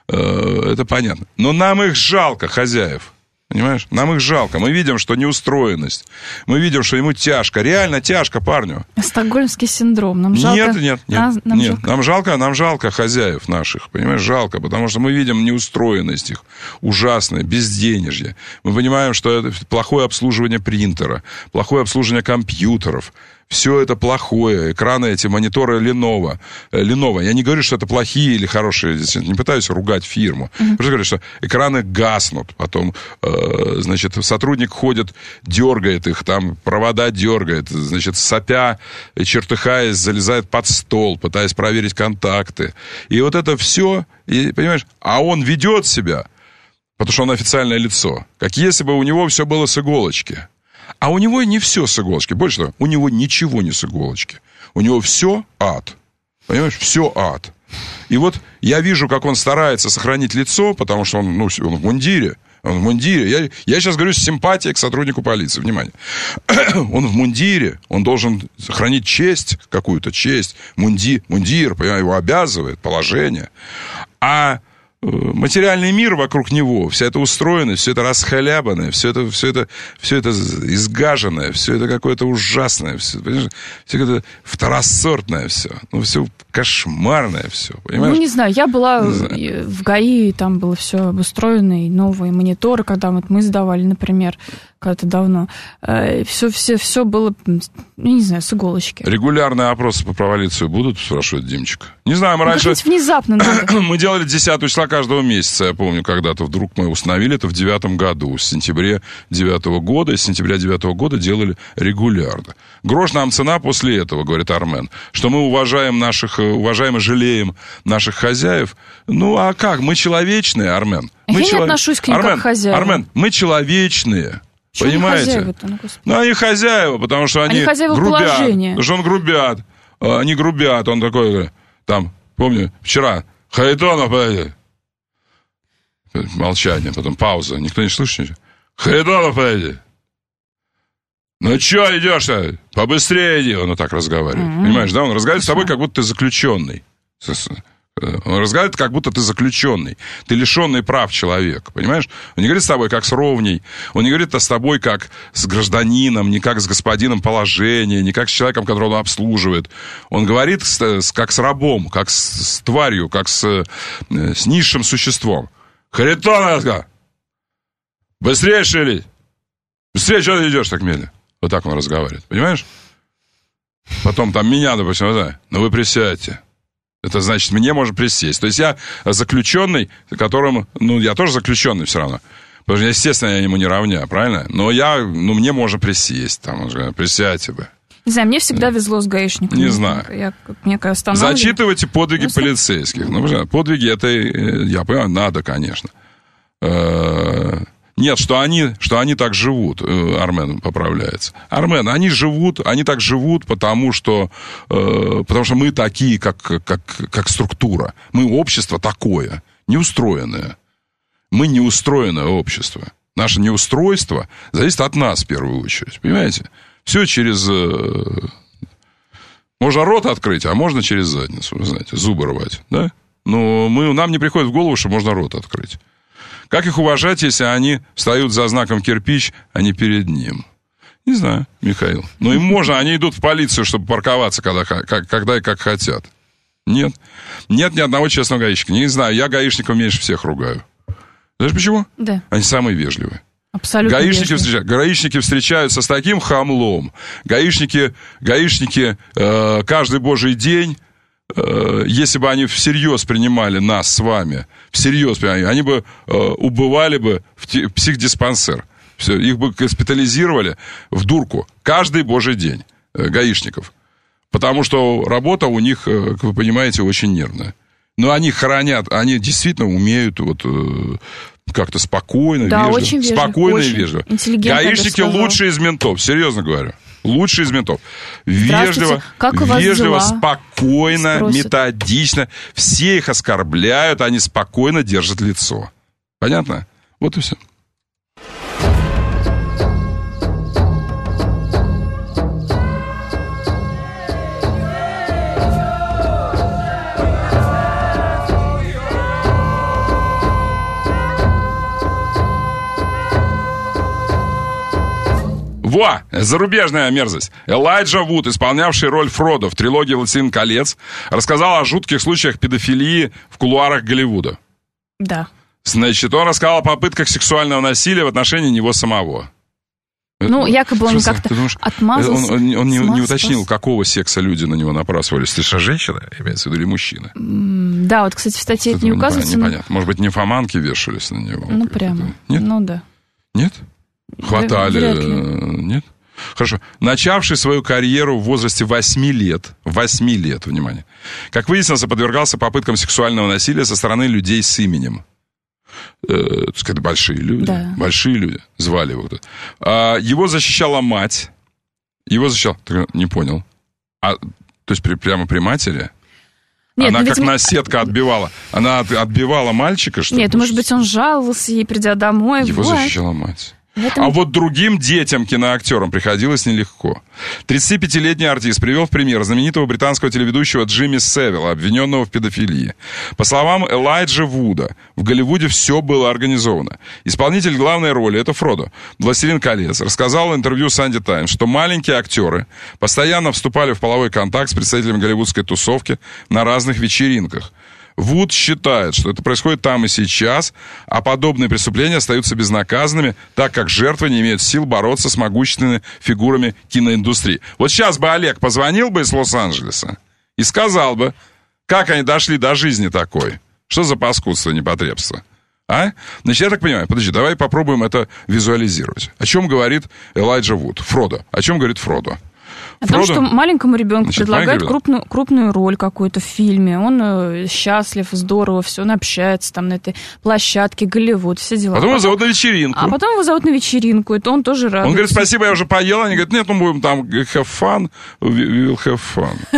Это понятно. Но нам их жалко, хозяев. Понимаешь? Нам их жалко. Мы видим, что неустроенность. Мы видим, что ему тяжко. Реально тяжко парню. Стокгольмский синдром. Нам жалко... Нет, нет, нет. А, нам, нет. Жалко. нам жалко, нам жалко хозяев наших. Понимаешь? Жалко, потому что мы видим неустроенность их. Ужасное, безденежье. Мы понимаем, что это плохое обслуживание принтера, плохое обслуживание компьютеров. Все это плохое. Экраны эти, мониторы Lenovo. Lenovo. Я не говорю, что это плохие или хорошие. Не пытаюсь ругать фирму. Mm-hmm. Просто говорю, что экраны гаснут. Потом, э, значит, сотрудник ходит, дергает их, там провода дергает. Значит, сопя, чертыхаясь, залезает под стол, пытаясь проверить контакты. И вот это все, и, понимаешь, а он ведет себя, потому что он официальное лицо, как если бы у него все было с иголочки. А у него не все с иголочки. Больше того, у него ничего не с иголочки. У него все ад. Понимаешь? Все ад. И вот я вижу, как он старается сохранить лицо, потому что он, ну, он в мундире. Он в мундире. Я, я сейчас говорю с симпатией к сотруднику полиции. Внимание. Он в мундире. Он должен сохранить честь, какую-то честь. Мунди, мундир, понимаешь, его обязывает положение. А материальный мир вокруг него, вся эта устроенность, все это расхалябанное, все это, все это, все это изгаженное, все это какое-то ужасное, все, все это второсортное все, ну, все кошмарное все, понимаешь? Ну, не знаю, я была в ГАИ, там было все обустроено, и новые мониторы, когда вот мы сдавали, например, когда-то давно, все, все, все было, не знаю, с иголочки. Регулярные опросы по праволицию будут, спрашивает Димчик? Не знаю, мы ну, раньше... внезапно надо. Мы делали десятого числа каждого месяца, я помню, когда-то вдруг мы установили это в девятом году, с сентября девятого года, с сентября девятого года делали регулярно. Грош нам цена после этого, говорит Армен, что мы уважаем наших, уважаем и жалеем наших хозяев. Ну, а как? Мы человечные, Армен. Мы я чело... не отношусь к ним Армен, как к хозяевам. Армен, мы человечные. Почему понимаете? Ну, ну, они хозяева, потому что они, они грубят. Положения. Потому что он грубят. Они грубят. Он такой, там, помню, вчера, Харитонов, подойди. Молчание, потом пауза. Никто не слышит ничего. Харитонов, подойди. Ну, что идешь-то? Побыстрее иди. Он вот так разговаривает. Mm-hmm. Понимаешь, да? Он разговаривает с тобой, как будто ты заключенный. Он разговаривает, как будто ты заключенный. Ты лишенный прав человек, понимаешь? Он не говорит с тобой, как с ровней. Он не говорит с тобой, как с гражданином, не как с господином положения, не как с человеком, которого он обслуживает. Он говорит с, с, как с рабом, как с, с тварью, как с, с низшим существом. Харитон, быстрее шевелись. Быстрее, что ты идешь так медленно? Вот так он разговаривает, понимаешь? Потом там меня, допустим, да, ну вы присядьте. Это значит, мне можно присесть. То есть я заключенный, которым... Ну, я тоже заключенный все равно. Потому что, естественно, я ему не равня, правильно? Но я... Ну, мне можно присесть. Там, присядьте бы. Не знаю, мне всегда везло с гаишниками. Не знаю. Я, мне останавливали... Зачитывайте подвиги ну, полицейских. Ну, подвиги, это, я понимаю, надо, конечно. Нет, что они, что они так живут, Армен поправляется. Армен, они живут, они так живут, потому что, э, потому что мы такие, как, как, как структура. Мы общество такое, неустроенное. Мы неустроенное общество. Наше неустройство зависит от нас, в первую очередь. Понимаете? Все через... Э, можно рот открыть, а можно через задницу, вы знаете, зубы рвать, да? Но мы, нам не приходит в голову, что можно рот открыть. Как их уважать, если они встают за знаком кирпич, а не перед ним? Не знаю, Михаил. Но им можно, они идут в полицию, чтобы парковаться, когда, как, когда и как хотят. Нет. Нет ни одного честного гаишника. Не знаю, я гаишников меньше всех ругаю. Знаешь почему? Да. Они самые вежливые. Абсолютно гаишники, вежливые. встречают, гаишники встречаются с таким хамлом. Гаишники, гаишники э, каждый божий день, э, если бы они всерьез принимали нас с вами, всерьез принимали, они бы э, убывали бы в, те, в психдиспансер. Все, их бы госпитализировали в дурку каждый божий день э, гаишников. Потому что работа у них, э, как вы понимаете, очень нервная. Но они хранят, они действительно умеют вот, э, как-то спокойно, да, вежливо. Очень вежливо. Спокойно очень и вежливо. Гаишники лучшие из ментов, серьезно говорю. Лучшие из ментов. Вежливо, как у вас вежливо, дела? спокойно, Спросят. методично. Все их оскорбляют, они спокойно держат лицо. Понятно? Вот и все. Во! Зарубежная мерзость. Элайджа Вуд, исполнявший роль Фродо в трилогии «Властелин колец», рассказал о жутких случаях педофилии в кулуарах Голливуда. Да. Значит, он рассказал о попытках сексуального насилия в отношении него самого. Ну, Это, якобы он просто, как-то думаешь, отмазался. Он, он, он не, не спас. уточнил, какого секса люди на него напрасывались. Ты что, женщина, имеется в виду, или мужчина? Да, вот, кстати, в статье это не указывается. Непонятно. Но... Может быть, нимфоманки вешались на него? Ну, прямо. Нет? Ну, да. Нет? Хватали? Вряд ли. Нет? Хорошо. Начавший свою карьеру в возрасте восьми лет, восьми лет, внимание, как выяснилось, подвергался попыткам сексуального насилия со стороны людей с именем. Э, так сказать, большие люди. Да. Большие люди. Звали его. А, его защищала мать. Его защищала... Не понял. А, то есть при, прямо при матери... Нет, она ну, как видимо... наседка отбивала. Она от, отбивала мальчика, что ли? Нет, может быть, он жаловался ей, придя домой. Его вот. защищала мать. Этом... А вот другим детям, киноактерам, приходилось нелегко. тридцатипятилетний артист привел в пример знаменитого британского телеведущего Джимми Севилла, обвиненного в педофилии. По словам Элайджи Вуда, в Голливуде все было организовано. Исполнитель главной роли, это Фродо, «Властелин колец», рассказал в интервью Санди Таймс, что маленькие актеры постоянно вступали в половой контакт с представителями голливудской тусовки на разных вечеринках. Вуд считает, что это происходит там и сейчас, а подобные преступления остаются безнаказанными, так как жертвы не имеют сил бороться с могущественными фигурами киноиндустрии. Вот сейчас бы Олег позвонил бы из Лос-Анджелеса и сказал бы, как они дошли до жизни такой. Что за паскудство, непотребство? А? Значит, я так понимаю, подожди, давай попробуем это визуализировать. О чем говорит Элайджа Вуд? Фродо. О чем говорит Фродо? О том, Фродо? что маленькому ребенку Значит, предлагают маленький крупную, крупную роль какую-то в фильме. Он э, счастлив, здорово, все, он общается там на этой площадке, Голливуд, все дела. Потом его зовут на вечеринку. А потом его зовут на вечеринку, и то он тоже радуется. Он говорит, спасибо, я уже поел. Они говорят, нет, мы будем там have fun, we will have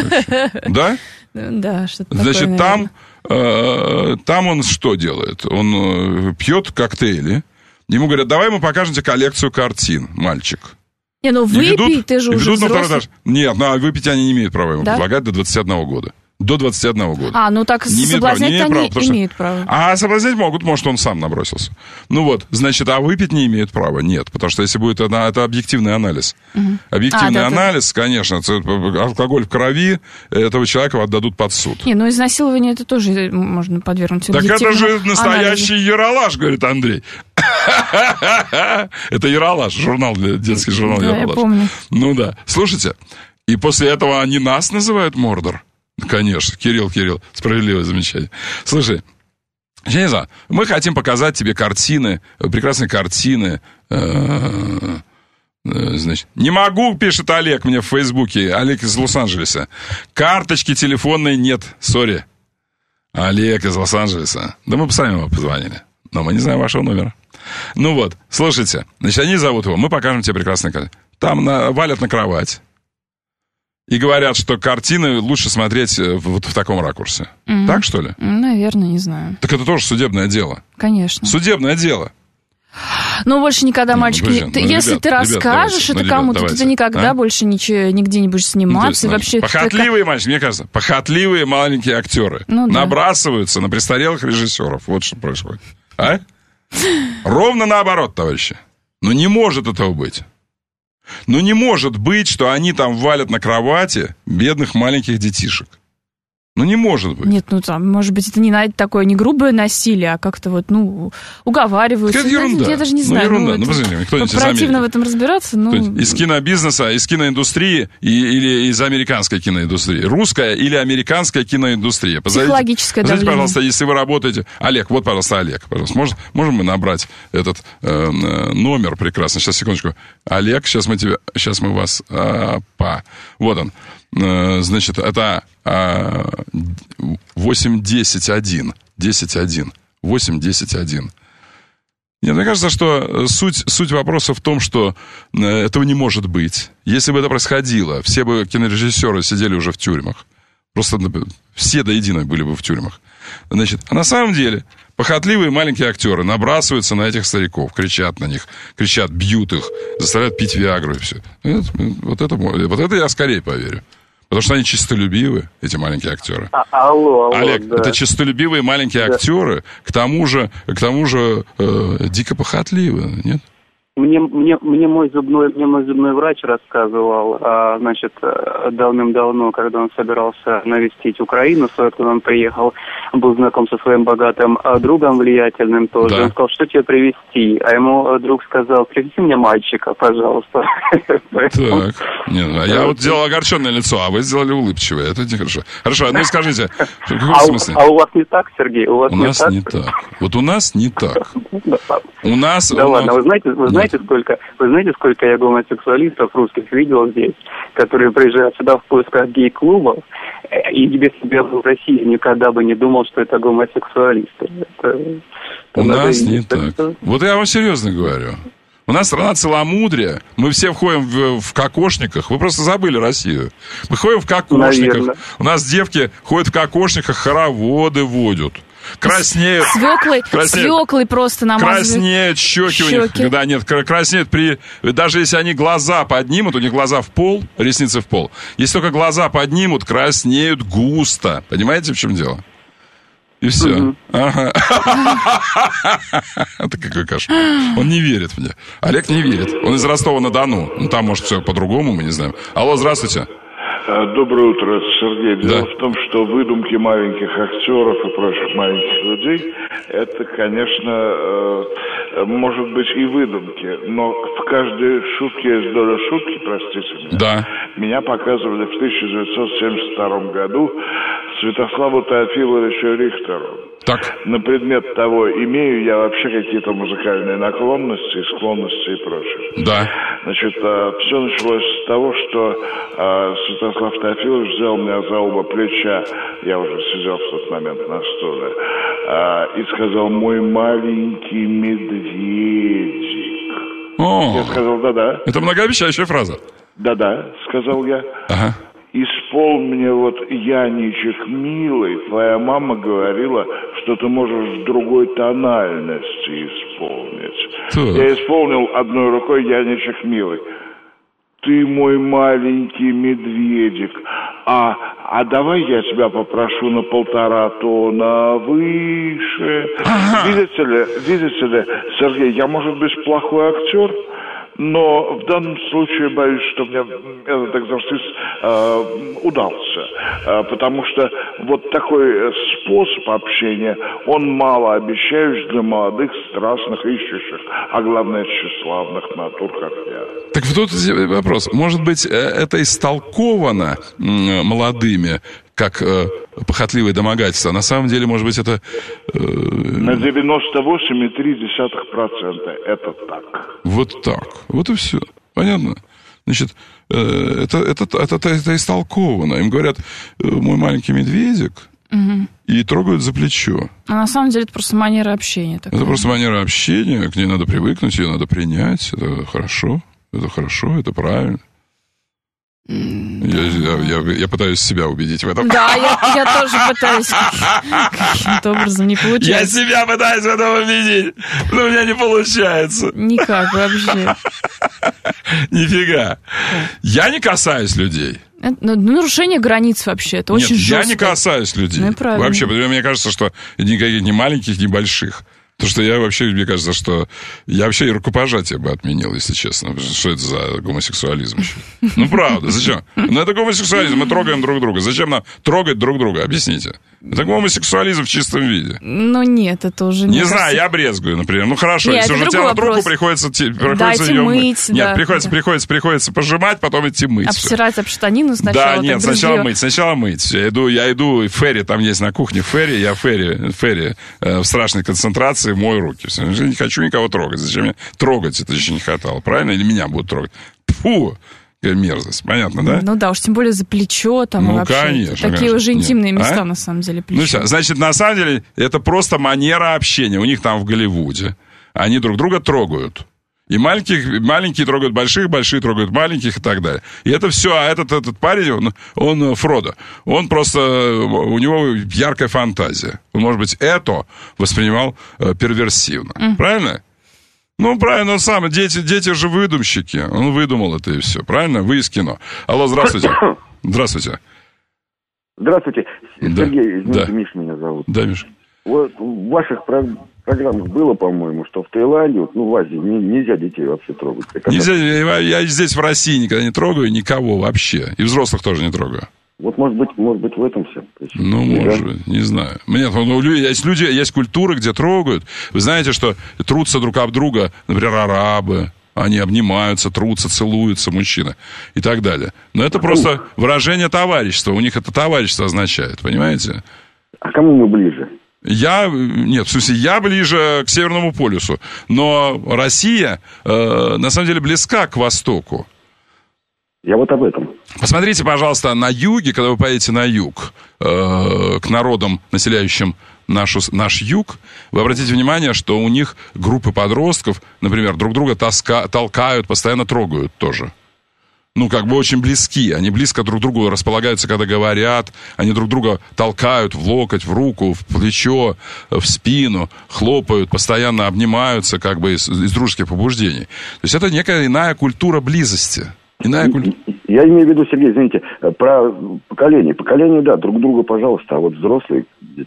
fun. Да? Да, что-то такое, Значит, наверное. там, э, там он что делает? Он э, пьет коктейли. Ему говорят, давай мы покажем тебе коллекцию картин, мальчик. Не, ну выпей, ведут, ты же уже взрослый. Нет, ну, выпить они не имеют права ему да? предлагать до двадцати одного года. До двадцати одного года. А, ну так не соблазнять имеют права, не имеют они права, имеют что... право. А соблазнять могут, может, он сам набросился. Ну вот, значит, а выпить не имеют права? Нет, потому что если будет, это, это объективный анализ. Угу. Объективный а, да, анализ, да. Конечно, алкоголь в крови, этого человека отдадут под суд. Не, ну изнасилование это тоже можно подвергнуть. Так это же настоящий яролаж, говорит Андрей. Это Яралаш, журнал, детский журнал Яралаш. Да, я помню. Ну да. Слушайте, и после этого они нас называют Мордор? Конечно, Кирилл, Кирилл, справедливое замечание. Слушай, я не знаю, мы хотим показать тебе картины, прекрасные картины. Значит, не могу, пишет Олег мне в Фейсбуке, Олег из Лос-Анджелеса. Карточки телефонной нет, сори. Олег из Лос-Анджелеса. Да мы бы сами вам позвонили, но мы не знаем вашего номера. Ну вот, слушайте, значит, они зовут его, мы покажем тебе прекрасные картины. Там на, валят на кровать. И говорят, что картины лучше смотреть вот в таком ракурсе. Mm-hmm. Так, что ли? Наверное, не знаю. Так это тоже судебное дело. Конечно. Судебное дело. Но больше никогда, ну, мальчик, подожди, ты, ну, если ребят, ты расскажешь ребят, это ну, кому-то, ребят, то ты никогда а? больше ничего, нигде не будешь сниматься. Ну, и вообще, похотливые как... мальчики, мне кажется, похотливые маленькие актеры ну, да. набрасываются на престарелых режиссеров. Вот что происходит. А? Ровно наоборот, товарищи. Но не может этого быть. Но не может быть, что они там валят на кровати бедных маленьких детишек. Ну, не может быть. Нет, ну, там, может быть, это не такое не грубое насилие, а как-то вот, ну, уговариваются. Это ерунда. Я даже не знаю. Ну, ерунда. Ну, ну, посмотрите, кто-нибудь из противно в этом разбираться, ну... Из кинобизнеса, из киноиндустрии и, или из американской киноиндустрии. Русская или американская киноиндустрия. Позовите, психологическое позовите, давление. пожалуйста, если вы работаете... Олег, вот, пожалуйста, Олег. Пожалуйста. Может, можем мы набрать этот э, номер прекрасно? Сейчас, секундочку. Олег, сейчас мы тебе... Сейчас мы вас... А, па. Вот он. Значит, это восемь десять один. десять один. восемь десять один. Нет, мне кажется, что суть, суть вопроса в том, что этого не может быть. Если бы это происходило, все бы кинорежиссеры сидели уже в тюрьмах. Просто все до единой были бы в тюрьмах. Значит, а на самом деле похотливые маленькие актеры набрасываются на этих стариков, кричат на них, кричат, бьют их, заставляют пить виагру и все. Это, вот, это, вот это я скорее поверю. Потому что они честолюбивые, эти маленькие актеры. А, алло, алло, Олег, да. это честолюбивые маленькие да. актеры, к тому же, к тому же э, дико похотливые, нет? Мне, мне, мне, мой зубной, мне мой зубной врач рассказывал, а, значит, давным-давно, когда он собирался навестить Украину, когда он приехал, был знаком со своим богатым другом влиятельным тоже. Да. Он сказал, что тебе привезти? А ему друг сказал, привези мне мальчика, пожалуйста. Так, нет, а я вот делал огорченное лицо, а вы сделали улыбчивое. Это нехорошо. Хорошо, ну скажите, в каком смысле? А у вас не так, Сергей? У вас у нас не так. Вот у нас не так. У нас... Да ладно, вы знаете, вы знаете, сколько, вы знаете, сколько я гомосексуалистов русских видел здесь, которые приезжают сюда в поисках гей-клубов, и если бы я был в России, никогда бы не думал, что это гомосексуалисты. Это, у нас не так. Это... Вот я вам серьезно говорю. У нас страна целомудрия. Мы все входим в, в кокошниках. Вы просто забыли Россию. Мы ходим в кокошниках. Наверное. У нас девки ходят в кокошниках, хороводы водят. Краснеют. Свеклой, свеклой просто намазывают. Краснеют щеки, щеки у них. Да, нет, краснеют при... Даже если они глаза поднимут, у них глаза в пол, ресницы в пол. Если только глаза поднимут, краснеют густо. Понимаете, в чем дело? И все. Mm-hmm. Ага. Это какой кошмар. Он не верит мне. Олег не верит. Он из Ростова-на-Дону. Ну, там, может, все по-другому, мы не знаем. Алло, здравствуйте. Доброе утро, Сергей. Дело да. в том, что выдумки маленьких актеров и прочих маленьких людей, это, конечно, э, может быть и выдумки, но в каждой шутке есть доля шутки, простите меня. Да. Меня показывали в тысяча девятьсот семьдесят втором году Святославу Теофиловичу Рихтеру. Так. На предмет того, имею я вообще какие-то музыкальные наклонности, склонности и прочее. Да. Значит, все началось с того, что Святослав Теофилович взял меня за оба плеча, я уже сидел в тот момент на стуле, и сказал: мой маленький медведик. О, я сказал: да-да. Это многообещающая фраза. Да-да, сказал я. Ага. Исполни мне вот, Яничек милый, твоя мама говорила, что ты можешь в другой тональности исполнить. Так. Я исполнил одной рукой Яничек милый. Ты мой маленький медведик, а, а давай я тебя попрошу на полтора тона выше. Ага. Видите ли, видите ли, Сергей, я, может быть, плохой актер, но в данном случае боюсь, что мне этот экзорцист э, удался, э, потому что вот такой способ общения, он малообещающий для молодых, страстных, ищущих, а главное, тщеславных натур, как я. Так вот тут вопрос. Может быть, это истолковано молодыми как э, похотливое домогательство. На самом деле, может быть, это... Э, На девяносто восемь и три десятых процента это так. Вот так. Вот и все. Понятно? Значит, э, это, это, это, это, это истолковано. Им говорят: мой маленький медведик, угу. И трогают за плечо. А на самом деле это просто манера общения. Такая. Это просто манера общения, к ней надо привыкнуть, ее надо принять. Это хорошо, это хорошо, это правильно. Я, я, я, я пытаюсь себя убедить в этом. Да, я, я тоже пытаюсь каким-то образом, не получается. Я себя пытаюсь в этом убедить, но у меня не получается. Никак вообще. Нифига. Я не касаюсь людей. Это, ну, нарушение границ вообще, это очень Нет, жестко. Я не касаюсь людей. Ну, правильно. Вообще, мне кажется, что никаких ни маленьких, ни больших. Потому что я вообще, мне кажется, что я вообще и рукопожатие бы отменил, если честно. Что это за гомосексуализм еще? Ну, правда, зачем? Ну, это гомосексуализм, мы трогаем друг друга. Зачем нам трогать друг друга? Объясните. Это гомосексуализм в чистом виде. Ну, нет, это уже не... Не знаю, я брезгую, например. Ну, хорошо, нет, если уже тянут руку, приходится, приходится ее мыть. Да, нет, приходится, да. приходится, приходится пожимать, потом идти мыть. Обстирать об штанину сначала. Да, нет, сначала мыть, сначала мыть. Я иду, я иду, Ферри там есть на кухне, Ферри, я Ферри, Ферри э, в страшной концентрации мою руки. Я не хочу никого трогать. Зачем мне трогать? Это еще не хватало, правильно? Или меня будут трогать? Фу! Мерзость, понятно, да? Ну да, уж тем более за плечо там ну, вообще. конечно. Такие конечно. уже интимные Нет. места, а? на самом деле, плечо. Ну все, значит, на самом деле, это просто манера общения. У них там в Голливуде. Они друг друга трогают. И маленьких, маленькие трогают больших, большие трогают маленьких и так далее. И это все, а этот, этот парень, он, он Фродо, он просто, у него яркая фантазия. Он, может быть, это воспринимал э, перверсивно. Mm. Правильно? Ну, правильно, он сам. Дети, дети же выдумщики. Он выдумал это и все. Правильно? Вы из кино. Алло, здравствуйте. Здравствуйте. Здравствуйте. Да. Сергей, извините, да. Миш меня зовут. Да, Миш. Вот в ваших про- программах было, по-моему, что в Таиланде, вот, ну, в Азии, не, нельзя детей вообще трогать. Нельзя, я, я здесь в России никогда не трогаю никого вообще. И взрослых тоже не трогаю. Вот, может быть, может быть, в этом все. Ну, не может быть, не знаю. Нет, ну, есть люди, есть культуры, где трогают. Вы знаете, что трутся друг об друга, например, арабы. Они обнимаются, трутся, целуются, мужчины и так далее. Но это просто выражение товарищества. У них это товарищество означает, понимаете? А кому мы ближе? Я, нет, в смысле, я ближе к Северному полюсу. Но Россия, э, на самом деле, близка к Востоку. Я вот об этом. Посмотрите, пожалуйста, на юге, когда вы поедете на юг, э, к народам, населяющим нашу, наш юг, вы обратите внимание, что у них группы подростков, например, друг друга тоска, толкают, постоянно трогают тоже. Ну, как бы очень близки. Они близко друг к другу располагаются, когда говорят. Они друг друга толкают в локоть, в руку, в плечо, в спину, хлопают, постоянно обнимаются, как бы из, из дружеских побуждений. То есть это некая иная культура близости. Иная культура. Я имею в виду, Сергей, извините, про поколение. Поколение, да, друг друга, пожалуйста, а вот взрослые...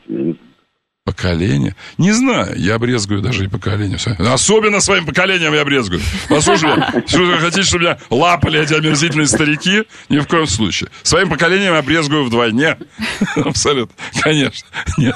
Поколение? Не знаю, я брезгую даже и поколением. Особенно своим поколением я брезгую. Послушай, что вы хотите, чтобы меня лапали эти омерзительные старики? Ни в коем случае. Своим поколением я брезгую вдвойне. Абсолютно. Конечно. Нет.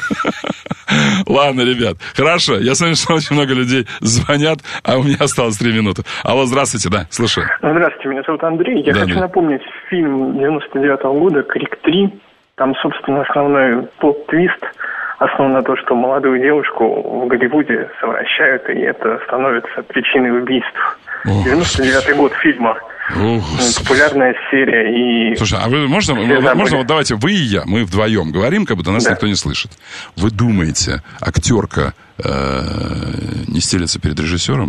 Ладно, ребят. Хорошо. Я смотрю, что очень много людей звонят, а у меня осталось три минуты. Алло, здравствуйте, да, слушаю. Здравствуйте, меня зовут Андрей. Я да, хочу да. напомнить фильм девяносто девятого года «Крик три». Там, собственно, основной плот-твист основан на том, что молодую девушку в Голливуде совращают, и это становится причиной убийств. девяносто девятый год фильма. О, популярная серия. И... Слушай, а вы можно, можно вот давайте вы и я, мы вдвоем говорим, как будто нас да. никто не слышит. Вы думаете, актерка э, не стелется перед режиссером?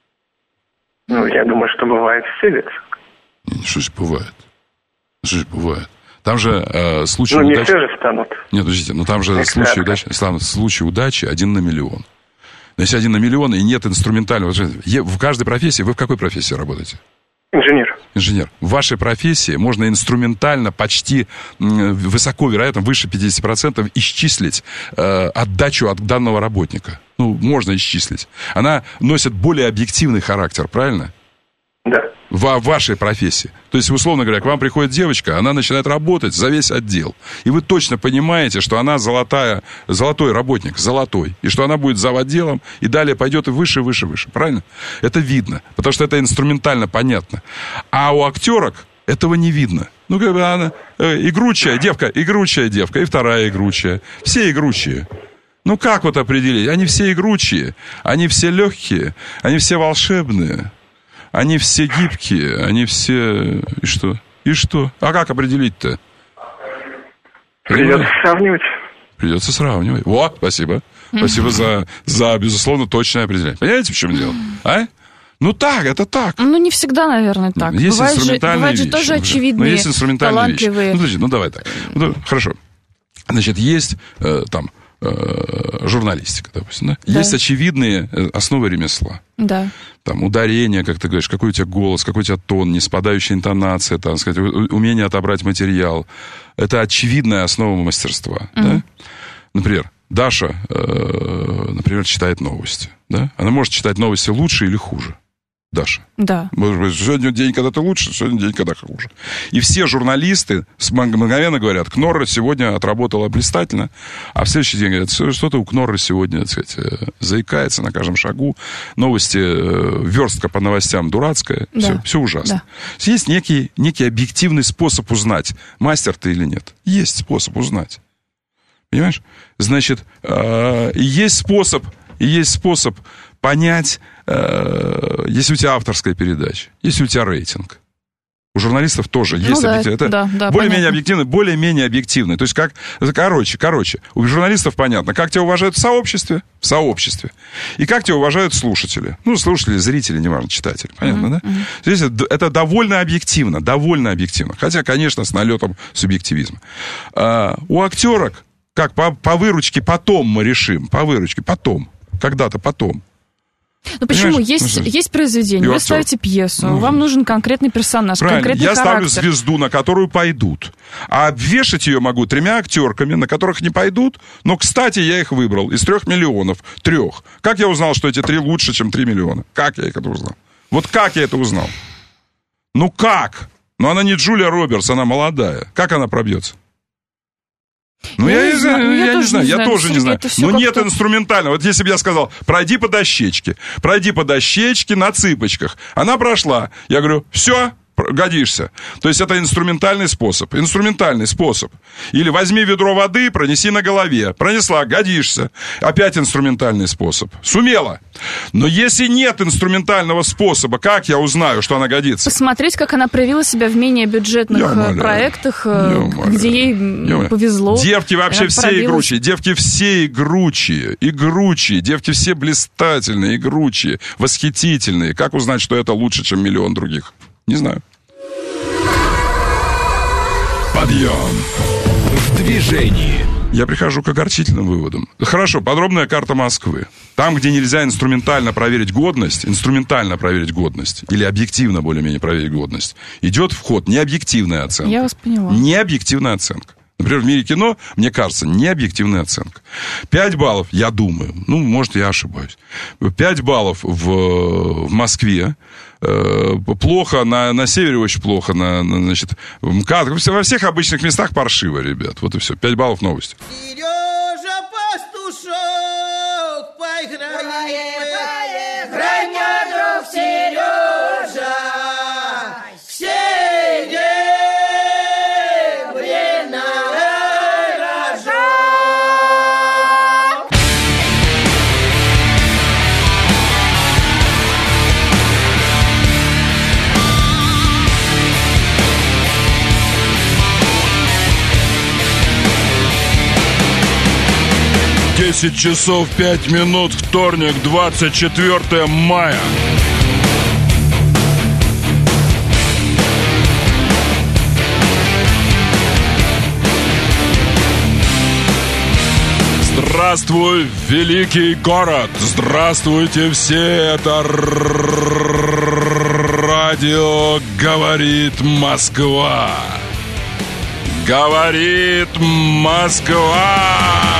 Ну, я думаю, что бывает стелется. Что же бывает? Что же бывает? Там же э, случай ну, удачи... Ну, не все же станут. Нет, подождите, ну там же Эксперт. случай удачи... Слава, случай удачи один на миллион. Но если один на миллион и нет инструментального... В каждой профессии... Вы в какой профессии работаете? Инженер. Инженер. В вашей профессии можно инструментально почти высоко, вероятно, выше пятьдесят процентов исчислить э, отдачу от данного работника. Ну, можно исчислить. Она носит более объективный характер, правильно? Да. В вашей профессии. То есть, условно говоря, к вам приходит девочка, она начинает работать за весь отдел. И вы точно понимаете, что она золотая, золотой работник, золотой. И что она будет зав. Отделом, и далее пойдет и выше, выше, выше. Правильно? Это видно. Потому что это инструментально понятно. А у актерок этого не видно. Ну, как бы она э, игручая девка, игручая девка, и вторая игручая. Все игручие. Ну, как вот определить? Они все игручие. Они все легкие. Они все волшебные. Они все гибкие, они все... И что? И что? А как определить-то? Придется сравнивать. Придется сравнивать. Вот, спасибо. Спасибо за, за, безусловно, точное определение. Понимаете, в чем дело? А? Ну так, это так. Ну, не всегда, наверное, так. Есть бывает инструментальные же, вещи. Бывают же тоже очевидные, ну, есть инструментальные талантливые. Вещи. Ну, подожди, ну давай так. Ну, хорошо. Значит, есть э, там... журналистика, допустим, да? Да. Есть очевидные основы ремесла. Да. Там ударение, как ты говоришь, какой у тебя голос, какой у тебя тон, не спадающая интонация, там, сказать, умение отобрать материал. Это очевидная основа мастерства. Mm-hmm. Да? Например, Даша, например, читает новости, да? Она может читать новости лучше или хуже. Даша. Да. Может быть, сегодня день, когда ты лучше, сегодня день, когда хуже. И все журналисты мгновенно говорят, Кнорра сегодня отработала блистательно, а в следующий день говорят, что-то у Кнорры сегодня, так сказать, заикается на каждом шагу, новости, верстка по новостям дурацкая, да. все, все ужасно. Да. Есть некий, некий объективный способ узнать, мастер ты или нет. Есть способ узнать. Понимаешь? Значит, э, есть способ, есть способ понять, э, если у тебя авторская передача, если у тебя рейтинг. У журналистов тоже ну есть да, объективный. Это да, да, более-менее объективный, более-менее объективный. То есть, как, короче, короче, у журналистов понятно, как тебя уважают в сообществе, в сообществе, и как тебя уважают слушатели. Ну, слушатели, зрители, неважно, читатели. Понятно, uh-huh, да? Uh-huh. Здесь это, это довольно объективно, довольно объективно. Хотя, конечно, с налетом субъективизма. А, у актерок, как по, по выручке потом мы решим, по выручке потом, когда-то потом. Ну почему? Есть, ну, есть произведение, вы ставите пьесу, ну, вам нужен конкретный персонаж, конкретный я характер. Я ставлю звезду, на которую пойдут. А обвешать ее могу тремя актерками, на которых не пойдут. Но, кстати, я их выбрал из трех миллионов. Трех. Как я узнал, что эти три лучше, чем три миллиона? Как я это узнал? Вот как я это узнал? Ну как? Ну она не Джулия Робертс, она молодая. Как она пробьется? Ну, я, я, не знаю, я, я не знаю, я знаю. тоже не знаю. Но нет инструментально. Вот если бы я сказал, пройди по дощечке, пройди по дощечке на цыпочках. Она прошла. Я говорю, все, годишься. То есть это инструментальный способ. Инструментальный способ. Или возьми ведро воды, пронеси на голове. Пронесла, годишься. Опять инструментальный способ. Сумела. Но если нет инструментального способа, как я узнаю, что она годится? Посмотреть, как она проявила себя в менее бюджетных проектах, где ей повезло. Девки вообще все игручие. Девки все игручие. Игручие. Девки все блистательные, игручие, восхитительные. Как узнать, что это лучше, чем миллион других? Не знаю. Подъем в движении. Я прихожу к огорчительным выводам. Хорошо, подробная карта Москвы. Там, где нельзя инструментально проверить годность, инструментально проверить годность, или объективно более-менее проверить годность, идет в ход необъективная оценка. Я вас поняла. Необъективная оценка. Например, в мире кино, мне кажется, необъективная оценка. Пять баллов, я думаю, ну, может, я ошибаюсь. Пять баллов в, в Москве. Плохо, на, на севере очень плохо, на, на, значит, в МКАД, во всех обычных местах паршиво, ребят. Вот и все. Пять баллов новости. Сережа Пастушок, поиграем, играй, мой друг Сережа, все дебри на рожок. десять часов пять минут, вторник, двадцать четвёртое мая. Здравствуй, великий город! Здравствуйте все! Это радио «Говорит Москва». Говорит Москва!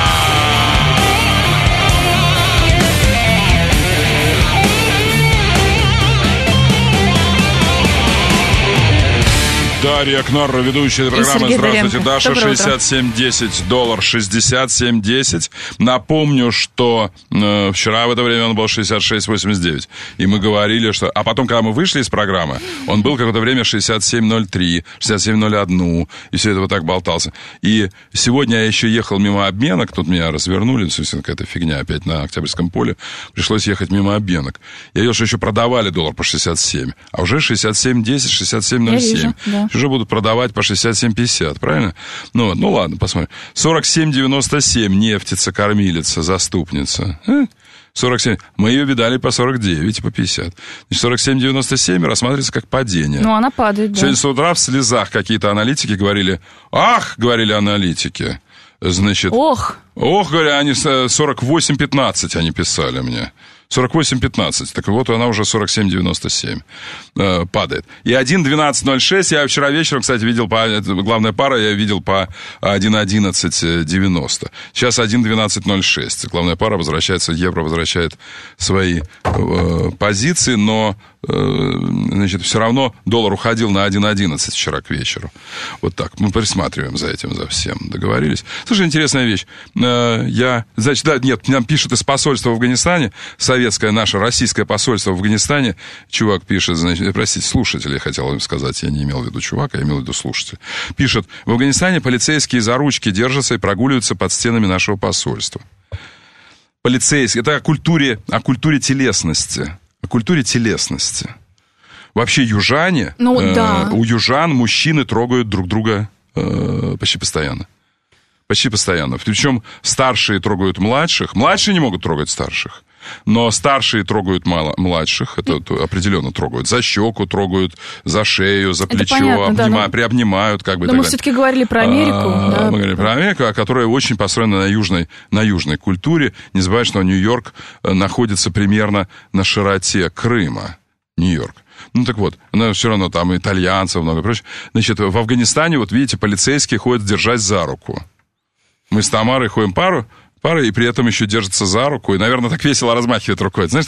Дарья Кнорра, ведущая программы. Здравствуйте, Даша. шестьдесят семь десять, доллар шестьдесят семь десять. Напомню, что э, вчера в это время он был шестьдесят шесть восемьдесят девять. И мы говорили, что... А потом, когда мы вышли из программы, он был какое-то время шестьдесят семь ноль три, шестьдесят семь ноль один. И все это вот так болтался. И сегодня я еще ехал мимо обменок. Тут меня развернули. Собственно, какая-то фигня опять на Октябрьском поле. Пришлось ехать мимо обменок. Я видел, что еще продавали доллар по шестьдесят семь. А уже шестьдесят семь десять, шестьдесят семь ноль семь. Уже будут продавать по шестьдесят семь пятьдесят, правильно? Ну, ну ладно, посмотрим. сорок семь девяносто семь, нефтица, кормилица, заступница. сорок семь. Мы ее видали по сорок девять и по пятьдесят. Значит, сорок семь девяносто семь рассматривается как падение. Ну, она падает, да. Сегодня с утра в слезах какие-то аналитики говорили. Ах, говорили аналитики. Значит... Ох. Ох, говоря, они сорок восемь пятнадцать они писали мне. сорок восемь пятнадцать. Так вот, она уже сорок семь девяносто семь э, падает. И один двенадцать ноль шесть я вчера вечером, кстати, видел по... Главная пара я видел по один одиннадцать девяносто. Сейчас один двенадцать ноль шесть. Главная пара возвращается, евро возвращает свои э, позиции, но э, значит, все равно доллар уходил на один одиннадцать вчера к вечеру. Вот так. Мы присматриваем за этим, за всем. Договорились? Слушай, интересная вещь. Э, я, значит, да, нет, нам пишут из посольства в Афганистане, советское наше, российское посольство в Афганистане. Чувак пишет, значит, простите, слушатель, я хотел им сказать, я не имел в виду чувака, я имел в виду слушатель. Пишет, в Афганистане полицейские за ручки держатся и прогуливаются под стенами нашего посольства. Полицейские, это о культуре, о культуре телесности. О культуре телесности. Вообще южане, ну, э, да. у южан мужчины трогают друг друга э, почти постоянно. Почти постоянно. Причем старшие трогают младших. Младшие не могут трогать старших. Но старшие трогают мало, младших, это, это определенно трогают. За щеку трогают, за шею, за плечо, понятно, обнима, да, но... приобнимают. Как бы, но мы все-таки говорили про Америку. А, да. Мы говорили про Америку, которая очень построена на южной, на южной культуре. Не забывай, что Нью-Йорк находится примерно на широте Крыма. Нью-Йорк. Ну, так вот, но все равно там итальянцев много прочее. Значит, в Афганистане, вот видите, полицейские ходят держать за руку. Мы с Тамарой ходим пару, пары, и при этом еще держатся за руку, и, наверное, так весело размахивает рукой. Знаешь,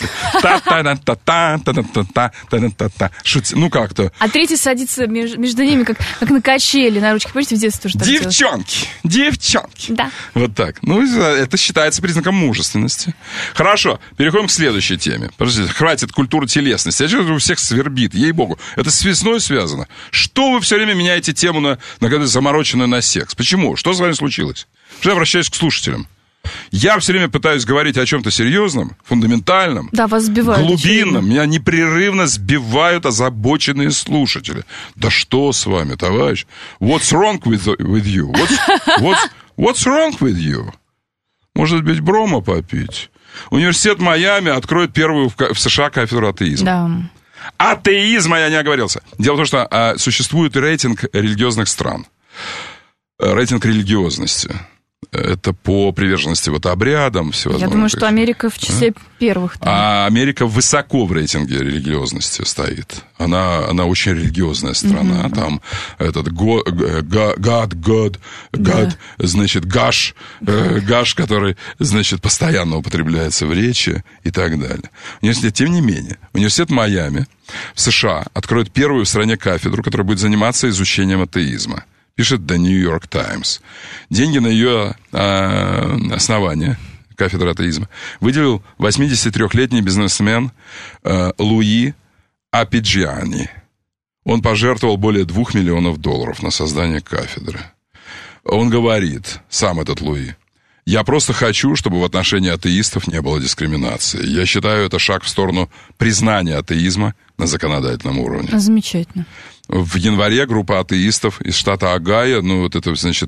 та-та-та-та-та-та-та-та-та-та. Ну, как-то. А третий садится между, между ними, как, как на качели, на ручке. Помните, в детстве тоже так делали? Девчонки, девчонки. Да. Вот так. Ну, это считается признаком мужественности. Хорошо, переходим к следующей теме. Подождите, хватит культуры телесности. Я чувствую, у всех свербит, ей-богу. Это с весной связано. Что вы все время меняете тему на, на когда замороченную на секс? Почему? Что с вами случилось? Что я обращаюсь к слушателям? Я все время пытаюсь говорить о чем-то серьезном, фундаментальном, да, вас сбивают, глубинном. очевидно. Меня непрерывно сбивают озабоченные слушатели. Да что с вами, товарищ? What's wrong with, with you? What's, what's, what's wrong with you? Может быть, брома попить? Университет Майами откроет первую в, в США кафедру атеизма. Да. Атеизма я не оговорился. Дело в том, что а, существует рейтинг религиозных стран. Рейтинг религиозности. Это по приверженности вот обрядам. Я думаю, что Америка в числе а? первых. Там. А Америка высоко в рейтинге религиозности стоит. Она, она очень религиозная страна. Mm-hmm. Там этот God, God, God, God, значит, Гаш, Гаш, который, значит, постоянно употребляется в речи и так далее. Университет, тем не менее, университет Майами в США откроет первую в стране кафедру, которая будет заниматься изучением атеизма. Пишет The New York Times. Деньги на ее э, основание, кафедра атеизма, выделил восьмидесятитрёхлетний бизнесмен э, Луи Апиджиани. Он пожертвовал более двух миллионов долларов на создание кафедры. Он говорит, сам этот Луи, я просто хочу, чтобы в отношении атеистов не было дискриминации. Я считаю, это шаг в сторону признания атеизма на законодательном уровне. Замечательно. В январе группа атеистов из штата Огайо, ну вот это, значит,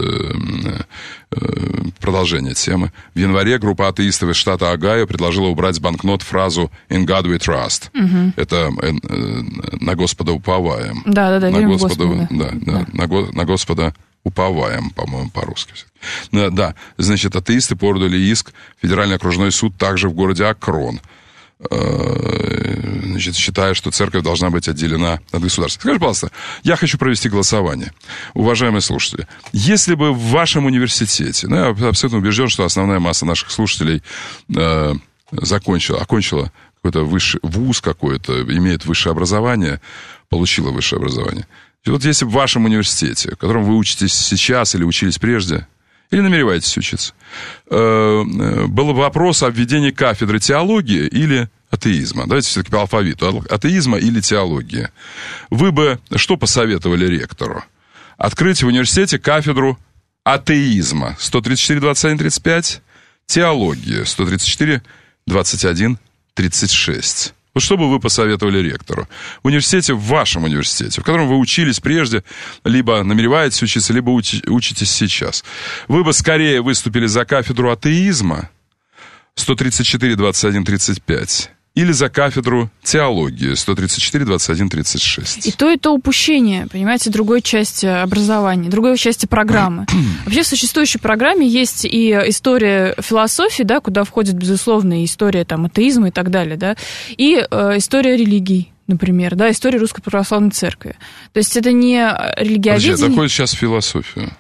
продолжение темы. В январе группа атеистов из штата Огайо предложила убрать с банкнот фразу «In God we trust». Угу. Это «На Господа уповаем». Да-да-да, на Господа, Господа. Да, да, да. На, го, на Господа уповаем, по-моему, по-русски. Да, да, значит, атеисты подали иск в Федеральный окружной суд также в городе Акрон. Значит, считая, что церковь должна быть отделена от государства. Скажи, пожалуйста, я хочу провести голосование. Уважаемые слушатели, если бы в вашем университете, ну, я абсолютно убежден, что основная масса наших слушателей э, закончила, окончила какой-то высший вуз какой-то, имеет высшее образование, получила высшее образование. И вот если в вашем университете, в котором вы учитесь сейчас или учились прежде, или намереваетесь учиться, был вопрос о введении кафедры теологии или атеизма. Давайте все-таки по алфавиту. Атеизма или теологии. Вы бы что посоветовали ректору? Открыть в университете кафедру атеизма. сто тридцать четыре двадцать один тридцать пять. Теология. сто тридцать четыре двадцать один тридцать шесть. Вот что бы вы посоветовали ректору? В университете, в вашем университете, в котором вы учились прежде, либо намереваетесь учиться, либо учи, учитесь сейчас. Вы бы скорее выступили за кафедру атеизма, сто тридцать четыре двадцать один тридцать пять, или за кафедру теологии, сто тридцать четыре двадцать один тридцать шесть. И то, и то упущение, понимаете, другой части образования, другой части программы. Вообще в существующей программе есть и история философии, да, куда входит, безусловно, и история там, атеизма и так далее, да, и э, история религий, например, да, история Русской Православной Церкви. То есть это не религиоведение... Подожди, это входит сейчас в философию.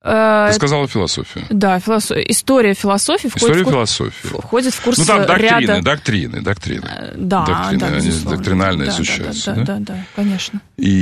Ты сказала философию. Да, философ... история философии входит, история в... философии. входит в курс ряда... Ну, там доктрины, ряда... доктрины, доктрины. Да, доктрины, да, они доктринально да, изучаются. Да, да? да, да, да, конечно.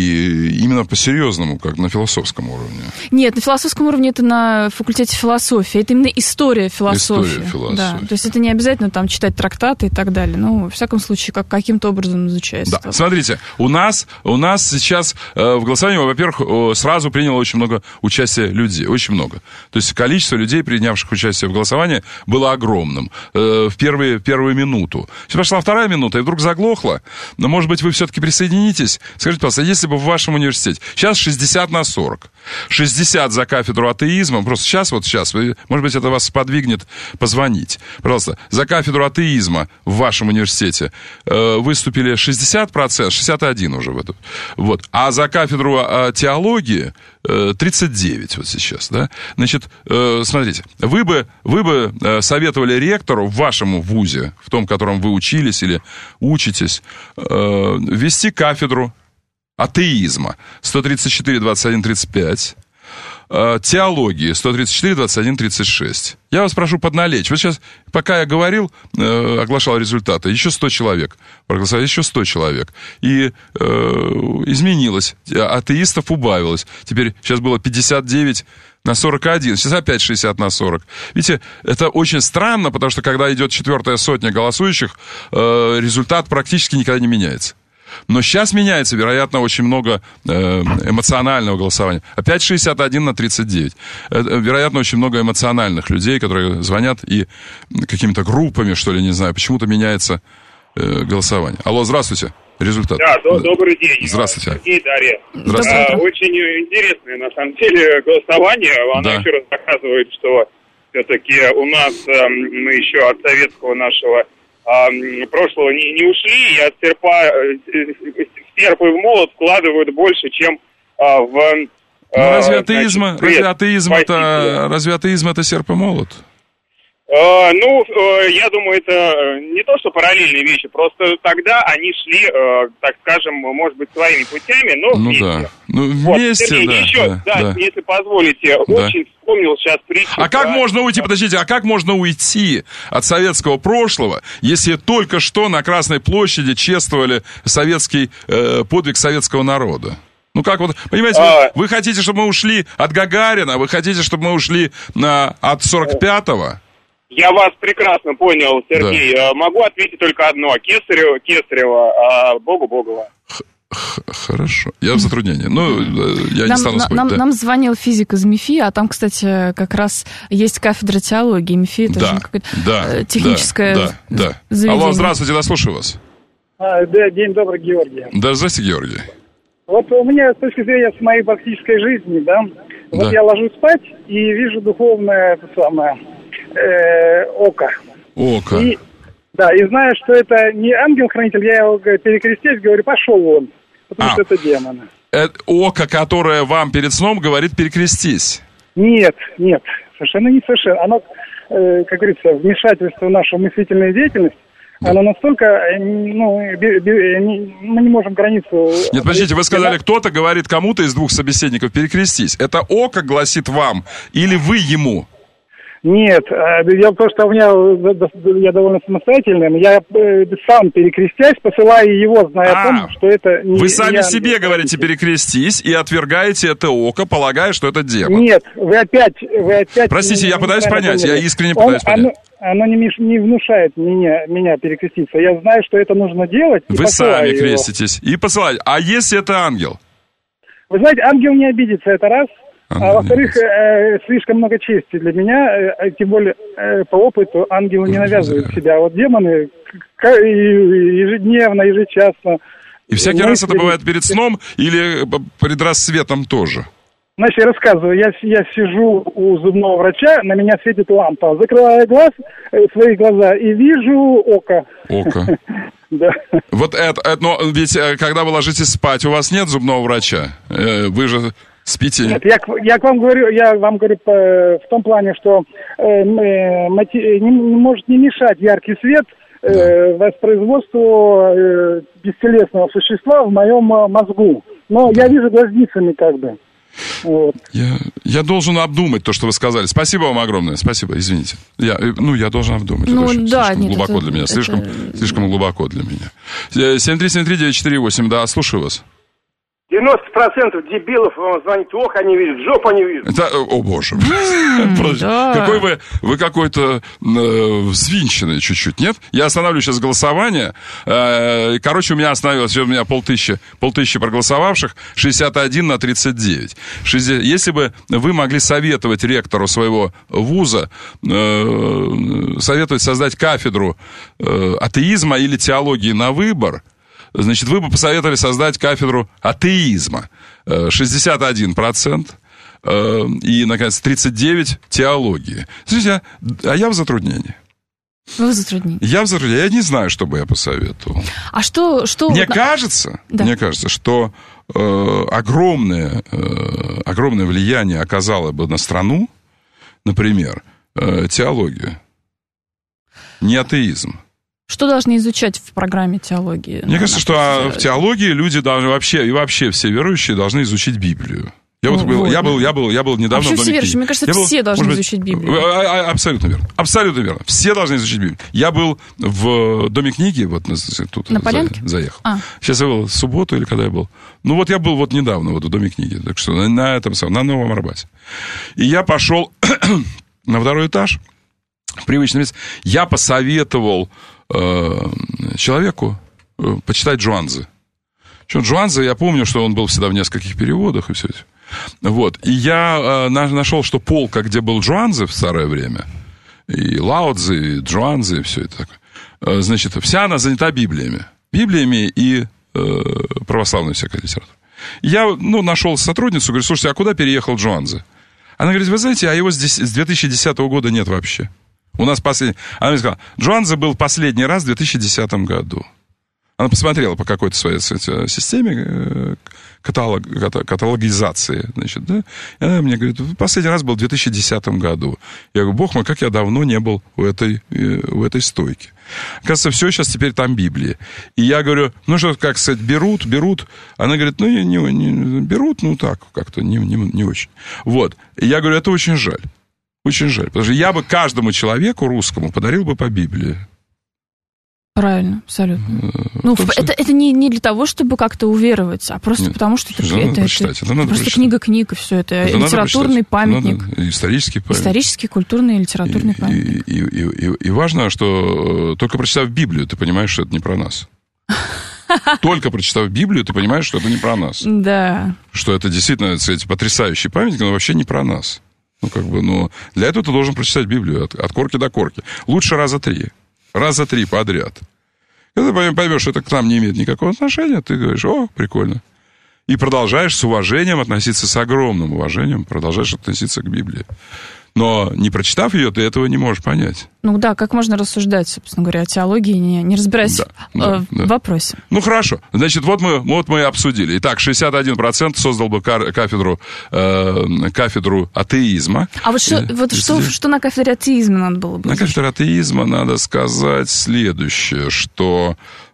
И именно по-серьезному, как на философском уровне. Нет, на философском уровне это на факультете философии. Это именно история философии. История философии. Да, то есть это не обязательно там читать трактаты и так далее. Ну, во всяком случае, как, каким-то образом изучается. Да, смотрите, у нас, у нас сейчас э, в голосовании, во-первых, э, сразу приняло очень много участия людей. Очень много. То есть количество людей, принявших участие в голосовании, было огромным э, в первые, первую минуту. Сейчас пошла вторая минута, и вдруг заглохло. Но, может быть, вы все-таки присоединитесь. Скажите, пожалуйста, если бы в вашем университете сейчас шестьдесят на сорок, шестьдесят за кафедру атеизма, просто сейчас, вот сейчас, вы, может быть, это вас сподвигнет позвонить. Пожалуйста, за кафедру атеизма в вашем университете э, выступили шестьдесят процентов, шестьдесят один уже в этом. Вот. А за кафедру э, теологии э, тридцать девять вот сейчас, да? Значит, э, смотрите, вы бы, вы бы э, советовали ректору в вашем вузе, в том, в котором вы учились или учитесь, э, ввести кафедру атеизма сто тридцать четыре двадцать один тридцать пять, э, теологии сто тридцать четыре двадцать один тридцать шесть. Я вас прошу подналечь. Вот сейчас, пока я говорил, э, оглашал результаты, еще сто человек проголосовали, еще сто человек. И э, изменилось. Атеистов убавилось. Теперь сейчас было пятьдесят девять на сорок один, сейчас опять шестьдесят на сорок. Видите, это очень странно, потому что когда идет четвертая сотня голосующих, э, результат практически никогда не меняется. Но сейчас меняется, вероятно, очень много э, эмоционального голосования. Опять шестьдесят один на тридцать девять. Это, вероятно, очень много эмоциональных людей, которые звонят и какими-то группами, что ли, не знаю, почему-то меняется э, голосование. Алло, здравствуйте. Результат. Да, до, добрый день. Здравствуйте. Сергей, Дарья. Здравствуйте. А, очень интересное, на самом деле, голосование. Оно да. еще раз доказывает, что все-таки у нас, э, мы еще от советского нашего э, прошлого не, не ушли, и от серпа, э, серп и в молот вкладывают больше, чем э, в... Э, ну, разве атеизм, значит, разве атеизм это, разве атеизм это серп и молот? Uh, ну, uh, я думаю, это не то, что параллельные вещи, просто тогда они шли, uh, так скажем, может быть, своими путями, но ну, вместе. Да. Ну, вот, вместе, Сергей, да, еще, да, да, да. если позволите, да. очень вспомнил сейчас притчу. А как про... можно уйти, подождите, а как можно уйти от советского прошлого, если только что на Красной площади чествовали советский, э, подвиг советского народа? Ну как вот, понимаете, а... вы, вы хотите, чтобы мы ушли от Гагарина, вы хотите, чтобы мы ушли на, от сорок пятого? Я вас прекрасно понял, Сергей. Да. Могу ответить только одно. Кесарева, Кесарева, а Богу Богова. Хорошо. Я в затруднении. Ну, я нам, не стану спорить. Нам, да. нам звонил физик из МИФИ, а там, кстати, как раз есть кафедра теологии. МИФИ это да, же какое-то да, техническое да, да, заведение. Алло, здравствуйте, да, слушаю вас. А, да, день добрый, Георгий. Да, здравствуйте, Георгий. Вот у меня, с точки зрения с моей практической жизни, да, вот да. я ложусь спать и вижу духовное, это самое... Э, око. Око. И, да, и знаю, что это не ангел-хранитель, я его перекрестясь, говорю, пошел вон, потому а, что это демоны. Это око, которое вам перед сном говорит перекрестись? Нет, нет, совершенно не совершенно. Оно, э, как говорится, вмешательство в нашу мыслительную деятельность, да. Оно настолько, ну, би, би, не, мы не можем границу... Нет, подождите, вы сказали, кто-то говорит кому-то из двух собеседников перекрестись. Это око гласит вам или вы ему? Нет, дело в том, что у меня, я довольно самостоятельный, я сам перекрестясь, посылаю его, зная а, о том, что это... Не, вы сами не себе не говорите перекрестись и отвергаете это око, полагая, что это демон. Нет, вы опять... Вы опять Простите, не, я пытаюсь понять, поняли. Я искренне Он, пытаюсь понять. Оно, оно не, не внушает меня, меня перекреститься. Я знаю, что это нужно делать. Вы сами его. креститесь и посылаете. А если это ангел? Вы знаете, ангел не обидится, это раз. А, а во-вторых, э, слишком много чести для меня, э, тем более э, по опыту ангелы не навязывают себя. А вот демоны ежедневно, ежечасно. И всякий раз это бывает перед сном или перед рассветом тоже? Значит, я рассказываю, я, я сижу у зубного врача, на меня светит лампа. Закрываю глаз, э, свои глаза и вижу око. Око. Да. Вот это, это, но ведь когда вы ложитесь спать, у вас нет зубного врача? Вы же спите? Нет, я, я к вам говорю, я вам говорю по, в том плане, что э, мати, не, не может не мешать яркий свет э, да. воспроизводству э, бестелесного существа в моем мозгу. Но да. я вижу глазницами как бы. Вот. Я, я должен обдумать то, что вы сказали. Спасибо вам огромное. Спасибо, извините. Я, ну, я должен обдумать. Ну, это да, слишком нет, глубоко это, для меня. это... Слишком, слишком глубоко для меня. семь три семь три девять четыре восемь. Да, слушаю вас. девяносто процентов дебилов вам звонит, ох, они видят, жопу они видят. Это, о, боже. Какой вы, вы какой-то взвинченный чуть-чуть, нет? Я остановлю сейчас голосование. Короче, у меня остановилось, у меня полтысячи, полтысячи проголосовавших, шестьдесят один на тридцать девять. Если бы вы могли советовать ректору своего вуза, советовать создать кафедру атеизма или теологии на выбор, значит, вы бы посоветовали создать кафедру атеизма. шестьдесят один процент. И, наконец, тридцать девять процентов теологии. Слушайте, а я в затруднении. Вы в затруднении. Я в затруднении. Я не знаю, что бы я посоветовал. А что... что мне вот... кажется, да. мне кажется, что э, огромное, э, огромное влияние оказало бы на страну, например, э, теология. Не атеизм. Что должны изучать в программе теологии? Мне кажется, что в теологии люди должны вообще, и вообще все верующие должны изучить Библию. Я, ну, вот был, вот. я, был, я, был, я был недавно а в Доме книги. Мне кажется, я все был, должны быть, изучить Библию. Абсолютно верно. Абсолютно верно. Все должны изучить Библию. Я был в Доме книги, вот тут на за, заехал. А. Сейчас я был в субботу или когда я был. Ну вот я был вот недавно вот в Доме книги. Так что на, на этом самом, на Новом Арбате. И я пошел на второй этаж, в привычное место. Я посоветовал человеку почитать Джуанзе. Джуанзе, я помню, что он был всегда в нескольких переводах и все это. Вот. И я нашел, что полка, где был Джуанзе в старое время, и Лао Цзи, и Джуанзе, и все это такое, значит, вся она занята Библиями. Библиями и э, православной всякой литературой. Я, ну, нашел сотрудницу, говорю, слушайте, а куда переехал Джуанзе? Она говорит, вы знаете, а его с две тысячи десятого года нет вообще. У нас последний... Она мне сказала, Джуанзе был последний раз в две тысячи десятом году. Она посмотрела по какой-то своей системе каталог, каталогизации, значит, да, и она мне говорит, последний раз был в две тысячи десятом году. Я говорю, бог мой, как я давно не был у этой, у этой стойки. Оказывается, все сейчас теперь там Библия. И я говорю, ну что, как сказать, берут, берут. Она говорит, ну, не, не, не берут, ну, так, как-то не, не, не очень. Вот. И я говорю, это очень жаль. Очень жаль. Потому что я бы каждому человеку русскому подарил бы по Библии. Правильно, абсолютно. Ну, том, это, это не, не для того, чтобы как-то уверовать, а просто Нет, потому, что это, это, это, это, это просто книга книг, и все это. Это литературный памятник. Надо, исторический памятник. Исторический, культурный и литературный и, памятник. И, и, и, и важно, что только прочитав Библию, ты понимаешь, что это не про нас. Только прочитав Библию, ты понимаешь, что это не про нас. Да. Что это действительно, кстати, потрясающий памятник, но вообще не про нас. Ну, как бы, ну, для этого ты должен прочитать Библию от, от корки до корки. Лучше раза три. Раза три подряд. Когда ты поймешь, что это к нам не имеет никакого отношения, ты говоришь, о, прикольно. И продолжаешь с уважением относиться, с огромным уважением, продолжаешь относиться к Библии. Но не прочитав ее, ты этого не можешь понять. Ну да, как можно рассуждать, собственно говоря, о теологии, не, не разбираясь да, в, да, в да. вопросе. Ну хорошо, значит, вот мы, вот мы и обсудили. Итак, шестьдесят один процент создал бы кафедру, э, кафедру атеизма. А вот, что, вот что, что на кафедре атеизма надо было бы? На кафедре атеизма надо сказать следующее, что...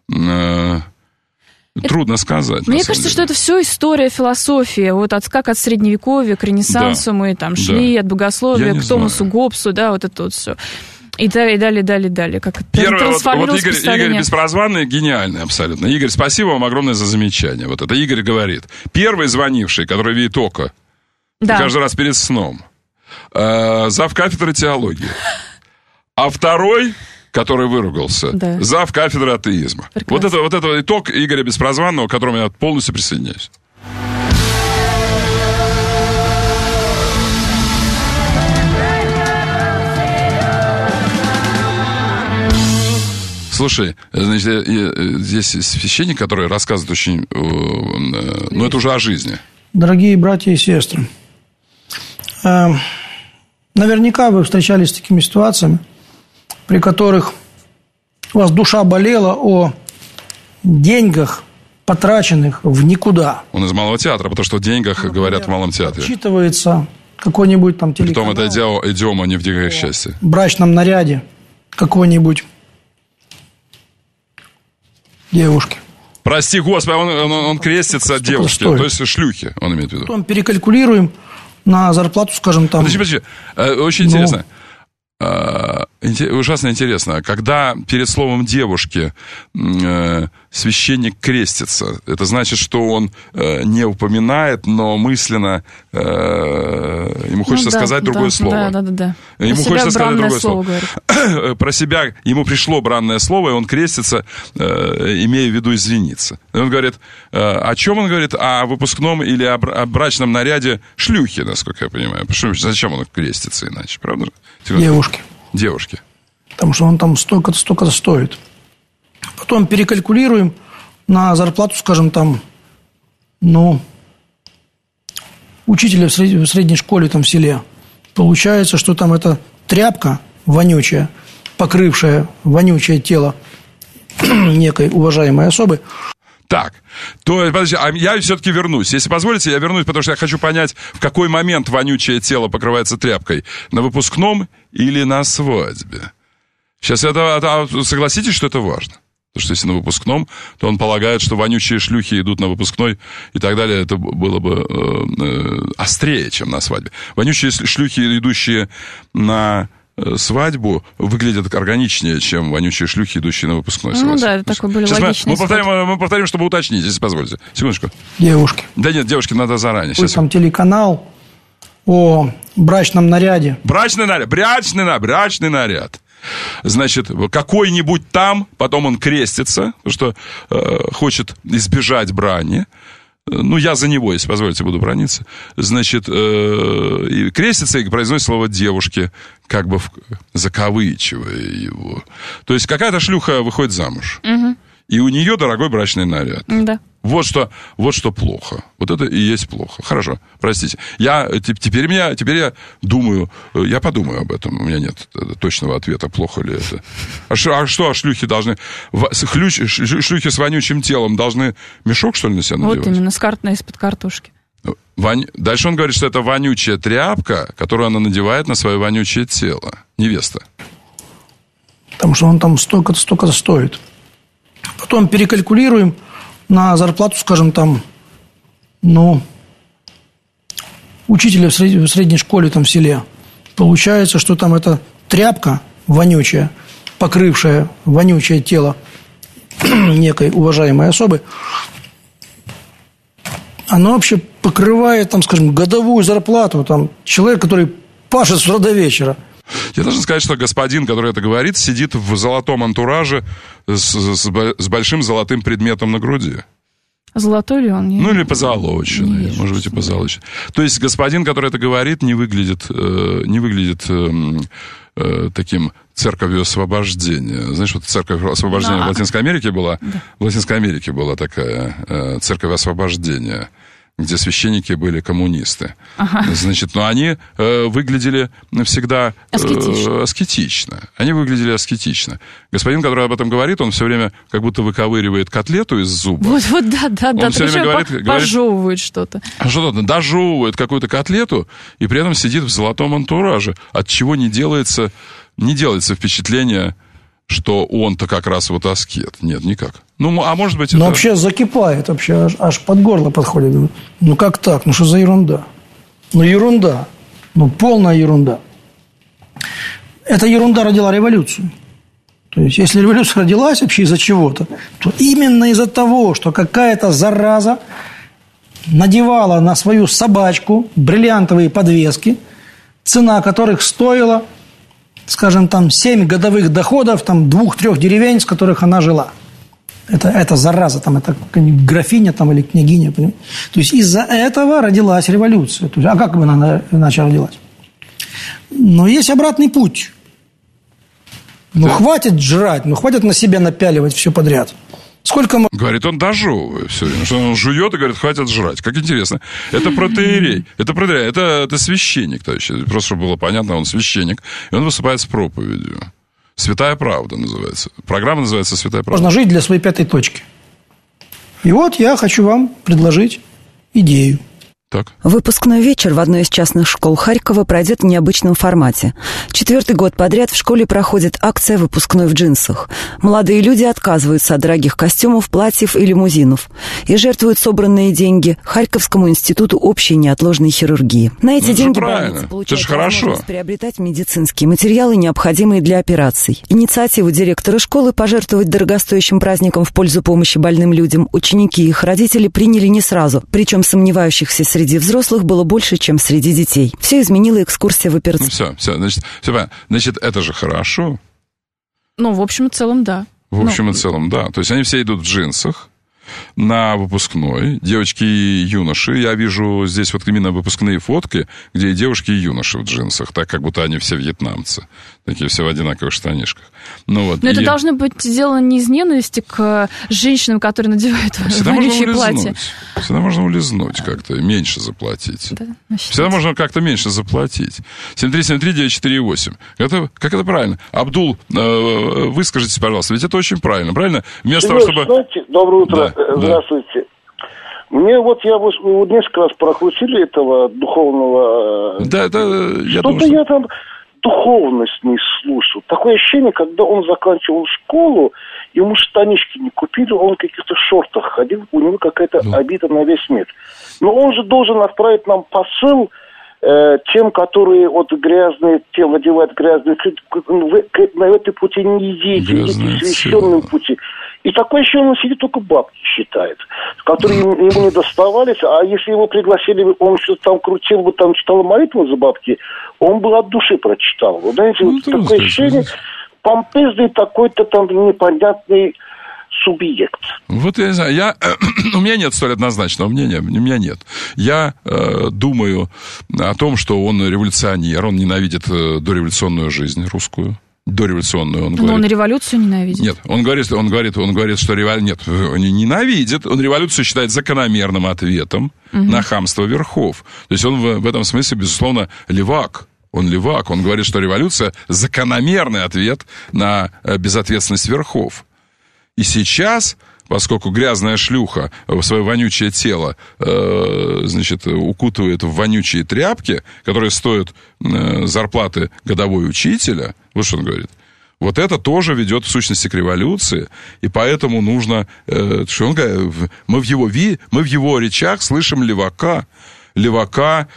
Э, Это, трудно сказать. Мне кажется, деле. что это все история философии. Вот от, как от Средневековья к Ренессансу да. мы там шли, да. от богословия к Томасу знаю. Гоббсу, да, вот это вот все. И далее, далее, далее, далее. Как Первое, вот, вот Игорь, Игорь Беспрозванный гениальный абсолютно. Игорь, спасибо вам огромное за замечание. Вот это Игорь говорит. Первый звонивший, который видит око, да. каждый раз перед сном, э, зав. Кафедры теологии. А второй... который выругался, да. зав. Кафедры атеизма. Вот это, вот это итог Игоря Беспрозванного, к которому я полностью присоединяюсь. Слушай, значит, здесь священник, который рассказывает очень... Ну, это уже о жизни. Дорогие братья и сестры, Наверняка вы встречались с такими ситуациями, при которых у вас душа болела о деньгах, потраченных в никуда. Он из Малого театра, потому что о деньгах Например, говорят в Малом театре. Учитывается какой-нибудь там телеканал. Притом это идиома не в деньгах счастья. В брачном наряде какой-нибудь девушки. Прости, Господи, он, он, он крестится от девушки, стоит. То есть шлюхи, он имеет в виду. Потом перекалькулируем на зарплату, скажем, там... Подожди, подожди, очень ну... интересно. Ужасно интересно, когда перед словом «девушки» священник крестится, это значит, что он не упоминает, но мысленно ему хочется ну, да, сказать другое да, слово. Да, да, да, да. Ему хочется сказать другое слово. слово. Про себя ему пришло бранное слово, и он крестится, имея в виду извиниться. И он говорит, о чем он говорит? О выпускном или о брачном наряде шлюхи, насколько я понимаю. Зачем он крестится иначе, правда? Девушки. Девушки. Потому что он там столько-то, столько-то стоит. Потом перекалькулируем на зарплату, скажем, там, ну, учителя в, сред... в средней школе там в селе. Получается, что там эта тряпка вонючая, покрывшая вонючее тело некой уважаемой особы. Так, то, подожди, а я все-таки вернусь. Если позволите, я вернусь, потому что я хочу понять, в какой момент вонючее тело покрывается тряпкой. На выпускном или на свадьбе? Сейчас это, это согласитесь, что это важно? Потому что если на выпускном, то он полагает, что вонючие шлюхи идут на выпускной и так далее. Это было бы э, э, острее, чем на свадьбе. Вонючие шлюхи, идущие на... свадьбу выглядят органичнее, чем вонючие шлюхи, идущие на выпускной. Ну согласен. да, это такой более Сейчас логичный мы, мы, повторим, мы повторим, чтобы уточнить, если позволите. Секундочку. Девушки. Да нет, девушки надо заранее. Сейчас. Там телеканал о брачном наряде. Брачный наряд, брачный наряд, брачный наряд. Значит, какой-нибудь там, потом он крестится, потому что э, хочет избежать брани. Ну, я за него, если позволите, буду браниться. Значит, э, и крестится и произносит слово «девушки», как бы в, закавычивая его. То есть какая-то шлюха выходит замуж. Угу. И у нее дорогой брачный наряд. Да. Вот что, вот что плохо. Вот это и есть плохо. Хорошо, простите. Я, теперь, меня, теперь я думаю, я подумаю об этом. У меня нет точного ответа, плохо ли это. А, ш, а что, а шлюхи должны... Шлюхи, шлюхи с вонючим телом должны мешок, что ли, на себя надевать? Вот именно, с карт... из-под картошки. Вонь... Дальше он говорит, что это вонючая тряпка, которую она надевает на свое вонючее тело. Невеста. Потому что он там столько-то, столько-то стоит. Потом перекалькулируем на зарплату, скажем, там, ну, учителя в, сред... в средней школе там в селе. Получается, что там эта тряпка вонючая, покрывшая вонючее тело некой уважаемой особы, она вообще покрывает, там, скажем, годовую зарплату там, человека, который пашет с утра до вечера. Я должен сказать, что господин, который это говорит, сидит в золотом антураже с, с, с большим золотым предметом на груди. Золотой ли он? Ну, или позолоченный, не может быть, и позолоченный. То есть господин, который это говорит, не выглядит, э, не выглядит э, э, таким церковью освобождения. Знаешь, вот церковь освобождения да. в Латинской Америке была, да. в Латинской Америке была такая э, церковь освобождения, где священники были коммунисты. Ага. Значит, но они э, выглядели всегда э, аскетично. аскетично. Они выглядели аскетично. Господин, который об этом говорит, он все время как будто выковыривает котлету из зуба. Вот, вот, да, да, он да. все время говорит, говорит, пожевывает что-то. Что-то, дожевывает какую-то котлету, и при этом сидит в золотом антураже, от чего не делается, не делается впечатление, что он-то как раз вот аскет. Нет, никак. Ну, а может быть, это... Ну, вообще закипает, вообще аж, аж под горло подходит. Ну, как так? Ну, что за ерунда? Ну, ерунда. Ну, полная ерунда. Эта ерунда родила революцию. То есть, если революция родилась вообще из-за чего-то, то именно из-за того, что какая-то зараза надевала на свою собачку бриллиантовые подвески, цена которых стоила, скажем, там, семь годовых доходов там, двух-трех деревень, с которых она жила. Это, это зараза, там, это графиня там, или княгиня. Понимаете? То есть, из-за этого родилась революция. То есть, а как бы она иначе родилась? Но есть обратный путь. Ну, да. Хватит жрать, ну, хватит на себя напяливать все подряд. Сколько... Говорит, он дожевывает все время. Что он жует и говорит, хватит жрать. Как интересно. Это протоиерей. Это протоиерей. Это, это священник, товарищи. Просто, чтобы было понятно, он священник. И он выступает с проповедью. «Святая правда» называется. Программа называется «Святая правда». Можно жить для своей пятой точки. И вот я хочу вам предложить идею. Так. Выпускной вечер в одной из частных школ Харькова пройдет в необычном формате. Четвертый год подряд в школе проходит акция «Выпускной в джинсах». Молодые люди отказываются от дорогих костюмов, платьев и лимузинов и жертвуют собранные деньги Харьковскому институту общей неотложной хирургии. На эти ну, деньги больницы получают возможность приобретать медицинские материалы, необходимые для операций. Инициативу директора школы пожертвовать дорогостоящим праздником в пользу помощи больным людям ученики и их родители приняли не сразу, причем сомневающихся среди Среди взрослых было больше, чем среди детей. Все изменила экскурсия в операционную. Ну, все, все, значит, все понятно. Значит, это же хорошо. Ну, в общем и целом, да. В общем ну. и целом, да. То есть они все идут в джинсах на выпускной. Девочки и юноши. Я вижу здесь вот именно выпускные фотки, где и девушки, и юноши в джинсах. Так, как будто они все вьетнамцы. Такие все в одинаковых штанишках. Ну, вот. Но и... это должно быть сделано не из ненависти к женщинам, которые надевают вонючие платья. Всегда можно улизнуть как-то, меньше заплатить. Да, Всегда можно как-то меньше заплатить. семь три семь три девять четыре восемь. Это, как это правильно? Абдул, э, выскажитесь, пожалуйста. Ведь это очень правильно, правильно? Вместо Сереж, того, чтобы... знаете, доброе утро. Да, Здравствуйте. Да. Мне вот, я вот несколько раз прокрутили этого духовного... Да, это... Я Что-то думаю, что... я там духовность не слушал. Такое ощущение, когда он заканчивал школу, ему штанишки не купили, он в каких-то шортах ходил, у него какая-то ну. обида на весь мир. Но он же должен отправить нам посыл э, тем, которые вот грязные, тем одевают грязные, на этой пути не идите, идите священным пути. И такое еще он сидит, только бабки считает, которые ему, ему не доставались. А если его пригласили, он что-то там крутил бы, там читал молитву за бабки, он бы от души прочитал. Вы знаете, ну, вот такое ощущение, помпезный такой-то там непонятный субъект. Вот я не знаю, я, у меня нет столь однозначного мнения, у меня нет. Я э, думаю о том, что он революционер, он ненавидит э, дореволюционную жизнь русскую. Дореволюционную, он Но говорит. он революцию ненавидит. Нет, он говорит, он говорит, он говорит, что революция... Нет, он не ненавидит. Он революцию считает закономерным ответом угу. на хамство верхов. То есть он в, в этом смысле, безусловно, левак. Он левак. Он говорит, что революция – закономерный ответ на безответственность верхов. И сейчас... Поскольку грязная шлюха свое вонючее тело, э, значит, укутывает в вонючие тряпки, которые стоят э, зарплаты годовой учителя, вот что он говорит, вот это тоже ведет в сущности к революции, и поэтому нужно, э, что он говорит, мы в его ви, мы в его речах слышим левака, левака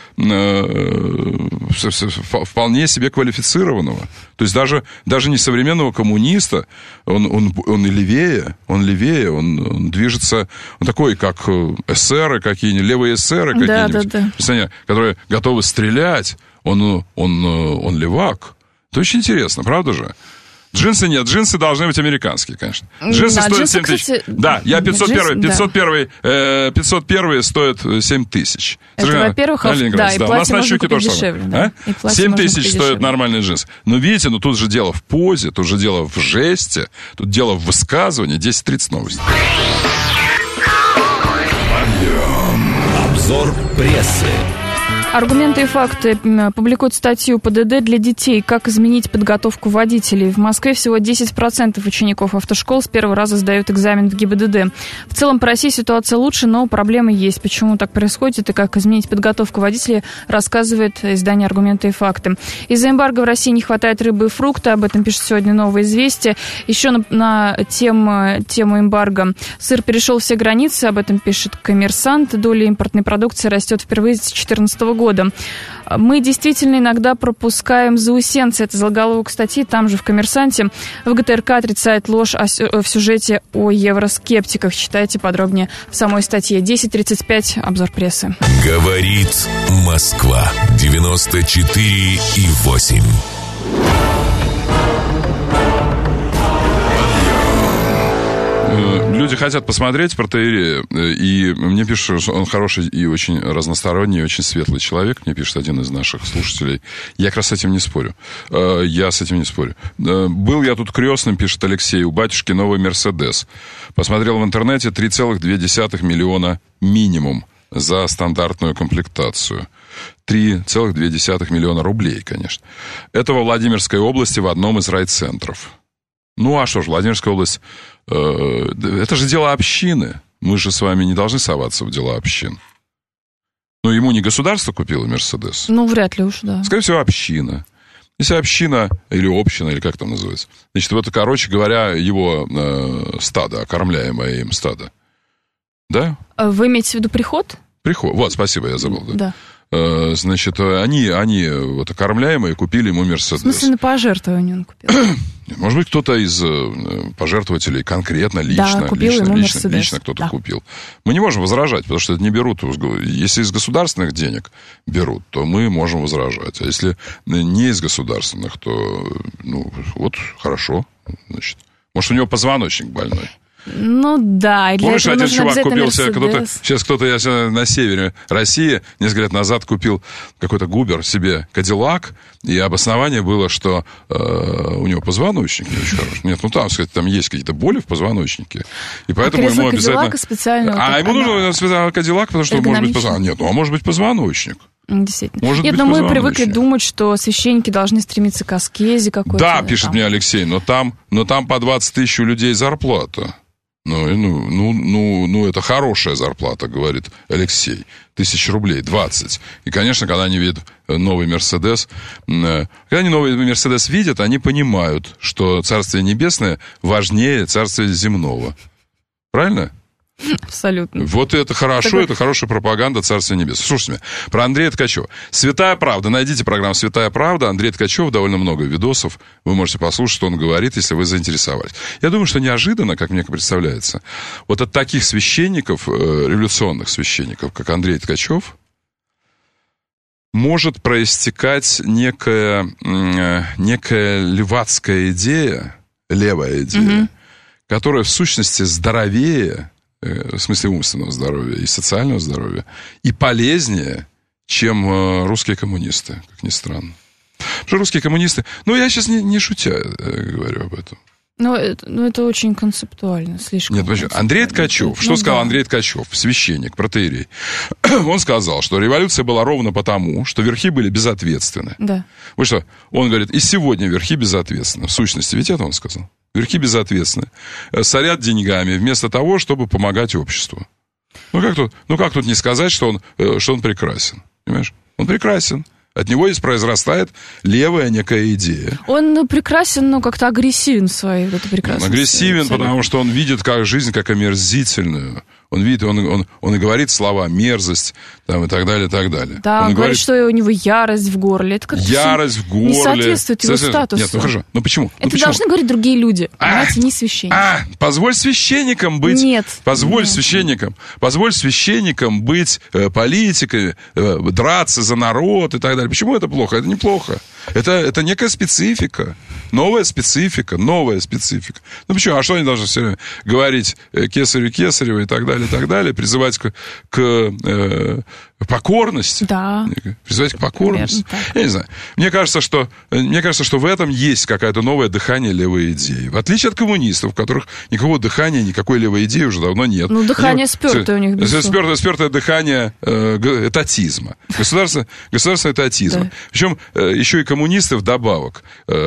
э, вполне себе квалифицированного. То есть даже, даже не современного коммуниста, он, он, он и левее, он левее, он, он движется, он такой, как эсеры какие-нибудь, левые эсеры какие-нибудь, да, да, да. которые готовы стрелять, он, он, он левак. Это очень интересно, правда же? Джинсы нет, джинсы должны быть американские, конечно. Джинсы да, стоят семь тысяч. Кстати, да, я пятьсот один, пятьсот один, да. э, пятьсот один стоит семь тысяч. Это, Скажи, во-первых, да, да, и да, у нас на щуке тоже дешевле. Да. А? семь тысяч стоят нормальные джинсы. Но видите, ну тут же дело в позе, тут же дело в жесте, тут дело в высказывании. десять тридцать новости. Обзор прессы. Аргументы и факты публикуют статью ПДД для детей. Как изменить подготовку водителей. В Москве всего десять процентов учеников автошкол с первого раза сдают экзамен в ГИБДД. В целом по России ситуация лучше, но проблемы есть. Почему так происходит и как изменить подготовку водителей, рассказывает издание «Аргументы и факты». Из-за эмбарго в России не хватает рыбы и фрукта. Об этом пишет сегодня «Новое известие». Еще на, на тему, тему эмбарго. Сыр перешел все границы. Об этом пишет «Коммерсант». Доля импортной продукции растет впервые с две тысячи четырнадцатого года. года. Мы действительно иногда пропускаем заусенцы. Это заголовок статьи, там же в «Коммерсанте». ВГТРК отрицает ложь о, в сюжете о евроскептиках. Читайте подробнее в самой статье. десять тридцать пять, обзор прессы. Говорит Москва. девяносто четыре и восемь. Люди хотят посмотреть протоиерея, и мне пишут, что он хороший и очень разносторонний, очень светлый человек, мне пишет один из наших слушателей. Я как раз с этим не спорю. Я с этим не спорю. Был я тут крестным, пишет Алексей, у батюшки новый Мерседес. Посмотрел в интернете, три целых две десятых миллиона минимум за стандартную комплектацию. три целых две десятых миллиона рублей, конечно. Это во Владимирской области в одном из райцентров. Ну, а что ж, Владимирская область... Э, это же дело общины. Мы же с вами не должны соваться в дела общин. Ну, ему не государство купило Мерседес? Ну, вряд ли уж, да. Скорее всего, община. Если община, или община, или как там называется. Значит, вот, короче говоря, его э, стадо, окормляемое им стадо. Да? Вы имеете в виду приход? Приход. Вот, спасибо, я забыл. Да. Да. Значит, они, они вот, окормляемые купили ему Мерседес. В смысле, на пожертвование он купил? Может быть, кто-то из пожертвователей конкретно, лично, да, купил лично, ему лично, Мерседес. лично кто-то да. купил. Мы не можем возражать, потому что это не берут. Если из государственных денег берут, то мы можем возражать. А если не из государственных, то, ну, вот, хорошо. Значит, может, у него позвоночник больной. Ну да, и для Помнишь, этого один чувак купил себе кто-то, сейчас кто-то я на севере России несколько лет назад купил какой-то губер себе Кадиллак, и обоснование было, что э, у него позвоночник не очень хороший. Нет, ну там, сказать, там есть какие-то боли в позвоночнике, и поэтому а ему обязательно... специально. А ему нужен специальный Кадиллак, потому что может быть позвоночник. Нет, ну а может быть позвоночник. Действительно. Может Нет, быть, но мы привыкли думать, что священники должны стремиться к аскезе какой-то. Да, пишет там. Мне Алексей, но там, но там по двадцать тысяч у людей зарплата. Ну, ну, ну, ну, ну, это хорошая зарплата, говорит Алексей. Тысяча рублей, двадцать. И, конечно, когда они видят новый Мерседес, когда они новый Мерседес видят, они понимают, что Царствие Небесное важнее Царствия Земного. Правильно? Абсолютно. Вот это хорошо, Такой... это хорошая пропаганда Царствия Небесного. Слушайте меня, про Андрея Ткачева. «Святая правда». Найдите программу «Святая правда». Андрей Ткачев, довольно много видосов. Вы можете послушать, что он говорит, если вы заинтересовались. Я думаю, что неожиданно, как мне представляется, вот от таких священников, революционных священников, как Андрей Ткачев, может проистекать некая, некая левацкая идея, левая идея, угу. которая в сущности здоровее, в смысле умственного здоровья и социального здоровья, и полезнее, чем русские коммунисты, как ни странно. Потому что русские коммунисты... Ну, я сейчас не, не шутя говорю об этом. Ну, это, ну, это очень концептуально, слишком. Нет, почему? Андрей Ткачев, что ну, сказал да. Андрей Ткачев, священник, протоиерей? Он сказал, что революция была ровно потому, что верхи были безответственны. Да. Вот что, он говорит, и сегодня верхи безответственны. В сущности, ведь это он сказал. Верхи безответственны. Сорят деньгами вместо того, чтобы помогать обществу. Ну, как тут, ну, как тут не сказать, что он, что он прекрасен? Понимаешь? Он прекрасен. От него здесь произрастает левая некая идея. Он прекрасен, но как-то агрессивен в своей вот этой прекрасности. Он агрессивен, абсолютно. Потому что он видит как жизнь как омерзительную. Он видит, он, он, он и говорит слова мерзость, там, и так далее, и так далее. Да, он, он говорит, говорит, что у него ярость в горле. Это как-то ярость в горле. Не соответствует его статусу. Нет, ну хорошо. Ну почему? Это ну, почему? должны говорить другие люди, а, понимаете, не священники. А, позволь священникам быть... Нет. Позволь нет. священникам, позволь священникам быть э, политиками, э, драться за народ и так далее. Почему это плохо? Это неплохо. Это, это некая специфика. Новая специфика, новая специфика. Ну почему? А что они должны все время говорить э, кесарю Кесарева и так далее, и так далее, призывать к, к э, покорности? Да. Призывать к покорности? Я не знаю. Мне кажется, что, мне кажется, что в этом есть какое-то новое дыхание левой идеи. В отличие от коммунистов, у которых никакого дыхания, никакой левой идеи уже давно нет. Ну, дыхание спёртое у них. Спёртое, спёртое дыхание э, этатизма. Государство, государство этатизма. Да. Причем э, еще и коммунисты вдобавок,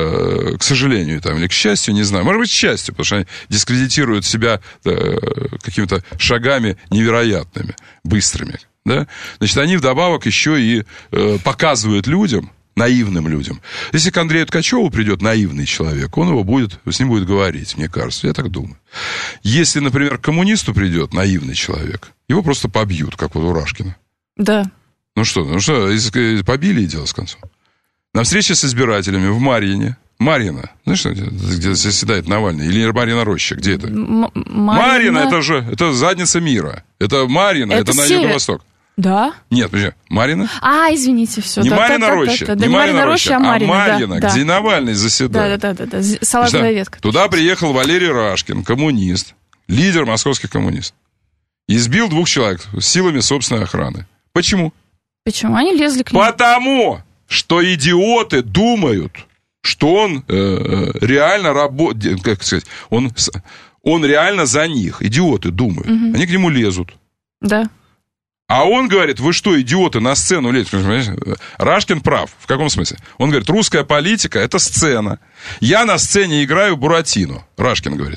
э, к сожалению, там, или к счастью, не знаю, может быть, к счастью, потому что они дискредитируют себя э, какими-то шагами невероятными, быстрыми. Да? Значит, они вдобавок еще и э, показывают людям, наивным людям. Если к Андрею Ткачеву придет наивный человек, он его будет, с ним будет говорить, мне кажется, я так думаю. Если, например, к коммунисту придет наивный человек, его просто побьют, как вот у Рашкина. Да. Ну что, ну что, побили и дело с концом. На встрече с избирателями в Марьине, Марьина, знаешь, где заседает Навальный? Или Марьина Роща, где это? М- Марьина... Марьина, это же, это задница мира. Это Марьина, это, это на юго-восток. Да? Нет, подожди, Марьина? А, извините, все. Не да, Марьина да, Роща, да, да, не да, Марьина Роща, а Марьина, а Марьина, да, где да. Навальный заседает. Да, да, да, да, да. Салатовая ветка. Туда приехал Валерий Рашкин, коммунист, лидер московских коммунистов. Избил двух человек силами собственной охраны. Почему? Почему? Они лезли к нему. Потому что идиоты думают, что он э, реально работает, как сказать, он, он реально за них. Идиоты думают. Угу. Они к нему лезут. Да. А он говорит, вы что, идиоты, на сцену лезете? Рашкин прав. В каком смысле? Он говорит, русская политика – это сцена. Я на сцене играю Буратино. Рашкин говорит.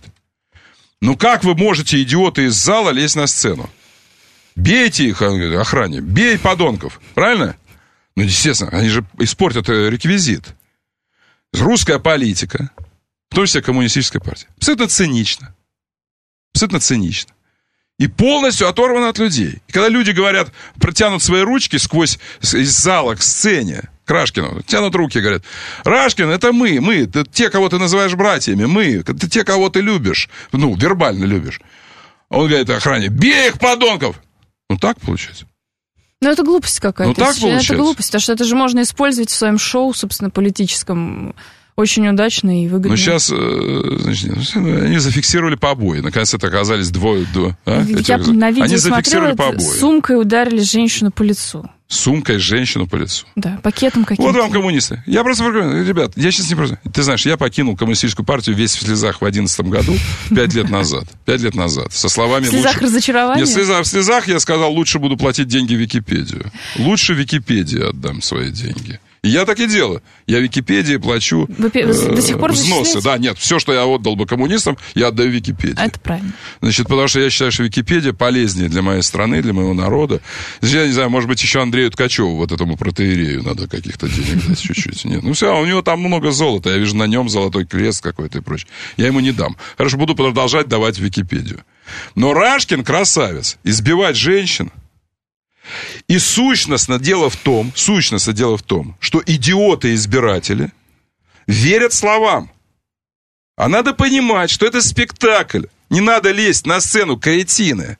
Ну как вы можете, идиоты, из зала лезть на сцену? Бейте их, охране, бей подонков. Правильно? Ну, естественно, они же испортят реквизит. Русская политика, в том числе коммунистическая партия, абсолютно цинично. Абсолютно цинично. И полностью оторвана от людей. И когда люди говорят, протянут свои ручки сквозь из зала к сцене, к Рашкину, тянут руки и говорят, Рашкин, это мы, мы, это те, кого ты называешь братьями, мы, это те, кого ты любишь, ну, вербально любишь. Он говорит охране, бей их, подонков! Ну, так получается. Ну, это глупость какая-то. Ну, так получается. Это глупость, потому что это же можно использовать в своем шоу, собственно, политическом, очень удачно и выгодно. Ну, сейчас, значит, они зафиксировали побои. Наконец-то оказались двое... двое а? Я Эти, на видео они зафиксировали смотрела, побои. Сумкой ударили женщину по лицу. Сумкой женщину по лицу. Да, пакетом каким-то. Вот вам коммунисты. Я просто... Ребят, я сейчас не просто... Ты знаешь, я покинул коммунистическую партию весь в слезах в одиннадцатом году, пять лет назад. Пять лет назад. Со словами... В слезах лучше... разочарования? Нет, в слезах, в слезах я сказал, лучше буду платить деньги в Википедию. Лучше Википедии отдам свои деньги. И я так и делаю. Я Википедии плачу Вы э, до сих пор взносы. Да, нет, все, что я отдал бы коммунистам, я отдаю Википедии. Это правильно. Значит, потому что я считаю, что Википедия полезнее для моей страны, для моего народа. Я не знаю, может быть, еще Андрею Ткачеву, вот этому протоиерею, надо каких-то денег дать чуть-чуть. Нет, ну все, у него там много золота. Я вижу на нем золотой крест какой-то и прочее. Я ему не дам. Хорошо, буду продолжать давать в Википедию. Но Рашкин красавец. Избивать женщин. И сущностно дело в том, сущностно дело в том, что идиоты-избиратели верят словам. А надо понимать, что это спектакль. Не надо лезть на сцену, кретины.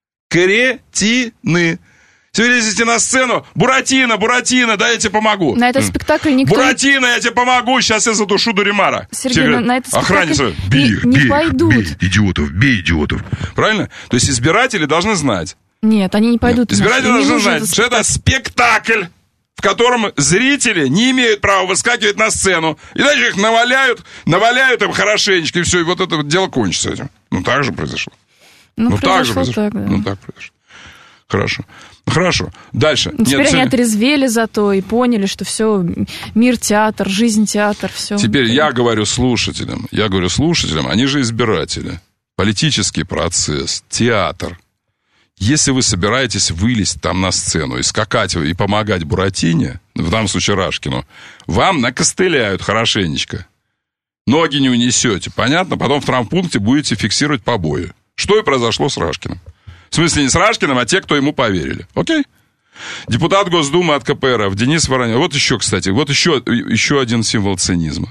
Кретины. Если вы лезете на сцену, Буратино, Буратино, да, я тебе помогу. На этот спектакль никто... Буратино, я тебе помогу, сейчас я задушу Дуримара. Сергей, говорят, на этот охране спектакль бей, не, не бей, пойдут. Бей идиотов, бей идиотов. Правильно? То есть избиратели должны знать. Нет, они не пойдут. Нет. Избиратели должны знать, что это спектакль, в котором зрители не имеют права выскакивать на сцену. Иначе их наваляют, наваляют им хорошенечко, и все, и вот это вот дело кончится этим. Ну, так же произошло. Ну, ну так же произошло. Так, да. Ну, так произошло. Хорошо. Хорошо. Дальше. Ну, теперь Нет, они все... отрезвели зато и поняли, что все, мир театр, жизнь театр, все. Теперь я говорю слушателям, я говорю слушателям, они же избиратели. Политический процесс, театр. Если вы собираетесь вылезть там на сцену и скакать и помогать Буратине, в данном случае Рашкину, вам накостыляют хорошенечко. Ноги не унесете, понятно? Потом в травмпункте будете фиксировать побои. Что и произошло с Рашкиным. В смысле, не с Рашкиным, а те, кто ему поверили. Окей? Депутат Госдумы от ка пэ эр эф Денис Вороненков. Вот еще, кстати, вот еще, еще один символ цинизма.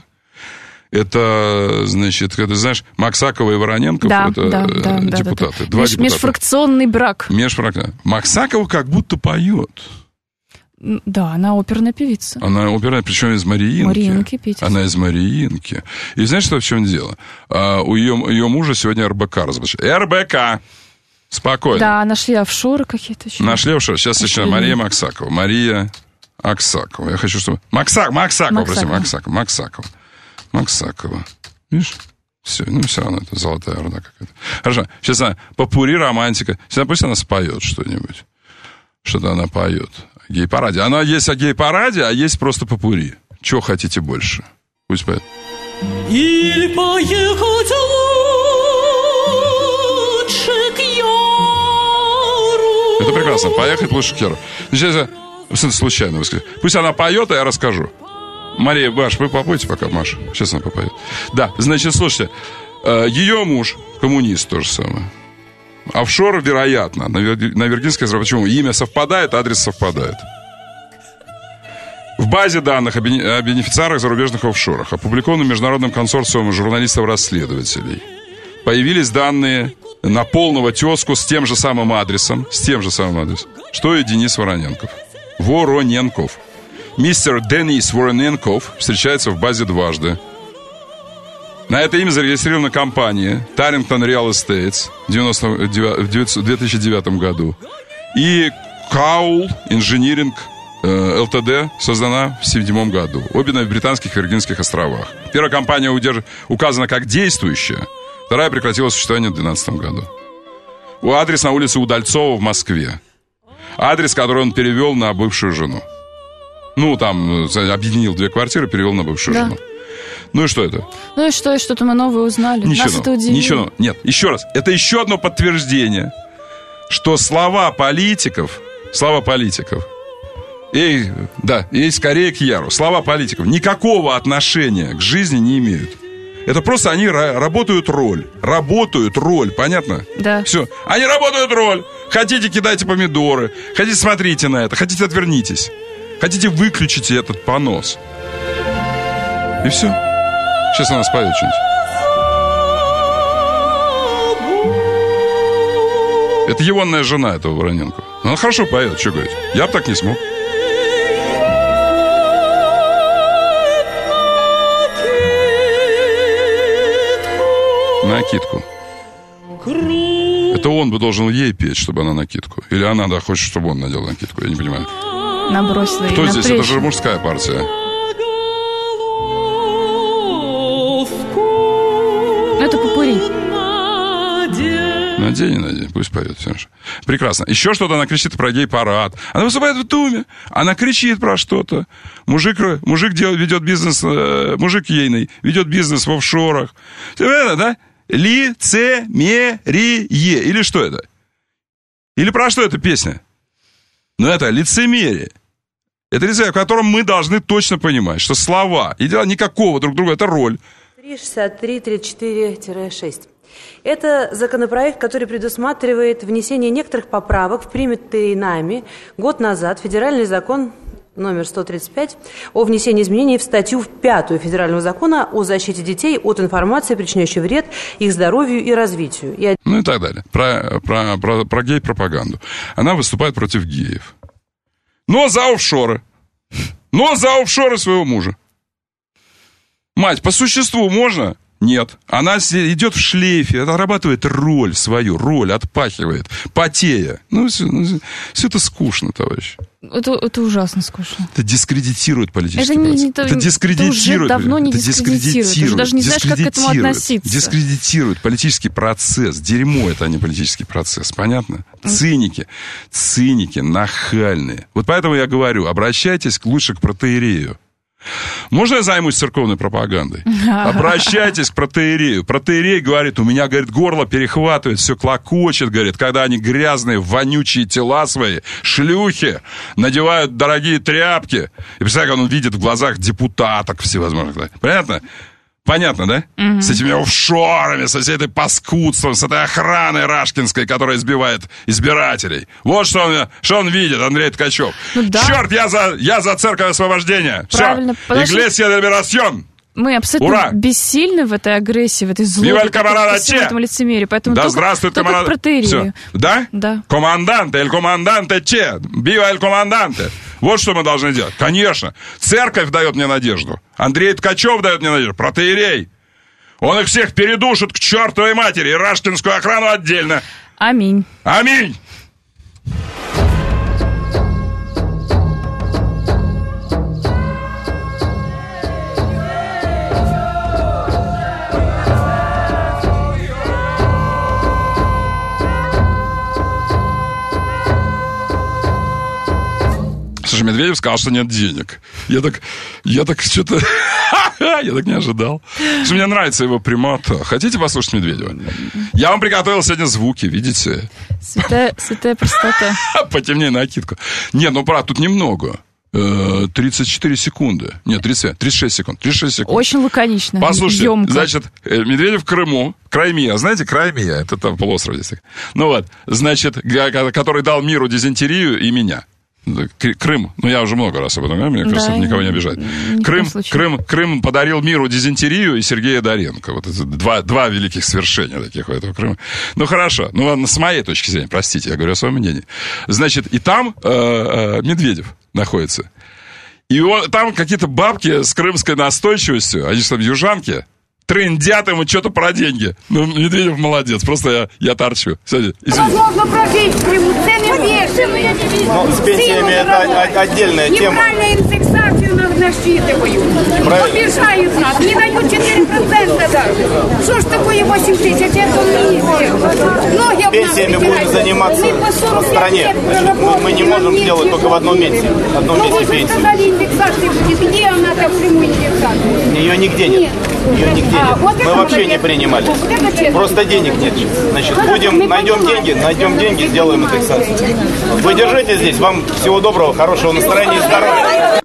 Это, значит, ты знаешь, Максакова и Вороненков, да, это да, да, депутаты. Да, да. Два Меж, депутата. Межфракционный брак. Межфракционный. Максакова как будто поет. Да, она оперная певица. Она оперная, причем из Мариинки. Мариинки певица. Она из Мариинки. И знаешь, что в чем дело? А, у ее, ее мужа сегодня эр бэ ка разоблачили. эр бэ ка! Спокойно. Да, нашли офшоры какие-то еще. Нашли офшоры. Сейчас еще Мария Максакова. Мария Аксакова. Я хочу, чтобы... Максак, Максакова, прости, Максакова. Максакова. Максакова. Видишь? Все, ну все равно это золотая орда какая-то. Хорошо. Сейчас она попури романтика. Сейчас пусть она споет что-нибудь. Что-то она поет. Гей-параде. Она есть о гей-параде, а есть просто попури. Чего хотите больше? Пусть поет. Иль поехать лучше к Яру. Это прекрасно. Поехать лучше к Яру. Сейчас я случайно выскажу. Пусть она поет, а я расскажу. Мария, Маш, вы попойте пока, Маша. Сейчас она попоет. Да, значит, слушайте. Ее муж, коммунист, то же самое. Офшор, вероятно. На Виргинской острове. Почему? Имя совпадает, адрес совпадает. В базе данных о бенефициарах зарубежных офшорах, опубликованном Международным консорциумом журналистов-расследователей, появились данные на полного тезку с тем же самым адресом, с тем же самым адресом, что и Денис Вороненков. Вороненков. Мистер Денис Вороненков встречается в базе дважды. На это имя зарегистрирована компания Tarrington Real Estates в две тысячи девятом году. И Cowell Engineering эл ти ди создана в седьмом году. Обе на британских Виргинских островах. Первая компания удерж... указана как действующая, вторая прекратила существование в две тысячи двенадцатом году. У адрес на улице Удальцова в Москве. Адрес, который он перевел на бывшую жену. Ну, там, объединил две квартиры, перевел на бывшую да. жену. Ну и что это? Ну и что, и что-то мы новое узнали. Ничего, Нас это удивило. Ничего, нет, еще раз. Это еще одно подтверждение, что слова политиков, слова политиков, и, да, и скорее к Яру, слова политиков никакого отношения к жизни не имеют. Это просто они работают роль. Работают роль, понятно? Да. Все. Они работают роль. Хотите, кидайте помидоры. Хотите, смотрите на это. Хотите, отвернитесь. Хотите, выключите этот понос. И все. Сейчас она споет что-нибудь. Это егонная жена этого Вороненко. Она хорошо поет, что говорить. Я бы так не смог. Накидку. Это он бы должен ей петь, чтобы она накидку. Или она, да, хочет, чтобы он надел накидку. Я не понимаю. Набросила. Кто здесь? Это же мужская партия. Это попурри. Надень, надень, пусть поет. Все же. Прекрасно. Еще что-то она кричит про гей-парад. Она выступает в Думе. Она кричит про что-то. Мужик, мужик делает, ведет бизнес, э, мужик ейный, ведет бизнес в офшорах. Все это, да? Лицемерие. Или что это? Или про что эта песня? Ну, это лицемерие. Это лицемерие, в котором мы должны точно понимать, что слова и дела никакого друг друга, это роль. три шестьдесят три тридцать четыре шесть. Это законопроект, который предусматривает внесение некоторых поправок в принятый нами год назад федеральный закон номер сто тридцать пять о внесении изменений в статью пятую Федерального закона о защите детей от информации, причиняющей вред их здоровью и развитию. И... Ну и так далее. Про, про, про, про гей-пропаганду. Она выступает против геев. Но за офшоры. Но за офшоры своего мужа. Мать, по существу можно? Нет. Она идет в шлейфе, отрабатывает роль свою, роль отпахивает, потея. Ну, все, ну, все это скучно, товарищ. Это, это ужасно скучно. Это дискредитирует политический это процесс. Не, это, это дискредитирует. Это уже давно не это дискредитирует. Ты уже даже не знаешь, как к этому относиться. Дискредитирует политический процесс. Дерьмо это, а не политический процесс. Понятно? Циники. Циники нахальные. Вот поэтому я говорю, обращайтесь лучше к протоиерею. Можно я займусь церковной пропагандой? Обращайтесь к протоиерею. Протоиерей говорит, у меня, говорит, горло перехватывает, все клокочет, говорит, когда они грязные, вонючие тела свои, шлюхи, надевают дорогие тряпки. И представляете, как он видит в глазах депутаток всевозможных. Понятно? Понятно, да? Mm-hmm. С этими офшорами, со всей этой паскудством, с этой охраной рашкинской, которая избивает избирателей. Вот что он, что он видит, Андрей Ткачев. Ну, да. Черт, я за, я за церковь освобождения. Правильно. Все. Иглесия де Либерасьон. Мы абсолютно Ура! бессильны в этой агрессии, в этой злобе, в этом лицемерии. Поэтому да только, здравствует только командант. Протоиерею. Да? Да. Команданте, эль команданте че? Бива эль команданте. Вот что мы должны делать. Конечно. Церковь дает мне надежду. Андрей Ткачев дает мне надежду. Протоиерей. Он их всех передушит к чертовой матери. И рашкинскую охрану отдельно. Аминь. Аминь. Слушай, Медведев сказал, что нет денег. Я так, я так что-то... я так не ожидал. Что мне нравится его прямота. Хотите послушать Медведева? Я вам приготовил сегодня звуки, видите? Святая, святая простота. Потемнее накидку. Нет, ну, брат, тут немного. тридцать четыре секунды. Нет, тридцать, тридцать шесть секунд. тридцать шесть секунд. Очень лаконично. Послушайте, ёмко. Значит, Медведев в Крыму. Краймия. Знаете, Краймия? Это там полуостров здесь. Ну вот, значит, который дал миру дизентерию и меня. Крым, ну я уже много раз об этом говорю, мне кажется, да, никого не обижает. Крым, Крым, Крым подарил миру дизентерию и Сергея Доренко. Вот это два, два великих свершения таких у этого Крыма. Ну хорошо, ну ладно, с моей точки зрения, простите, я говорю о своем мнении. Значит, и там э, э, Медведев находится. И он, там какие-то бабки с крымской настойчивостью, они же там южанки, трындят ему что-то про деньги. Ну, Медведев молодец, просто я, я торчу. Все, Возможно, прожить примут, цены бешеные. Ну, с пенсиями это отдельная тема. Неправильно индексацию насчитывают. Обижают нас, не дают четыре процента даже. Что ж такое восемь тысяч, это не пенсиями будут заниматься в стране. Значит, мы, мы не можем сделать только в одном месте. В одном месте пенсии. Вы сказали, индексация будет. Где она там прямую индексацию? Ее нигде нет. Ее нигде нет. Мы вообще не принимали. Просто денег нет. Значит, будем, найдем деньги, найдем деньги, сделаем индексацию. Вы держите здесь. Вам всего доброго, хорошего настроения и здоровья.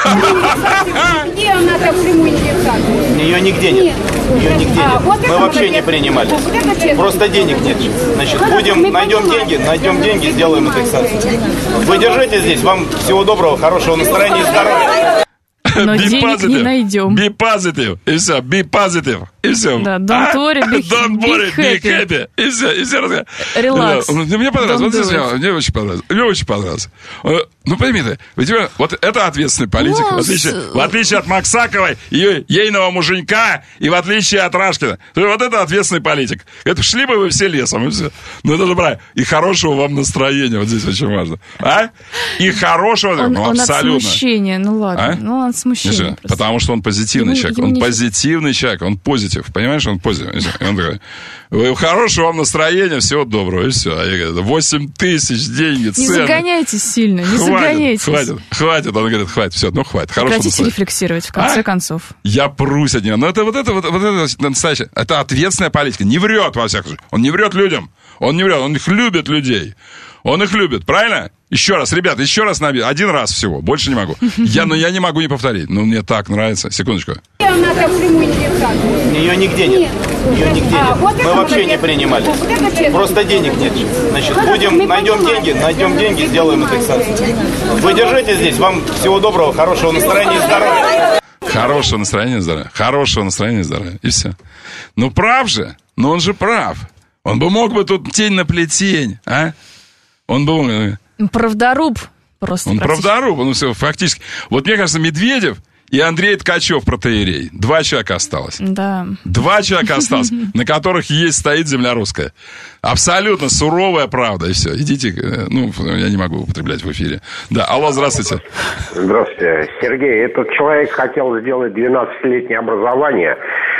Где она там прямую индексацию? Ее нигде нет. Ее нигде нет. Мы вообще не принимали. Просто денег нет. Значит, будем, найдем деньги, найдем деньги, сделаем индексацию. Вы держите здесь. Вам всего доброго, хорошего настроения и здоровья. Но be денег positive. Не найдем. Be positive. И все. Be positive. И все. Да, don't worry, be, don't worry, be, be happy. happy. И все. И все. Relax. Мне понравилось. Вот здесь, мне очень понравилось. Мне очень понравилось. Ну, пойми ты, вот это ответственный политик, в отличие, в отличие от Максаковой, ее ейного муженька, и в отличие от Рашкина. Вот это ответственный политик. Это шли бы вы все лесом, и все. Ну, это же правильно. И хорошего вам настроения, вот здесь очень важно. А? И хорошего, он, ну, он абсолютно. От смущения, ну ладно. А? Ну, он от смущения. Потому что он позитивный ему, человек. Ему он не... позитивный человек, он позитив. Понимаешь, он позитив. И он такой, хорошего вам настроения, всего доброго, и все. А я говорю, восемь тысяч, деньги, цены. Не загоняйтесь сильно, не хватит, загоняйтесь. Хватит, хватит. Он говорит, хватит, все, ну хватит. Прекратите рефлексировать, в конце а? концов. Я прусь от него. Но это вот это, вот, вот это настоящее. Это ответственная политика. Не врет, во всяком случае. Он не врет людям. Он не врет, он их любит, людей. Он их любит, правильно? Еще раз, ребята, еще раз набить. Один раз всего, больше не могу. Я, но я не могу не повторить. Ну, мне так нравится. Секундочку. Она там прямую индексацию. Ее нигде нет. Ее нигде а, нет. Вот мы вообще не принимали. Вот просто денег нет. Значит, вот будем, найдем деньги, найдем деньги, сделаем индексацию. Вы держите здесь. Вам всего доброго, хорошего настроения и здоровья. Хорошего настроения и здоровья. Хорошего настроения и здоровья. И все. Ну, прав же. Но он же прав. Он бы мог бы тут тень на плетень, а? Он бы... Правдоруб просто. Он правдоруб, ну все, фактически. Вот мне кажется, Медведев и Андрей Ткачев протоиерей. Два человека осталось. Да. Два человека осталось, на которых есть, стоит земля русская. Абсолютно суровая правда, и все. Идите, ну, я не могу употреблять в эфире. Да, алло, здравствуйте. Здравствуйте. Сергей, этот человек хотел сделать двенадцатилетнее образование,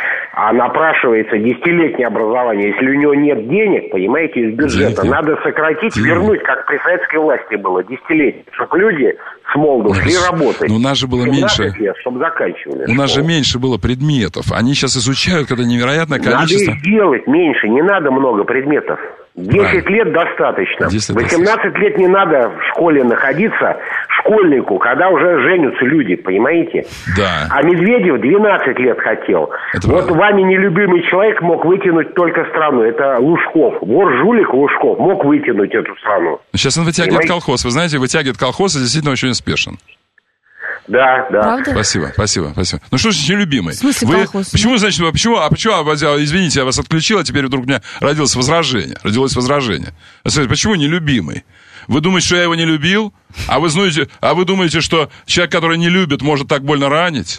а напрашивается десятилетнее образование. Если у него нет денег, понимаете, из бюджета, денег надо сократить, денег. вернуть, как при советской власти было, десятилетие, чтобы люди с молоду шли работать. Но у нас же было меньше. Лет, чтобы заканчивали. У нас же меньше было предметов. Они сейчас изучают, когда невероятное количество. Надо их делать меньше, не надо много предметов. десять лет достаточно. десять восемнадцать лет не надо в школе находиться школьнику, когда уже женятся люди, понимаете? Да. А Медведев двенадцать лет хотел. Это вот правда. Вами нелюбимый человек мог вытянуть только страну. Это Лужков. Вор-жулик Лужков мог вытянуть эту страну. Сейчас он вытягивает понимаете? колхоз. Вы знаете, вытягивает колхоз и действительно очень успешен. Да, да. Правда? Спасибо, спасибо, спасибо. Ну что ж, нелюбимый. В смысле вы, колхоз? Почему, значит, почему, а почему, извините, я вас отключил, а теперь вдруг у меня родилось возражение. Родилось возражение. Смотрите, почему нелюбимый? Вы думаете, что я его не любил? А вы знаете, а вы думаете, что человек, который не любит, может так больно ранить?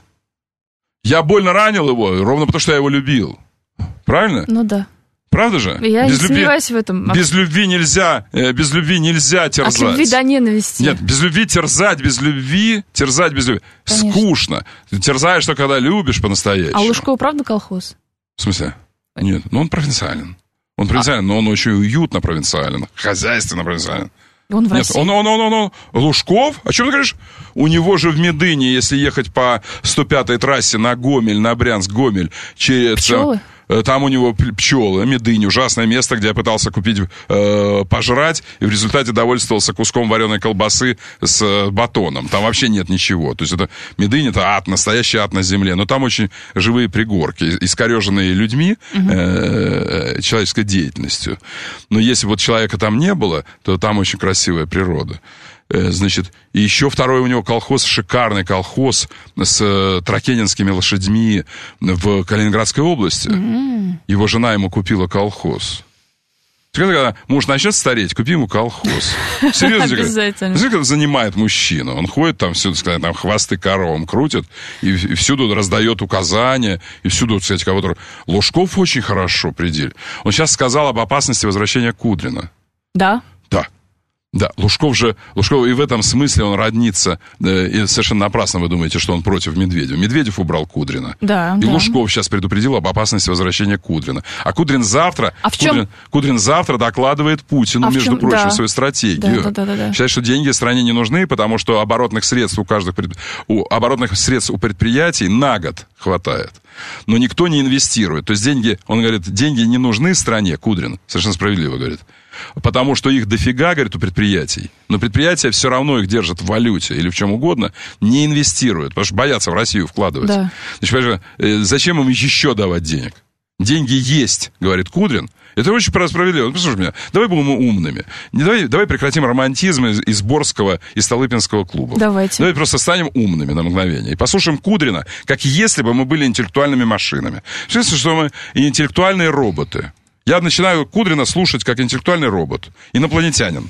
Я больно ранил его, ровно потому, что я его любил. Правильно? Ну да. Правда же? Я без не любви, сомневаюсь в этом. Без любви нельзя, без любви нельзя терзать. От любви до ненависти. Нет, без любви терзать, без любви, терзать без любви. Конечно. Скучно. Ты терзаешь только когда любишь по-настоящему. А Лужков правда колхоз? В смысле? Нет, ну он провинциален. Он провинциален, а. но он очень уютно провинциален, хозяйственно провинциален. Он в Нет, России. он, он, он, он, он, Лужков? О чем ты говоришь? У него же в Медыне, если ехать по сто пятой трассе на Гомель, на Брянск, Гомель, через... Пчелы? Там у него пчелы, Медынь, ужасное место, где я пытался купить э, пожрать, и в результате довольствовался куском вареной колбасы с э, батоном. Там вообще нет ничего. То есть это Медынь, это ад, настоящий ад на земле. Но там очень живые пригорки, искореженные людьми, э, человеческой деятельностью. Но если вот человека там не было, то там очень красивая природа. Значит, и еще второй у него колхоз, шикарный колхоз с э, тракенинскими лошадьми в Калининградской области. Mm-hmm. Его жена ему купила колхоз. Когда муж начнет стареть, купи ему колхоз. Серьезно. Обязательно. Смотри, как занимает мужчина. Он ходит там всюду, сказать, там хвосты коровам крутит, и, и всюду раздает указания, и всюду, кстати, кого-то... Лужков очень хорошо при деле. Он сейчас сказал об опасности возвращения Кудрина. Да? Да. Да, Лужков же, Лужков и в этом смысле он роднится, э, и совершенно напрасно вы думаете, что он против Медведева. Медведев убрал Кудрина. Да, и да. Лужков сейчас предупредил об опасности возвращения Кудрина. А Кудрин завтра, а в чем... Кудрин, Кудрин завтра докладывает Путину, а между чем... прочим, да. свою стратегию. Да, да, да, да. Считает, что деньги стране не нужны, потому что оборотных средств у каждых пред... у оборотных средств у предприятий на год хватает. Но никто не инвестирует. То есть деньги, он говорит, деньги не нужны стране, Кудрин, совершенно справедливо говорит. Потому что их дофига, говорит, у предприятий. Но предприятия все равно их держат в валюте или в чем угодно, не инвестируют, потому что боятся в Россию вкладывать. Да. Значит, зачем им еще давать денег? Деньги есть, говорит Кудрин. Это очень справедливо. Послушай меня, давай будем умными. Не, давай, давай прекратим романтизм из, из Борского и Столыпинского клуба. Давайте. Давай просто станем умными на мгновение. И послушаем Кудрина, как если бы мы были интеллектуальными машинами. Что если, что мы интеллектуальные роботы. Я начинаю Кудрина слушать как интеллектуальный робот, инопланетянин.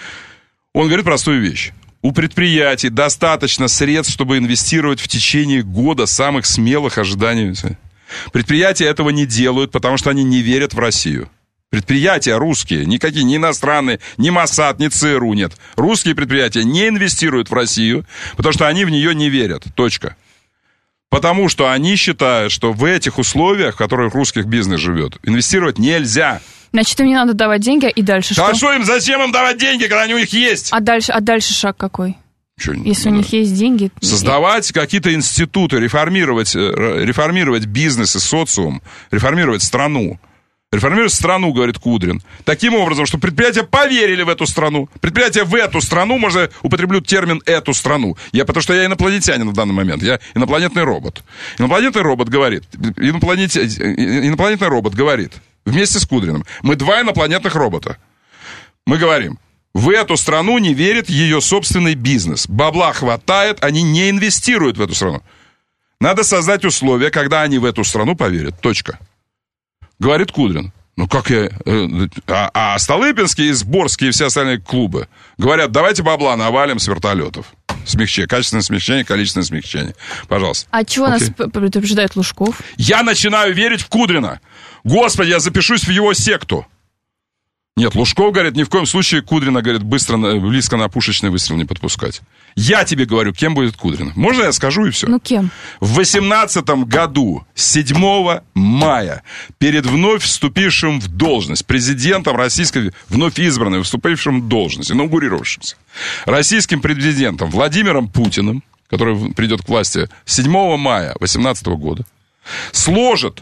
Он говорит простую вещь. У предприятий достаточно средств, чтобы инвестировать в течение года самых смелых ожиданий. Предприятия этого не делают, потому что они не верят в Россию. Предприятия русские, никакие, ни иностранные, ни Моссад, ни ЦРУ нет. Русские предприятия не инвестируют в Россию, потому что они в нее не верят. Точка. Потому что они считают, что в этих условиях, в которых русских бизнес живет, инвестировать нельзя. Значит, им не надо давать деньги, и дальше что? А что им, зачем им давать деньги, когда они у них есть? А дальше, а дальше шаг какой? Что, Если у них есть деньги... Создавать какие-то институты, реформировать, реформировать бизнес и социум, реформировать страну. Реформировать страну, говорит Кудрин. Таким образом, что предприятия поверили в эту страну. Предприятия в эту страну, можно употреблю термин «эту страну». Я, потому что я инопланетянин в данный момент. Я инопланетный робот. Инопланетный робот говорит, инопланет... инопланетный робот говорит, вместе с Кудриным, мы два инопланетных робота. Мы говорим, в эту страну не верит ее собственный бизнес. Бабла хватает, они не инвестируют в эту страну. Надо создать условия, когда они в эту страну поверят. Точка. Говорит Кудрин. Ну, как я... А, а Столыпинские, Сборские и все остальные клубы говорят, давайте бабла навалим с вертолетов. Смягчение, качественное смягчение, количественное смягчение. Пожалуйста. А чего Окей. нас предупреждает Лужков? Я начинаю верить в Кудрина. Господи, я запишусь в его секту. Нет, Лужков, говорит, ни в коем случае Кудрина, говорит, быстро, близко на пушечный выстрел не подпускать. Я тебе говорю, кем будет Кудрин. Можно я скажу и все? Ну, кем? В восемнадцатом году, седьмого мая, перед вновь вступившим в должность президентом российской, вновь избранным, вступившим в должность, инаугурировавшимся, российским президентом Владимиром Путиным, который придет к власти седьмого мая восемнадцатого года, сложит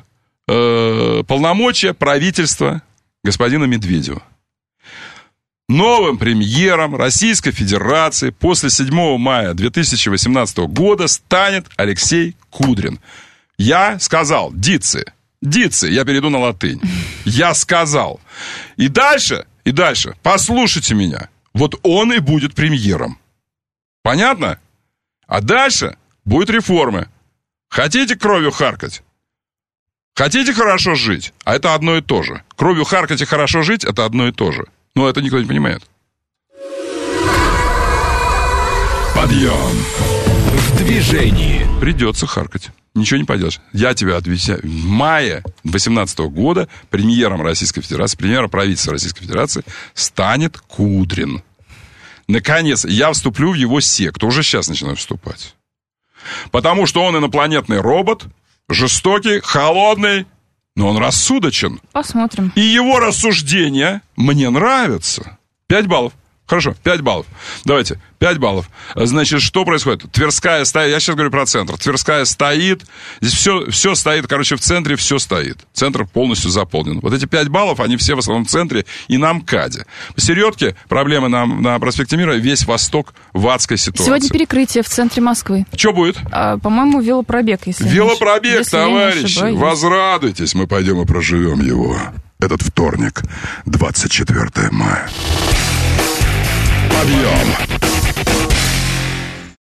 э, полномочия правительства господина Медведева. Новым премьером Российской Федерации после седьмого мая две тысячи восемнадцатого года станет Алексей Кудрин. Я сказал, дицы, дицы, я перейду на латынь. Я сказал. И дальше, и дальше, послушайте меня. Вот он и будет премьером. Понятно? А дальше будут реформы. Хотите кровью харкать? Хотите хорошо жить? А это одно и то же. Кровью харкать и хорошо жить – это одно и то же. Но это никто не понимает. Подъем в движении. Придется харкать. Ничего не поделаешь. Я тебя отвечаю. В мае две тысячи восемнадцатого года премьером Российской Федерации, премьером правительства Российской Федерации станет Кудрин. Наконец, я вступлю в его секту. Уже сейчас начинаю вступать. Потому что он инопланетный робот, жестокий, холодный, но он рассудочен. Посмотрим. И его рассуждения мне нравятся. Пять баллов. Хорошо, пять баллов. Давайте, пять баллов. Значит, что происходит? Тверская стоит, я сейчас говорю про центр. Тверская стоит, здесь все, все стоит, короче, в центре все стоит. Центр полностью заполнен. Вот эти пять баллов, они все в основном в центре и на МКАДе. По Середке проблемы на, на проспекте Мира, весь Восток в адской ситуации. Сегодня перекрытие в центре Москвы. Что будет? А, по-моему, велопробег, если Велопробег, если товарищи, возрадуйтесь, мы пойдем и проживем его. Этот вторник, двадцать четвёртого мая. Подъем!